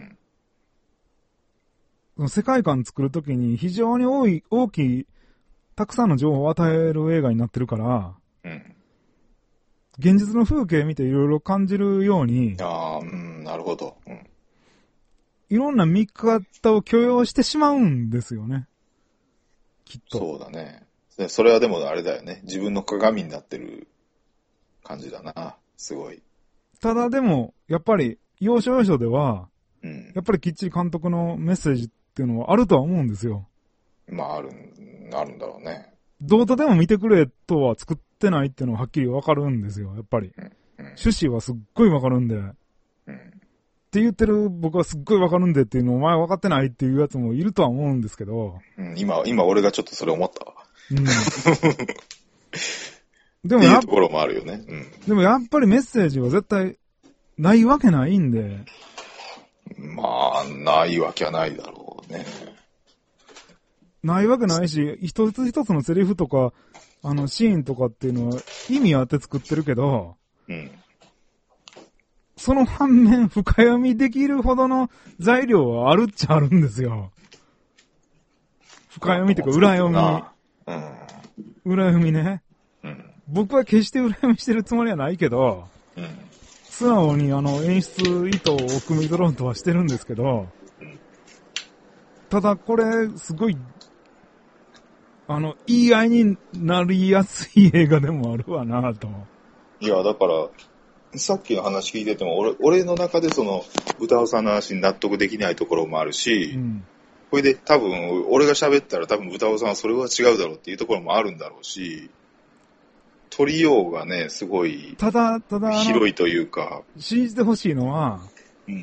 その世界観作るときに非常に多い、大きい、たくさんの情報を与える映画になってるから、うん、現実の風景見ていろいろ感じるように、 ああ、うん、なるほど、うん。 いろんな見方を許容してしまうんですよね。きっと。 そうだね。それはでもあれだよね。自分の鏡になってる感じだな。すごい。 ただでも、やっぱり、要所要所では、うん、やっぱりきっちり監督のメッセージっていうのはあるとは思うんですよ。 まあ、ある、あるんだろうね。 どうとでも見てくれとは作ってないっていうのははっきりわかるんですよ、やっぱり。うんうん、趣旨はすっごいわかるんで。うん、って言ってる僕はすっごいわかるんでっていうのをお前分かってないっていうやつもいるとは思うんですけど。 うん、今、今俺がちょっとそれ思ったわ。うん、 でもやいうところもあるよね。うん。 でもやっぱりメッセージは絶対ないわけないんで。 まあ、ないわけはないだろうね。 ないわけないし、一つ一つのセリフとか、あの、シーンとかっていうのは意味あって作ってるけど、うん。その反面、深読みできるほどの材料はあるっちゃあるんですよ。深読みっていうか、裏読み。うん。裏読みね。うん。僕は決して裏読みしてるつもりはないけど、うん。素直にあの、演出意図を汲み取ろうとはしてるんですけど、うん。ただこれ、すごい、あの、言い合いになりやすい映画でもあるわなと。 いや、だから、さっきの話聞いてても、俺、俺の中でその、歌尾さんの話に納得できないところもあるし、うん、これで多分、俺が喋ったら多分歌尾さんはそれは違うだろうっていうところもあるんだろうし、取りようがね、すごい、 ただ、ただ、 広いというか。 信じてほしいのは、うん。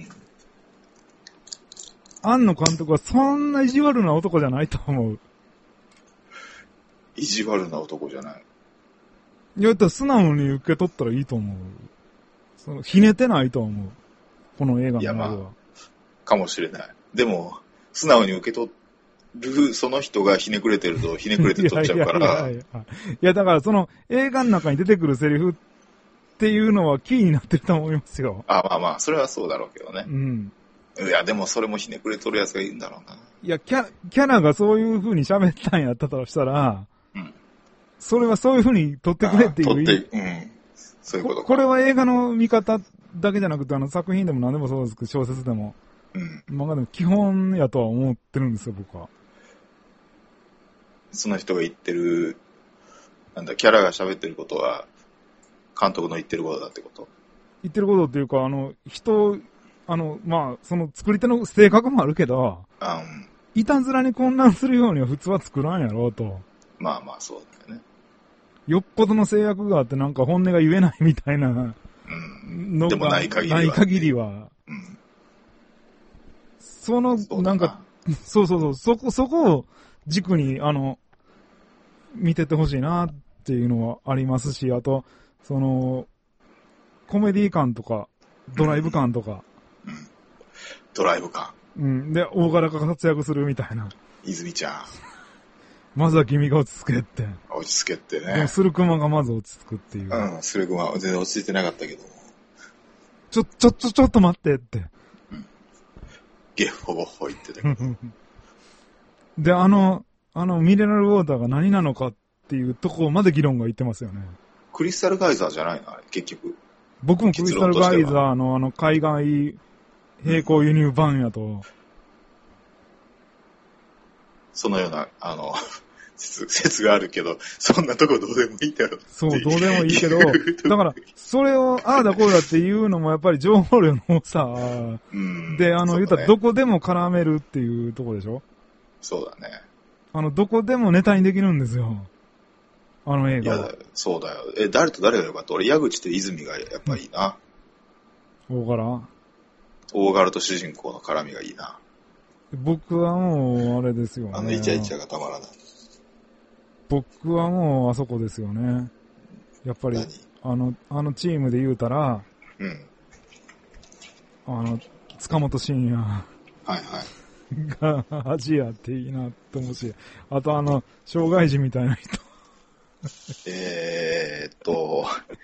庵野監督はそんな意地悪な男じゃないと思う。 意地悪な男じゃない。 いや、だったら素直に受け取ったらいいと思う。そのひねってないと思う。この映画の中では。いや、まあ、 かもしれない。でも、素直に受け取る、その人がひねくれてると、ひねくれて取っちゃうから。いやいやいやいや。 いや、だからその映画の中に出てくるセリフっていうのはキーになってると思いますよ。 あ、まあまあ、それはそうだろうけどね。うん。いや、でもそれもひねくれ取るやつがいいんだろうな。 いや、キャ、キャラがそういう風に喋ったんやったとしたら、うん。それはそういう風に撮ってくれっていう。撮って、うん。そういうことか。こ, これは映画の見方だけじゃなくて、あの作品でも何でもそうですけど、小説でも。うん。漫画でも基本やとは思ってるんですよ、僕は。 その人が言ってる、なんだ、キャラが喋ってることは、監督の言ってることだってこと？ 言ってることっていうか、あの、人、あの、まあ、その作り手の性格もあるけど、うん。いたずらに混乱するようには普通は作らんやろうと。 まあまあ、そうだよね。 よっぽどの制約があってなんか本音が言えないみたいなのが、 うん、でもない限りは。 ない限りは。うん、その、なんか、そうそうそう、そこ、そこを軸に、あの、見ててほしいなっていうのはありますし、あと、その、コメディ感とか、ドライブ感とか。 うんうん、ドライブ感。 うん。で、大柄が活躍するみたいな。 泉ちゃん。 まずは君が落ち着けって。 落ち着けってね。 でも、スルクマがまず落ち着くっていう。 うん、スルクマは全然落ち着いてなかったけど。 ちょ、ちょ、ちょ、ちょっと待ってって。うん。 ゲッホボッホ言ってたけど。 で、あの、あの、ミネラルウォーターが何なのかっていうところまで議論がいってますよね。 クリスタルガイザーじゃないのあれ、結局。 僕もクリスタルガイザーのあの、海外並行輸入版やと。うん、 そのような、あの、説、説があるけど、そんなとこどうでもいいだろう。 そう、どうでもいいけど、だから、それを、ああだこうだっていうのもやっぱり情報量の多さ、うん、で、あの、言ったらどこでも絡めるっていうとこでしょ？ そうだね。 あの、どこでもネタにできるんですよ。あの映画は。 いや、そうだよ。え、誰と誰がよかった？俺、矢口と泉がやっぱいいな。 大柄？ 大柄と主人公の絡みがいいな。 僕はもう、あれですよね。 あのイチャイチャがたまらない。 僕はもう、あそこですよね。やっぱり、あの、あのチームで言うたら、うん。あの、塚本慎也。 はいはい。 が、アジアっていいなって思うし、あとあの、障害児みたいな人。 えーっと、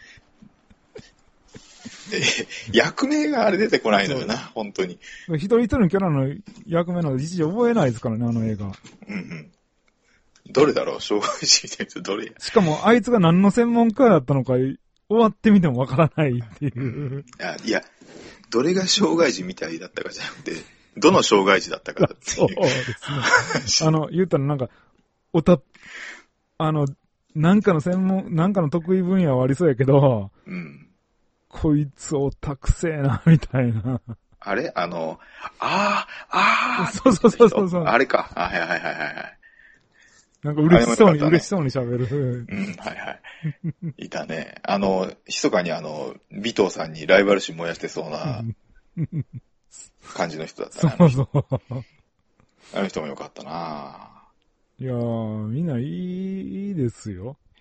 え役名があれ出てこないのよな、本当に。 一人一人のキャラの役名なんか一時覚えないですからね、あの映画。 うんうん。どれだろう、障害児みたいな人どれや。 しかも、あいつが何の専門家だったのか、終わってみてもわからないっていう。 いや、いや、どれが障害児みたいだったかじゃなくて、どの障害児だったかっていう。そうですね。あの、言ったらなんか、おた、あの、なんかの専門、なんかの得意分野はありそうやけど、うん。こいつオタクせえな、みたいな。 あれあの、ああ、ああ、 そうそうそうそうそう。 あれか。あはいはいはいはい。 なんか嬉しそうに、ね、嬉しそうに喋る。 うん、はいはい。いたね。あの、密かにあの、尾藤さんにライバル心燃やしてそうな感じの人だったね。 そうそう。 あの人もよかったな。 いやー、みんないい、いいですよ。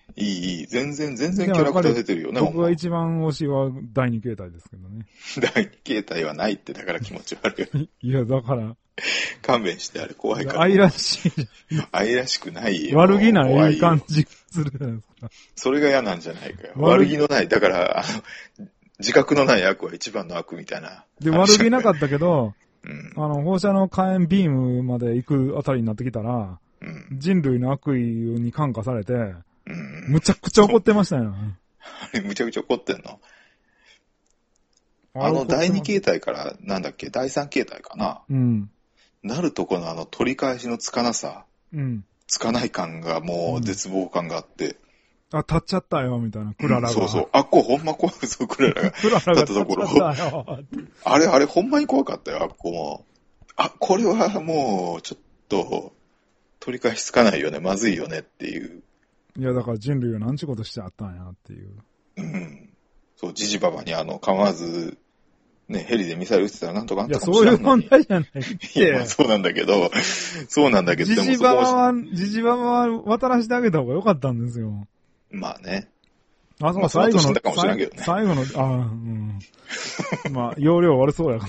いい、いい。全然、全然キャラクター出てるよね。 僕が一番推しはだいに形態ですけどね。 だいに形態はないって、だから気持ち悪い。 いや、だから。 勘弁して、あれ怖いから。 愛らしい。 愛らしくないよ。 悪気ない感じがするじゃないですか。 それが嫌なんじゃないかよ。悪気のない、だから、あの、自覚のない悪は一番の悪みたいな。 で、悪気なかったけど、うん、あの、放射能火炎ビームまで行くあたりになってきたら、うん、人類の悪意に感化されて、うん、むちゃくちゃ怒ってましたよ。 あれ、むちゃくちゃ怒ってんの？あの、だいに形態から、なんだっけ、だいさん形態かな。うん。なるとこのあの、取り返しのつかなさ。うん。つかない感がもう、絶望感があって。 うん、あ、立っちゃったよ、みたいな、クララが。うん、 そうそう。あっこほんま怖いぞ、クララが。 クララが立ったところ。 あれ、あれ、ほんまに怖かったよ、あっこも。あ、これはもう、ちょっと、取り返しつかないよね、まずいよねっていう。 いや、だから人類は何ちゅうことしてあったんやっていう。 うん。そう、ジジババにあの、構わず、ね、ヘリでミサイル撃ってたらなんとかあったかもしれない。 いや、そういう問題じゃないって。 いや、まあ、そうなんだけど、そうなんだけど、 ジジババは、ジジババは渡らせてあげた方が良かったんですよ。 まあね。 あ、そう、最後の、 ね、 最後の、あ、うん。まあ、容量悪そうやから。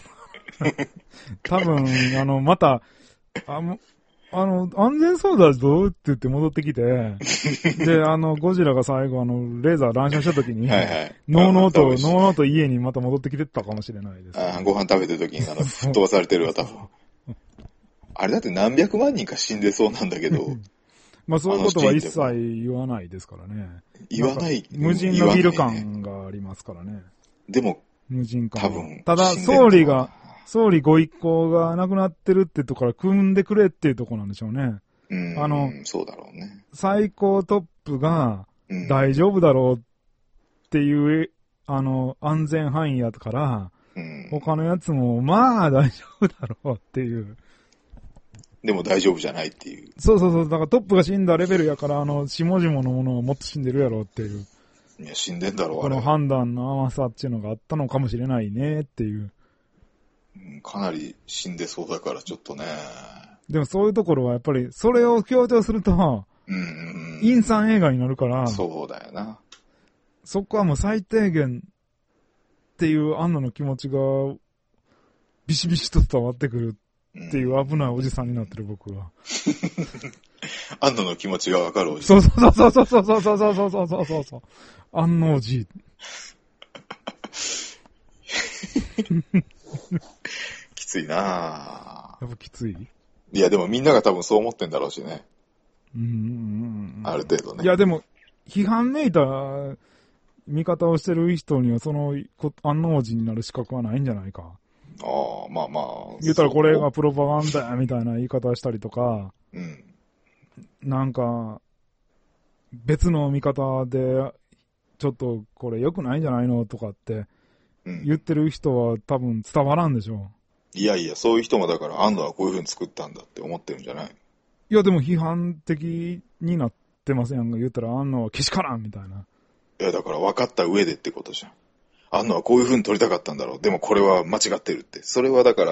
多分、あの、また、あの、あの、安全そうだぞって言って戻ってきて、で、あの、ゴジラが最後、あの、レーザー乱射した時に、はいはい、ノーノーと、ノーノーと家にまた戻ってきてたかもしれないです、ね。 あご飯食べてる時に、あの、吹っ飛ばされてるわ、多分。あれだって何百万人か死んでそうなんだけど。 まあそういうことは一切言わないですからね。 言わない。 無人のビル感がありますからね。 でも、 無人感。 多分。 ただ、総理が、総理ご一行が亡くなってるってとこから組んでくれっていうとこなんでしょうね。 うん。あの、そうだろうね。 最高トップが大丈夫だろうっていう、うん、あの、安全範囲やから、うん、他のやつも、まあ大丈夫だろうっていう。 でも大丈夫じゃないっていう。 そうそうそう。だからトップが死んだレベルやから、あの、下々のものはもっと死んでるやろうっていう。 いや、死んでんだろう、 この判断の甘さっていうのがあったのかもしれないねっていう。 かなり死んでそうだからちょっとね。 でもそういうところはやっぱり、それを強調すると、うんうん、陰惨映画になるから、 そうだよな。 そこはもう最低限っていう安野の気持ちが、ビシビシと伝わってくるっていう危ないおじさんになってる僕は。 安野の気持ちがわかるおじさん。そうそうそうそうそうそうそうそうそうそうそうそう。安野おじ。 きついなぁ。やっぱきつい？ いやでもみんなが多分そう思ってんだろうしね。 うんうんうん。 ある程度ね。 いやでも、批判めいた見方をしてる人にはその安納寺になる資格はないんじゃないか。 ああ、まあまあ。 言ったらこれがプロパガンダやみたいな言い方したりとか、うん、なんか、別の見方で、ちょっとこれ良くないんじゃないのとかって言ってる人は多分伝わらんでしょう。 いやいや、そういう人もだから安野はこういう風に作ったんだって思ってるんじゃない？ いやでも批判的になってませんが、言ったら安野はけしからんみたいな。 いやだから分かった上でってことじゃん。安野はこういう風に撮りたかったんだろう。でもこれは間違ってるって。それはだから、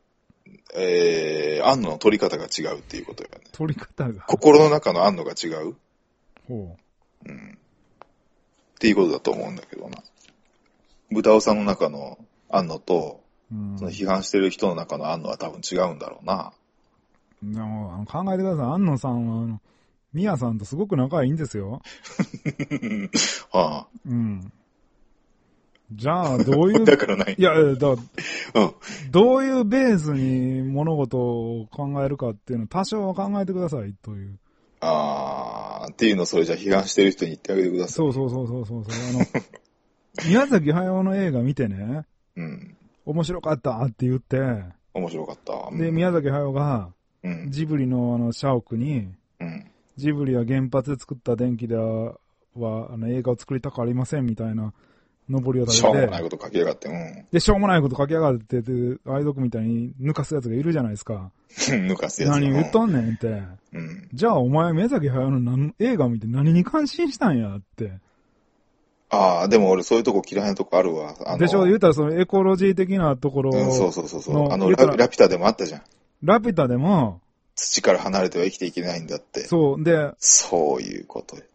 えー、安野の撮り方が違うっていうことよね。 撮り方が心の中の安野が違う。 ほう。うん。っていうことだと思うんだけどな。豚尾さんの中の安野と、うん、その批判してる人の中の安野は多分違うんだろうな。 でもあの考えてください。安野さんは、あの、ミヤさんとすごく仲いいんですよ。 はあ。 うん。じゃあ、どういう。 だからない。 いや、だうん。どういうベースに物事を考えるかっていうのを多少は考えてくださいという。 あー、っていうのをそれじゃ批判してる人に言ってあげてください。 そうそうそうそうそう。あの、宮崎駿の映画見てね。うん。面白かったって言って。 面白かった。 うん、で、宮崎駿が、うん、ジブリのあの、社屋に、うん、ジブリは原発で作った電気では、あの映画を作りたくありませんみたいな、上りを立てて。 しょうもないこと書きやがって、うん。 で、しょうもないこと書きやがってって、愛読みたいに抜かすやつがいるじゃないですか。 抜かすやつ。 何言っとんねんって。うん。じゃあお前、宮崎駿の何映画見て何に感心したんやって。 ああ、でも俺そういうとこ嫌いなとこあるわ。 あのでしょ、言うたらそのエコロジー的なところ、うん、 そうそうそうそう。あのラ、ラピュタでもあったじゃん。 ラピュタでも、 土から離れては生きていけないんだって。 そう。で、 そういうこと。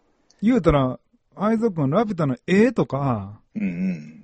言うたら、愛蔵君ラピュタの絵とか、 うんうん。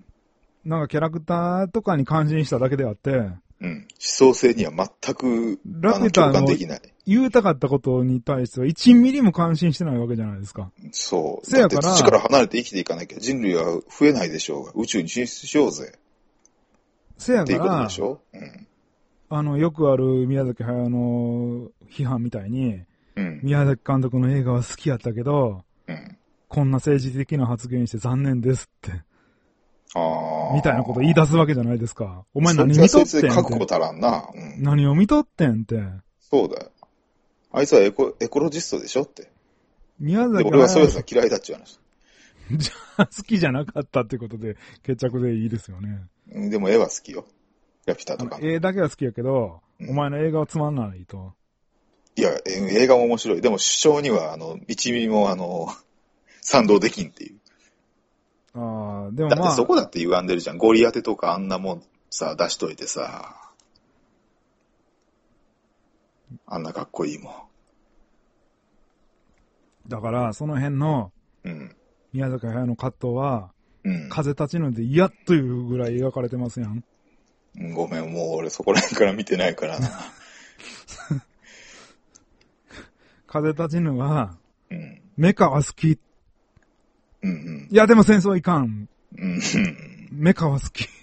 なんかキャラクターとかに感心しただけであって、 うん。思想性には全く、 ラピュタの言うたかったことに対してはいちミリも感心してないわけじゃないですか。 そう。 せやから。 だって土から離れて生きていかなきゃ人類は増えないでしょうが、宇宙に進出しようぜ。 せやから。 っていうことでしょ？うん。 あの、よくある宮崎駿の批判みたいに、 うん、 宮崎監督の映画は好きやったけど、 うん、 こんな政治的な発言して残念ですって。 あみたいなこと言い出すわけじゃないですか。お前何見とってんって。 覚悟足らんな、うん。 何を見とってんって。 そうだよ。あいつはエコエコロジストでしょって。 宮崎駿。 俺はそういうやつは嫌いだっちゅう話。 じゃあ、好きじゃなかったってことで決着でいいですよね。 でも絵は好きよ。ラピュタとか。 絵だけは好きやけど、うん、お前の映画はつまんないと。 いや、映画も面白い。でも主張には、あの、一ミリも、あの、賛同できんっていう。 ああ、でもまあ。 だってそこだって歪んでるじゃん。ゴリ当てとかあんなもんさ、出しといてさ。あんなかっこいいもん。だから、その辺の、 うん。 宮崎駿の葛藤は、 うん。 風立ちぬで嫌というぐらい描かれてますやん。 ごめん、もう俺そこら辺から見てないからな。 風立ちぬは、 うん、 メカは好き。 うんうん、 いや、でも戦争いかん。 うん、 メカは好き。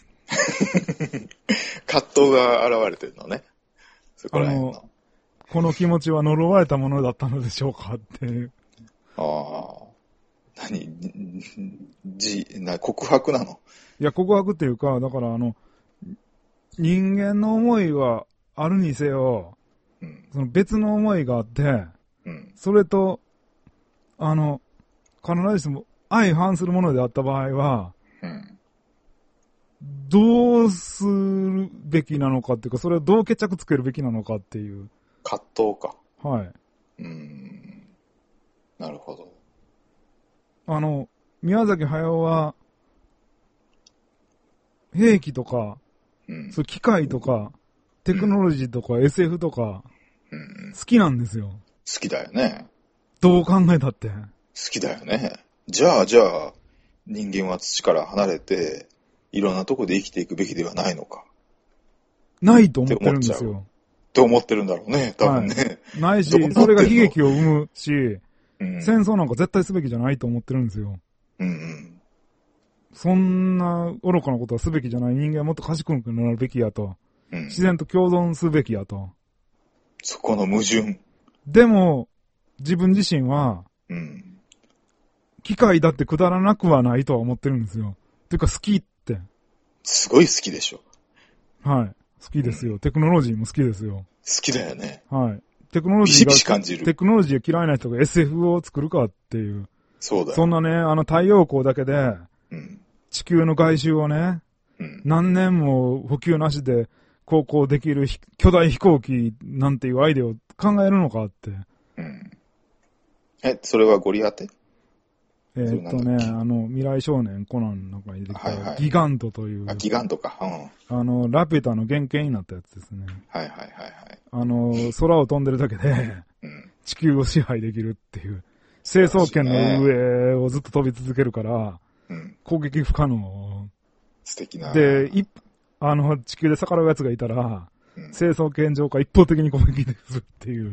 葛藤が現れてるのね。そこら辺の。 あの、この気持ちは呪われたものだったのでしょうかって。 ああ。何じ、な、告白なの？ いや、告白っていうか、だからあの、人間の思いはあるにせよ、うん、その別の思いがあって、 うん、 それと、あの、必ずしも相反するものであった場合は、 うん、 どうするべきなのかっていうか、それをどう決着つけるべきなのかっていう。 葛藤か。 はい。 うーん。なるほど。 あの、宮崎駿は、兵器とか、うん、そう機械とか、テクノロジーとか、うん、エスエフ とか、うん、好きなんですよ。 好きだよね。 どう考えたって。好きだよね。じゃあ、じゃあ、人間は土から離れて、いろんなとこで生きていくべきではないのか。 ないと思ってるんですよ。 って思ってるんだろうね、多分ね。 はい、ないし、それが悲劇を生むし、うん、戦争なんか絶対すべきじゃないと思ってるんですよ。 うんうん、 そんな愚かなことはすべきじゃない。人間はもっと賢くなるべきやと。うん、自然と共存すべきやと。 そこの矛盾。 でも、自分自身は、うん、機械だってくだらなくはないとは思ってるんですよ。ていうか好きって。 すごい好きでしょ。 はい。好きですよ。うん、テクノロジーも好きですよ。 好きだよね。 はい。テクノロジーが、 ビシビシ感じる。 テクノロジーが嫌いな人が エスエフ を作るかっていう。 そうだよ。 そんなね、あの太陽光だけで、うん、地球の外周をね、うん、何年も補給なしで航行できる巨大飛行機なんていうアイデアを考えるのかって。 うん、え、それはゴリアテ？ えー、っとね、あの、未来少年コナンの中に出てきた、はいはい、ギガントという。 あ、ギガントか。 うん。あの、ラピュタの原型になったやつですね。 はいはいはいはい。 あの、空を飛んでるだけで、うん、地球を支配できるっていう。成層圏の上をずっと飛び続けるから、うん、攻撃不可能。 素敵な。 で、いあの、地球で逆らう奴がいたら、うん、成層圏上から一方的に攻撃するっていう。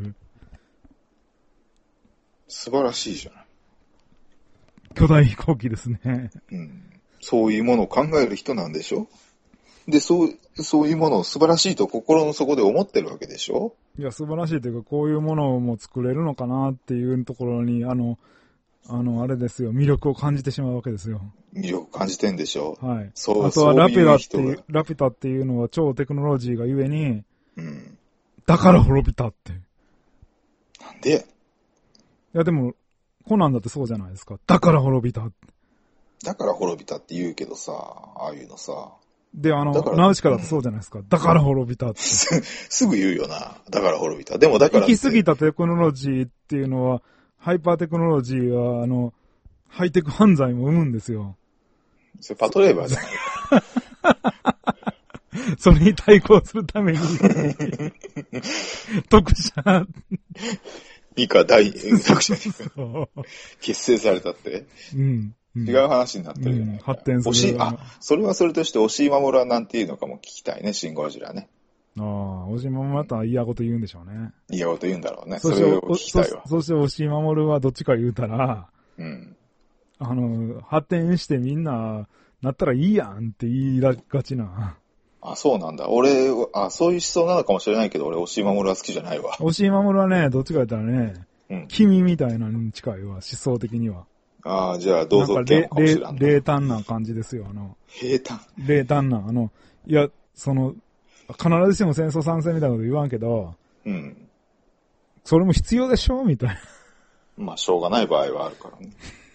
素晴らしいじゃない。 巨大飛行機ですね。 うん。そういうものを考える人なんでしょ？で、そう、そういうものを素晴らしいと心の底で思ってるわけでしょ？ いや、素晴らしいというか、こういうものも作れるのかなっていうところに、あの、あの、あれですよ、魅力を感じてしまうわけですよ。 魅力感じてんでしょ？ はい。 そう、 あとはラピュタっていう、ラピュタっていうのは超テクノロジーがゆえに、うん。だから滅びたって。 なんで？ いや、でも、コナンだってそうじゃないですか。だから滅びた。 だから滅びたって言うけどさ、ああいうのさ。 で、あの、ナウシカだってそうじゃないですか。うん、だから滅びたって。 すぐ言うよな。だから滅びた。でもだから行き過ぎたテクノロジーっていうのは、ハイパーテクノロジーは、あの、ハイテク犯罪も生むんですよ。 それパトレーバーじゃないか。 それに対抗するために、特殊。 以下大作者結成されたって、 うん、うん、 違う話になってるじゃない、うん、 発展する。 押し、あ、それはそれとして押井守はなんていうのかも聞きたいね、シンゴジラね。 ああ、押井守また嫌こと言うんでしょうね。 嫌こと言うんだろうね。 そそれを聞きたいわ。 そして押井守はどっちか言うたら、 うん。 あの、発展してみんな、なったらいいやんって言いがちな。 あ、そうなんだ。俺、あ、そういう思想なのかもしれないけど、俺、押井守は好きじゃないわ。 押井守はね、どっちか言ったらね、うん、君みたいなのに近いわ、思想的には。 ああ、じゃあ、どうぞってかもしれない。 冷淡な感じですよ、あの。 平坦冷淡な、あの、いや、その、必ずしも戦争参戦みたいなこと言わんけど、 うん。 それも必要でしょみたいな。 まあ、しょうがない場合はあるからね。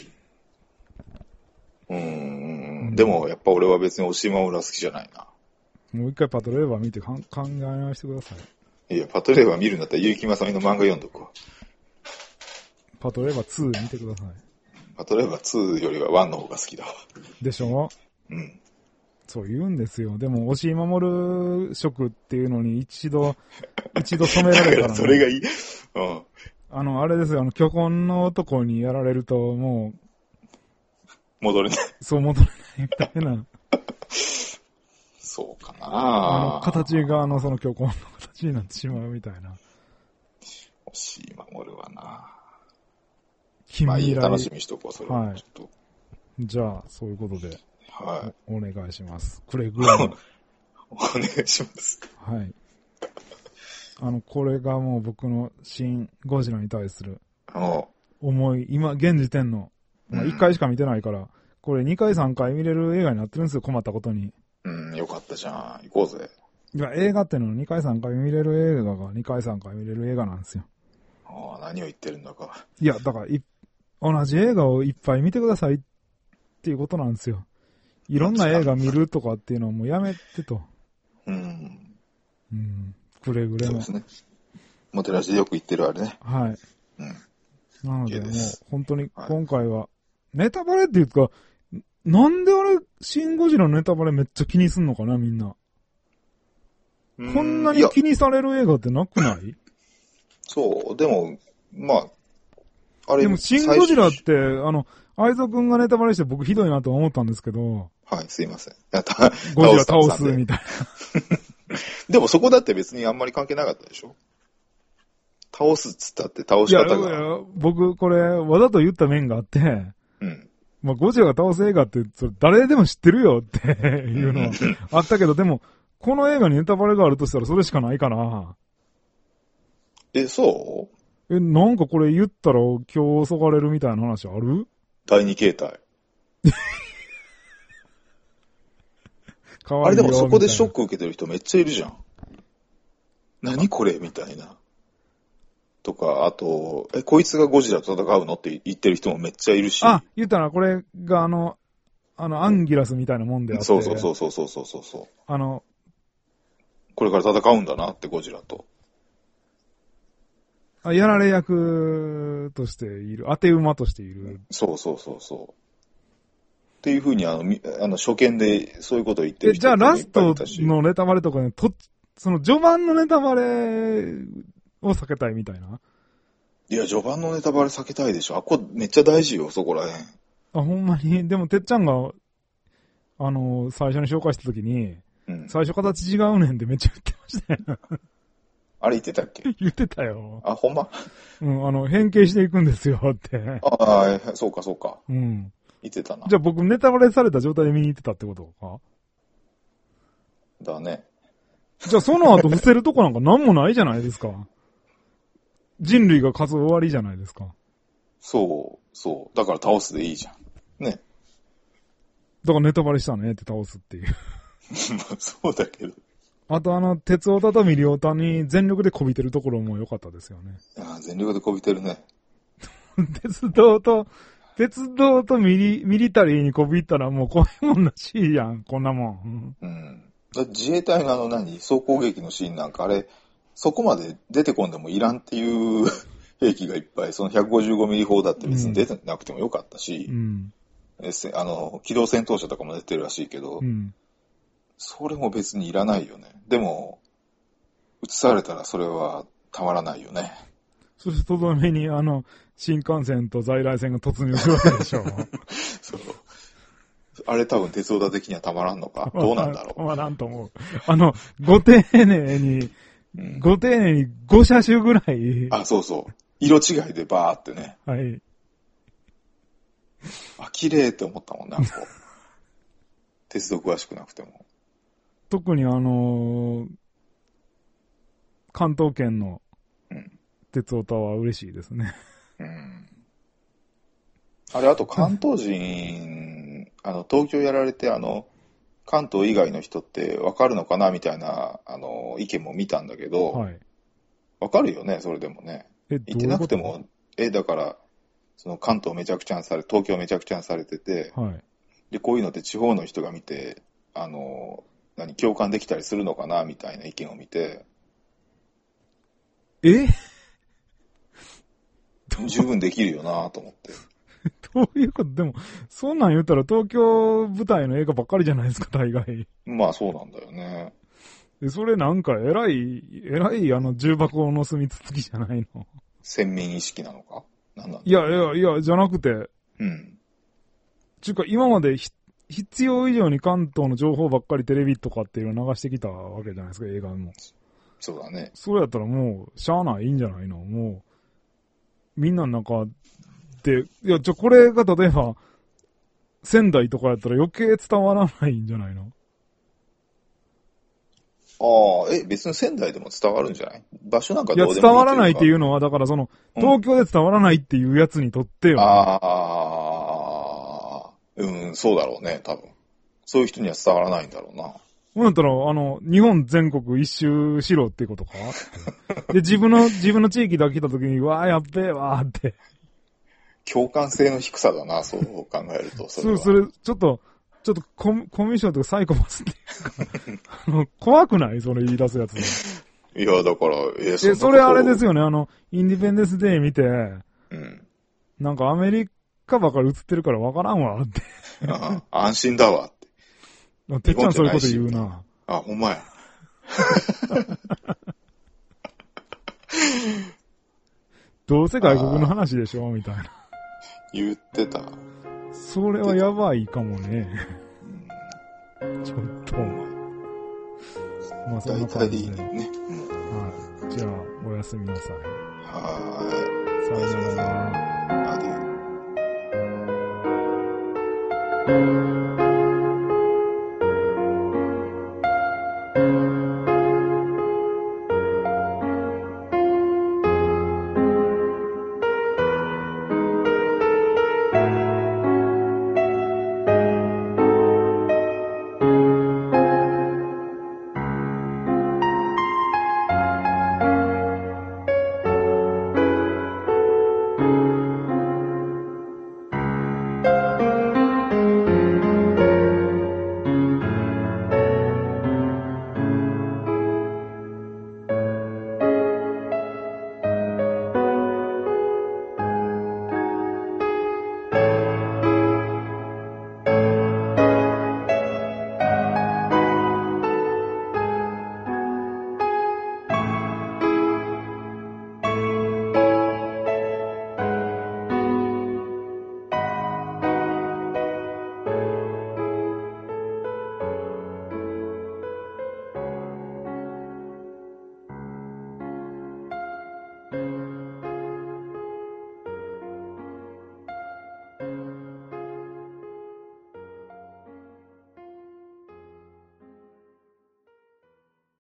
うーん、うん。でも、やっぱ俺は別に押井守は好きじゃないな。 もう一回パトレーバー見て考え直してください。いや、パトレーバー見るんだったら、結城正美の漫画読んどくわ。 パトレーバーツー見てください。 パトレーバーツーよりはワンの方が好きだわ。 でしょ？ うん。 そう言うんですよ。でも、押井守色っていうのに一度、一度染められたら、ね。 それがいい。うん。 あの、あれですよ、あの、巨根の男にやられると、もう、戻れない。 そう、戻れないみたいな。 そうかなあの、形が、あの、その巨根の形になってしまうみたいな。 押井守はな近未来。 まあ、楽しみにしとこう、それは。 はい。ちょっと。じゃあ、そういうことで。 はい。 お, お願いします。くれぐれも。 お願いします。 はい。あの、これがもう僕の新ゴジラに対する思い、今、現時点の、まあ、いっかいしか見てないから、うん、これにかいさんかい見れる映画になってるんですよ、困ったことに。 うん、よかったじゃん。行こうぜ。 いや、映画ってのはにかいさんかい見れる映画がにかいさんかい見れる映画なんですよ。 ああ、何を言ってるんだか。 いや、だからい、同じ映画をいっぱい見てくださいっていうことなんですよ。いろんな映画見るとかっていうのはもうやめてと。 うん。 うん。くれぐれも。 そうですね。モテラジでよく言ってるあれね。 はい。 うん。 なのでもう本当に今回は、ネタバレっていうか、なんであれ、シンゴジラのネタバレめっちゃ気にすんのかな、みんな。んこんなに気にされる映画ってなくない？ そう、でも、まあ、あれでも、シンゴジラって、あの、愛蔵くんがネタバレして僕ひどいなと思ったんですけど。 はい、すいません。 ゴジラ倒すみたいな。 でもそこだって別にあんまり関係なかったでしょ？倒すっつったって倒し方が。いや、いや僕これわざと言った面があって、 うん。 まあ、ゴジラが倒す映画って、それ誰でも知ってるよっていうのはあったけど、でも、この映画にネタバレがあるとしたらそれしかないかな。 え、そうえ、なんかこれ言ったら今日そがれるみたいな話ある？ 第二形態。 かわいいあれでもそこでショック受けてる人めっちゃいるじゃん。何これみたいな。とか、あと、え、こいつがゴジラと戦うのって言ってる人もめっちゃいるし。 あ、言ったらこれがあの、あの、アンギラスみたいなもんであって。 そうそうそうそうそうそうそう。 あの、 これから戦うんだなってゴジラと。 あ、やられ役としている、当て馬としている。 そうそうそうそう。っていうふうにあの、あの初見でそういうことを言ってる人じゃあラストのネタバレとかね、と、その序盤のネタバレを避けたいみたいな。 いや、序盤のネタバレ避けたいでしょ。あ、これめっちゃ大事よ、そこらへん。 あ、ほんまに。でも、てっちゃんが、あの、最初に紹介したときに、うん、最初形違うねんってめっちゃ言ってましたよ。 あれ言ってたっけ？ 言ってたよ。 あ、ほんま？ うん、あの、変形していくんですよって。 ああ、そうかそうか。 うん。 言ってたな。 じゃあ僕ネタバレされた状態で見に行ってたってことか？ だね。 じゃあその後伏せるとこなんか何もないじゃないですか。人類が数終わりじゃないですか。 そう、そう。だから倒すでいいじゃん。ね。 だからネタバレしたねって倒すっていう。 そうだけど。 あとあの、鉄を畳み両端に全力でこびてるところも良かったですよね。 ああ、全力でこびてるね。 鉄道と、鉄道とミリ、ミリタリーにこびったらもう怖いもんなしいやん、こんなもん。 うん。だ自衛隊のあの何、総攻撃のシーンなんかあれ、そこまで出てこんでもいらんっていう兵器がいっぱい、そのひゃくごじゅうごミリ砲だって別に出てなくてもよかったし、うん、あの、機動戦闘車とかも出てるらしいけど、うん、それも別にいらないよね。でも、撃ちされたらそれはたまらないよね。 そしてとどめにあの、新幹線と在来線が突入するわけでしょ。 そう。あれ多分鉄オタ的にはたまらんのか。どうなんだろう。 たまらんと思う。あの、ご丁寧に、うん、ご丁寧にご車種ぐらい。 あ、そうそう。色違いでバーってね。 はい。 あ、綺麗って思ったもんな、こう。鉄道詳しくなくても。 特にあのー、関東圏の鉄オタは嬉しいですね。 うん。あれ、あと関東人、あの、東京やられて、あの、関東以外の人って分かるのかなみたいな、あの、意見も見たんだけど、はい、分かるよね、それでもね。え、言ってなくても、え、だから、その関東めちゃくちゃにされ、東京めちゃくちゃにされてて、はい、で、こういうのって地方の人が見て、あの、何、共感できたりするのかなみたいな意見を見て、 え十分できるよなと思って。 どういうこと？でも、そんなん言ったら東京舞台の映画ばっかりじゃないですか、大概。 まあそうなんだよね。 で、それなんか偉い、偉いあの重箱の隅つつきじゃないの？ 先民意識なのか？なんなんだいやいやいや、じゃなくて。うん。ちゅうか今まで必要以上に関東の情報ばっかりテレビとかっていうのを流してきたわけじゃないですか、映画も。 そうだね。 それやったらもう、しゃあないいんじゃないの？もう、みんなの中で、いや、ちょ、これが例えば、仙台とかやったら余計伝わらないんじゃないの？ ああ、え、別に仙台でも伝わるんじゃない？場所なんかどうでもいい。 いや、伝わらないっていうのは、だからその、東京で伝わらないっていうやつにとってよ、ね。 ああ、うん、そうだろうね、多分。そういう人には伝わらないんだろうな。 そうだったら、あの、日本全国一周しろっていうことかで、自分の、自分の地域だけ来た時に、わーやっべーわーって。 共感性の低さだな、そう考えると。 それは。それ、ちょっと、ちょっとコミ、コミュ障とかサイコパスっていうか、あの、怖くないそれ言い出すやつ。 いや、だから、 え、そ, えそれあれですよね、あの、インディペンデンスデー見て、うん。なんかアメリカばかり映ってるからわからんわって。 ああ、安心だわって。 てっちゃんそういうこと言うな。 あ、ほんまや。 どうせ外国の話でしょみたいな。 言ってた。 それはやばいかもね。ちょっと。まあそんな感じで。ね。はい。じゃあ、おやすみなさい。 はーい。 さよなら。 アデュー。